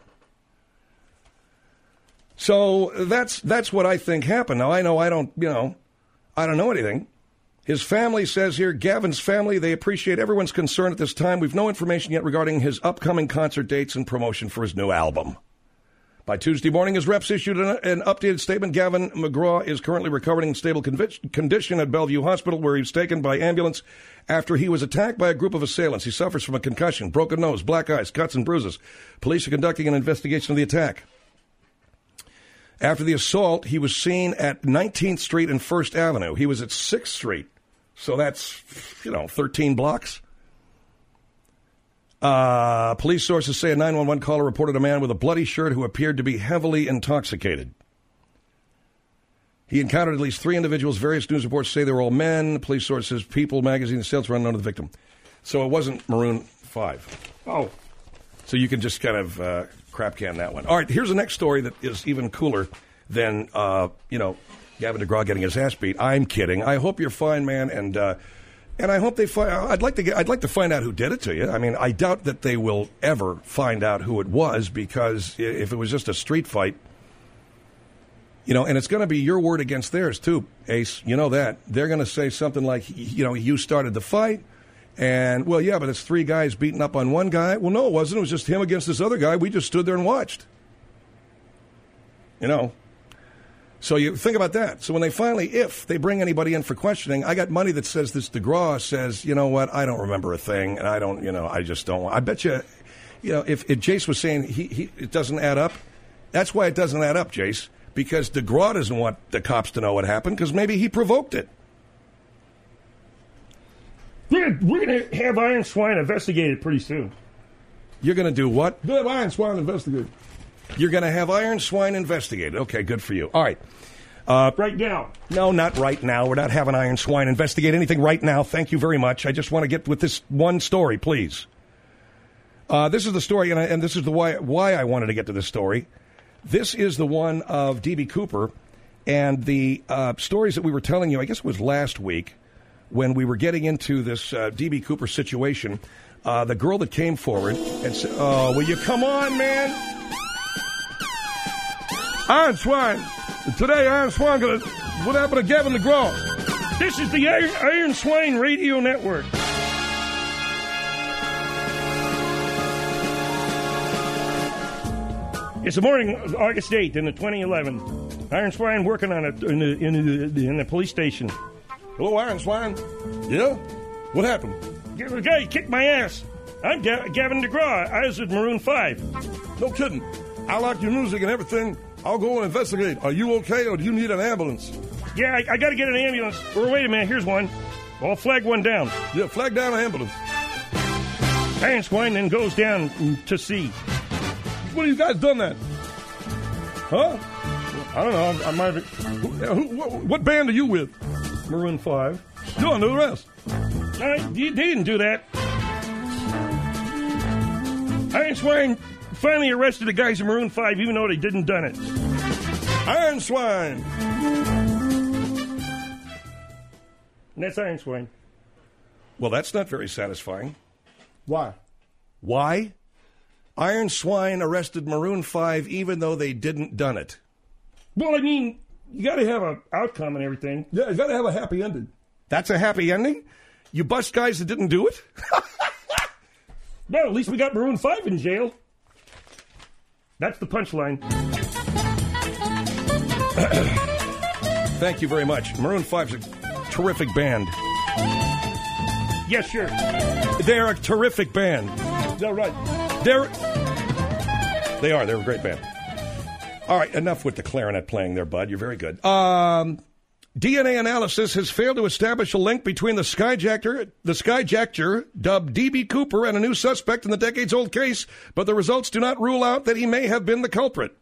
So that's that's what I think happened. Now, I know I don't, you know, I don't know anything. His family says here, Gavin's family, they appreciate everyone's concern at this time. We've no information yet regarding his upcoming concert dates and promotion for his new album. By Tuesday morning, his reps issued an, an updated statement. Gavin McGraw is currently recovering in stable convic- condition at Bellevue Hospital, where he was taken by ambulance after he was attacked by a group of assailants. He suffers from a concussion, broken nose, black eyes, cuts and bruises. Police are conducting an investigation of the attack. After the assault, he was seen at nineteenth Street and First Avenue. He was at sixth Street, so that's, you know, thirteen blocks. Uh, police sources say a nine one one caller reported a man with a bloody shirt who appeared to be heavily intoxicated. He encountered at least three individuals. Various news reports say they were all men. Police sources, People magazine, the sales were unknown to the victim. So it wasn't Maroon five. Oh. So you can just kind of uh, crap can that one. All right, here's the next story that is even cooler than, uh, you know, Gavin DeGraw getting his ass beat. I'm kidding. I hope you're fine, man, and... Uh, And I hope they find. I'd like to get. I'd like to find out who did it to you. I mean, I doubt that they will ever find out who it was, because if it was just a street fight, you know, and it's going to be your word against theirs too, Ace. You know that they're going to say something like, you know, you started the fight, and well, yeah, but it's three guys beating up on one guy. Well, no, it wasn't. It was just him against this other guy. We just stood there and watched. You know. So you think about that. So when they finally, if they bring anybody in for questioning, I got money that says this DeGraw says, you know what, I don't remember a thing, and I don't, you know, I just don't. I bet you, you know, if, if Jace was saying he, he it doesn't add up, that's why it doesn't add up, Jace, because DeGraw doesn't want the cops to know what happened, because maybe he provoked it. We're, we're going to have Iron Swine investigated pretty soon. You're going to do what? We'll have Iron Swine investigated. You're going to have Iron Swine investigated. Okay, good for you. All right. Uh, right now. No, not right now. We're not having Iron Swine investigate anything right now. Thank you very much. I just want to get with this one story, please. Uh, this is the story, and, I, and this is the why, why I wanted to get to this story. This is the one of D B. Cooper, and the uh, stories that we were telling you, I guess it was last week, when we were getting into this uh, D B. Cooper situation. Uh, the girl that came forward and said, oh, will you come on, man? Iron Swine. Today, Iron Swine, gonna, what happened to Gavin DeGraw? This is the Iron, Iron Swine Radio Network. It's the morning of August eighth in the twenty eleven. Iron Swine working on it in the, in the, in the police station. Hello, Iron Swine. Yeah? What happened? The guy kicked my ass. I'm Ga- Gavin DeGraw. I was with Maroon five. No kidding. I like your music and everything. I'll go and investigate. Are you okay, or do you need an ambulance? Yeah, I, I got to get an ambulance. Or wait a minute, here's one. I'll flag one down. Yeah, flag down an ambulance. Iron Swine then goes down to see. What have you guys done that? Huh? I don't know. I might have... Who, who, what, what band are you with? Maroon five. You don't know the rest. No, they didn't do that. Iron Swine finally arrested the guys in Maroon five, even though they didn't done it. Iron Swine. And that's Iron Swine. Well, that's not very satisfying. Why? Why? Iron Swine arrested Maroon five even though they didn't done it. Well, I mean, you got to have an outcome and everything. Yeah, you got to have a happy ending. That's a happy ending? You bust guys that didn't do it? No, at least we got Maroon five in jail. That's the punchline. Thank you very much. Maroon five's a terrific band. Yes, sure. They're a terrific band. Yeah, right. They're... They are. They're a great band. All right, enough with the clarinet playing there, bud. You're very good. Um, D N A analysis has failed to establish a link between the skyjacker, the skyjacker, dubbed D B. Cooper, and a new suspect in the decades-old case, but the results do not rule out that he may have been the culprit.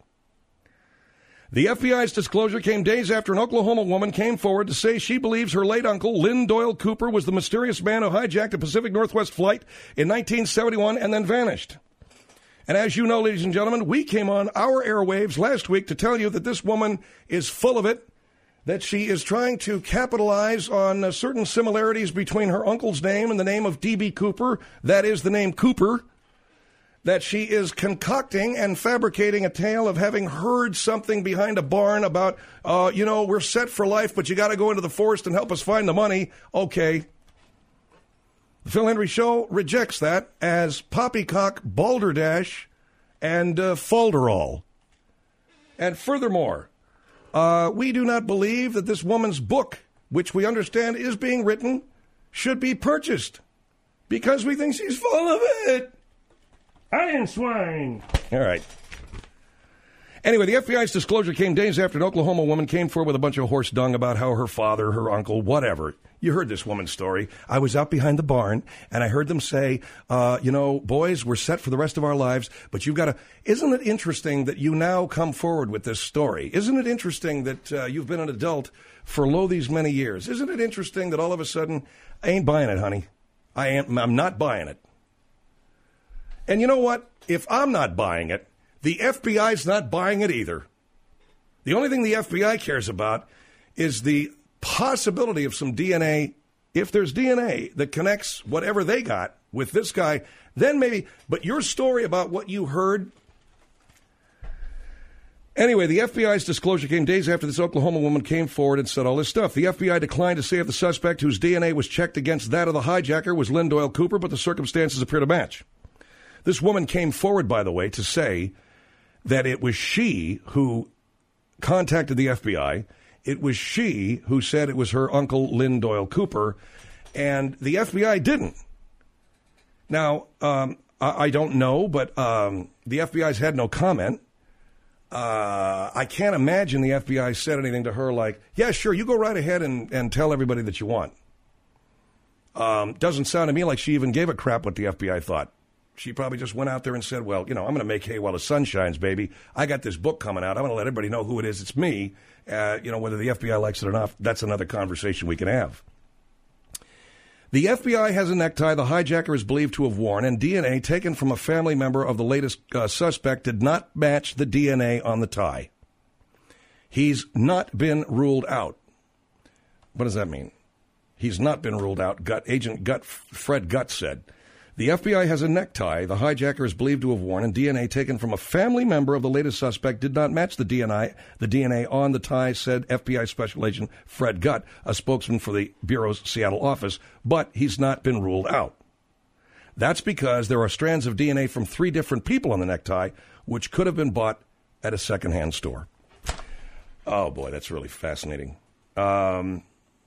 The F B I's disclosure came days after an Oklahoma woman came forward to say she believes her late uncle, Lynn Doyle Cooper, was the mysterious man who hijacked a Pacific Northwest flight in nineteen seventy-one and then vanished. And as you know, ladies and gentlemen, we came on our airwaves last week to tell you that this woman is full of it, that she is trying to capitalize on uh, certain similarities between her uncle's name and the name of D B. Cooper, that is the name Cooper, that she is concocting and fabricating a tale of having heard something behind a barn about, uh, you know, we're set for life, but you got to go into the forest and help us find the money. Okay. The Phil Hendry Show rejects that as poppycock, balderdash, and uh, falderall. And furthermore, uh, we do not believe that this woman's book, which we understand is being written, should be purchased because we think she's full of it. Iron Swine. All right. Anyway, the F B I's disclosure came days after an Oklahoma woman came forward with a bunch of horse dung about how her father, her uncle, whatever. You heard this woman's story. I was out behind the barn, and I heard them say, uh, you know, boys, we're set for the rest of our lives, but you've got to... Isn't it interesting that you now come forward with this story? Isn't it interesting that uh, you've been an adult for lo these many years? Isn't it interesting that all of a sudden, I ain't buying it, honey. I am, I'm not buying it. And you know what? If I'm not buying it, the F B I's not buying it either. The only thing the F B I cares about is the possibility of some D N A. If there's D N A that connects whatever they got with this guy, then maybe. But your story about what you heard. Anyway, the F B I's disclosure came days after this Oklahoma woman came forward and said all this stuff. The F B I declined to say if the suspect whose D N A was checked against that of the hijacker was Lynn Doyle Cooper, but the circumstances appear to match. This woman came forward, by the way, to say that it was she who contacted the F B I. It was she who said it was her uncle, Lynn Doyle Cooper, and the F B I didn't. Now, um, I, I don't know, but um, the F B I's had no comment. Uh, I can't imagine the F B I said anything to her like, yeah, sure, you go right ahead and, and tell everybody that you want. Um, doesn't sound to me like she even gave a crap what the F B I thought. She probably just went out there and said, well, you know, I'm going to make hay while the sun shines, baby. I got this book coming out. I'm going to let everybody know who it is. It's me. Uh, you know, whether the F B I likes it or not, that's another conversation we can have. The F B I has a necktie the hijacker is believed to have worn, and D N A taken from a family member of the latest uh, suspect did not match the D N A on the tie. He's not been ruled out. What does that mean? He's not been ruled out. Gut, Agent Gut, Fred Gut said. The F B I has a necktie the hijacker is believed to have worn, and D N A taken from a family member of the latest suspect did not match the D N A. The D N A on the tie, said F B I Special Agent Fred Gut, a spokesman for the Bureau's Seattle office, but he's not been ruled out. That's because there are strands of D N A from three different people on the necktie, which could have been bought at a secondhand store. Oh, boy, that's really fascinating. Um,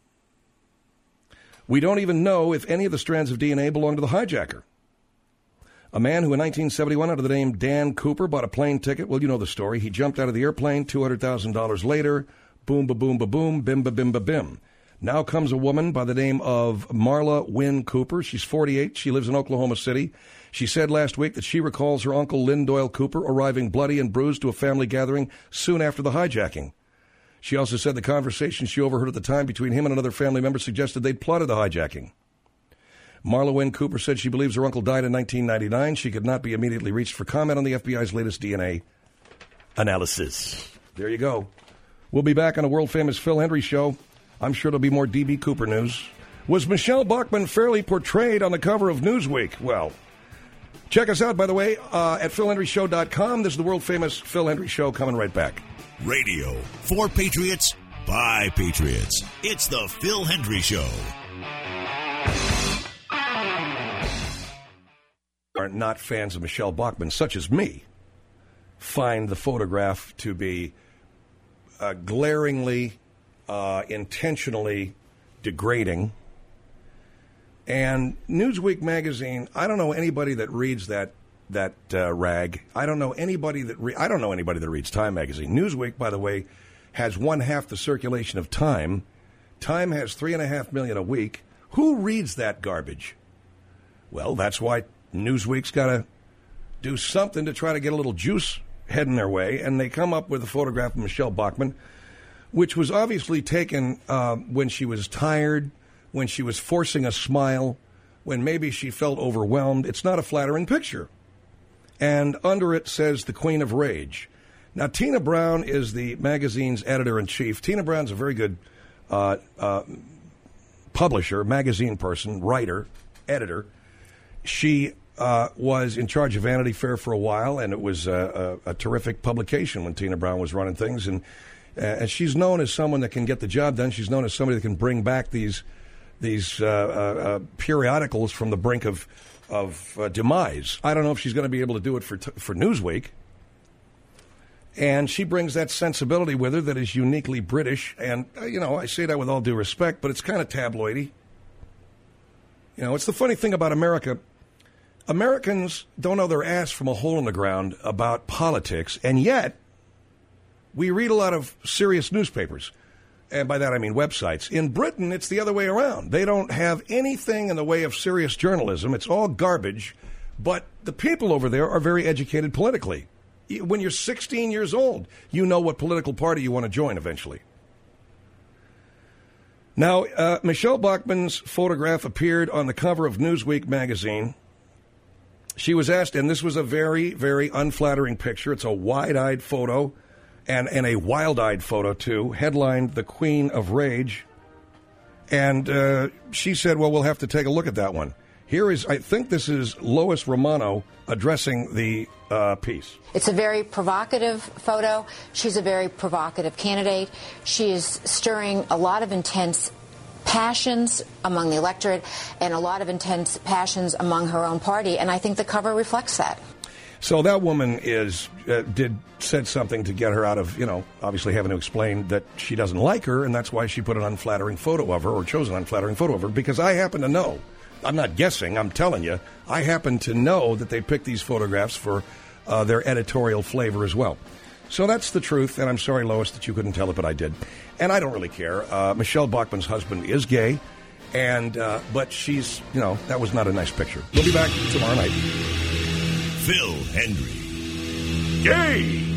we don't even know if any of the strands of D N A belong to the hijacker. A man who in nineteen seventy-one, under the name Dan Cooper, bought a plane ticket. Well, you know the story. He jumped out of the airplane, two hundred thousand dollars later, boom, ba-boom, ba-boom, bim-ba-bim, ba-bim. Now comes a woman by the name of Marla Wynn Cooper. She's forty-eight. She lives in Oklahoma City. She said last week that she recalls her uncle Lynn Doyle Cooper arriving bloody and bruised to a family gathering soon after the hijacking. She also said the conversation she overheard at the time between him and another family member suggested they'd plotted the hijacking. Marla Wynn Cooper said she believes her uncle died in nineteen ninety-nine. She could not be immediately reached for comment on the F B I's latest D N A analysis. There you go. We'll be back on a world-famous Phil Hendry show. I'm sure there'll be more D B Cooper news. Was Michelle Bachmann fairly portrayed on the cover of Newsweek? Well, check us out, by the way, uh, at phil hendry show dot com. This is the world-famous Phil Hendry Show coming right back. Radio for Patriots by Patriots. It's the Phil Hendry Show. Are not fans of Michelle Bachmann, such as me, find the photograph to be uh, glaringly, uh, intentionally degrading. And Newsweek magazine, I don't know anybody that reads that that uh, rag. I don't know anybody that re- I don't know anybody that reads Time magazine. Newsweek, by the way, has one half the circulation of Time. Time has three and a half million a week. Who reads that garbage? Well, that's why Newsweek's got to do something to try to get a little juice heading their way, and they come up with a photograph of Michelle Bachmann, which was obviously taken uh, when she was tired, when she was forcing a smile, when maybe she felt overwhelmed. It's not a flattering picture. And under it says the Queen of Rage. Now, Tina Brown is the magazine's editor-in-chief. Tina Brown's a very good uh, uh, publisher, magazine person, writer, editor. She uh, was in charge of Vanity Fair for a while, and it was a, a, a terrific publication when Tina Brown was running things. And, uh, and she's known as someone that can get the job done. She's known as somebody that can bring back these these uh, uh, periodicals from the brink of of uh, demise. I don't know if she's going to be able to do it for t- for Newsweek. And she brings that sensibility with her that is uniquely British. And, uh, you know, I say that with all due respect, but it's kind of tabloidy. You know, it's the funny thing about America. Americans don't know their ass from a hole in the ground about politics, and yet we read a lot of serious newspapers. And by that I mean websites. In Britain, it's the other way around. They don't have anything in the way of serious journalism. It's all garbage. But the people over there are very educated politically. When you're sixteen years old, you know what political party you want to join eventually. Now, uh, Michelle Bachmann's photograph appeared on the cover of Newsweek magazine. She was asked, and this was a very, very unflattering picture. It's a wide-eyed photo. And, and a wild-eyed photo, too, headlined The Queen of Rage. And uh, she said, well, we'll have to take a look at that one. Here is, I think this is Lois Romano addressing the uh, piece. It's a very provocative photo. She's a very provocative candidate. She is stirring a lot of intense passions among the electorate and a lot of intense passions among her own party. And I think the cover reflects that. So that woman is uh, did said something to get her out of, you know, obviously having to explain that she doesn't like her, and that's why she put an unflattering photo of her, or chose an unflattering photo of her, because I happen to know, I'm not guessing, I'm telling you, I happen to know that they picked these photographs for uh, their editorial flavor as well. So that's the truth, and I'm sorry, Lois, that you couldn't tell it, but I did. And I don't really care. Uh, Michelle Bachmann's husband is gay, and uh, but she's, you know, that was not a nice picture. We'll be back tomorrow night. Phil Hendry. Gay!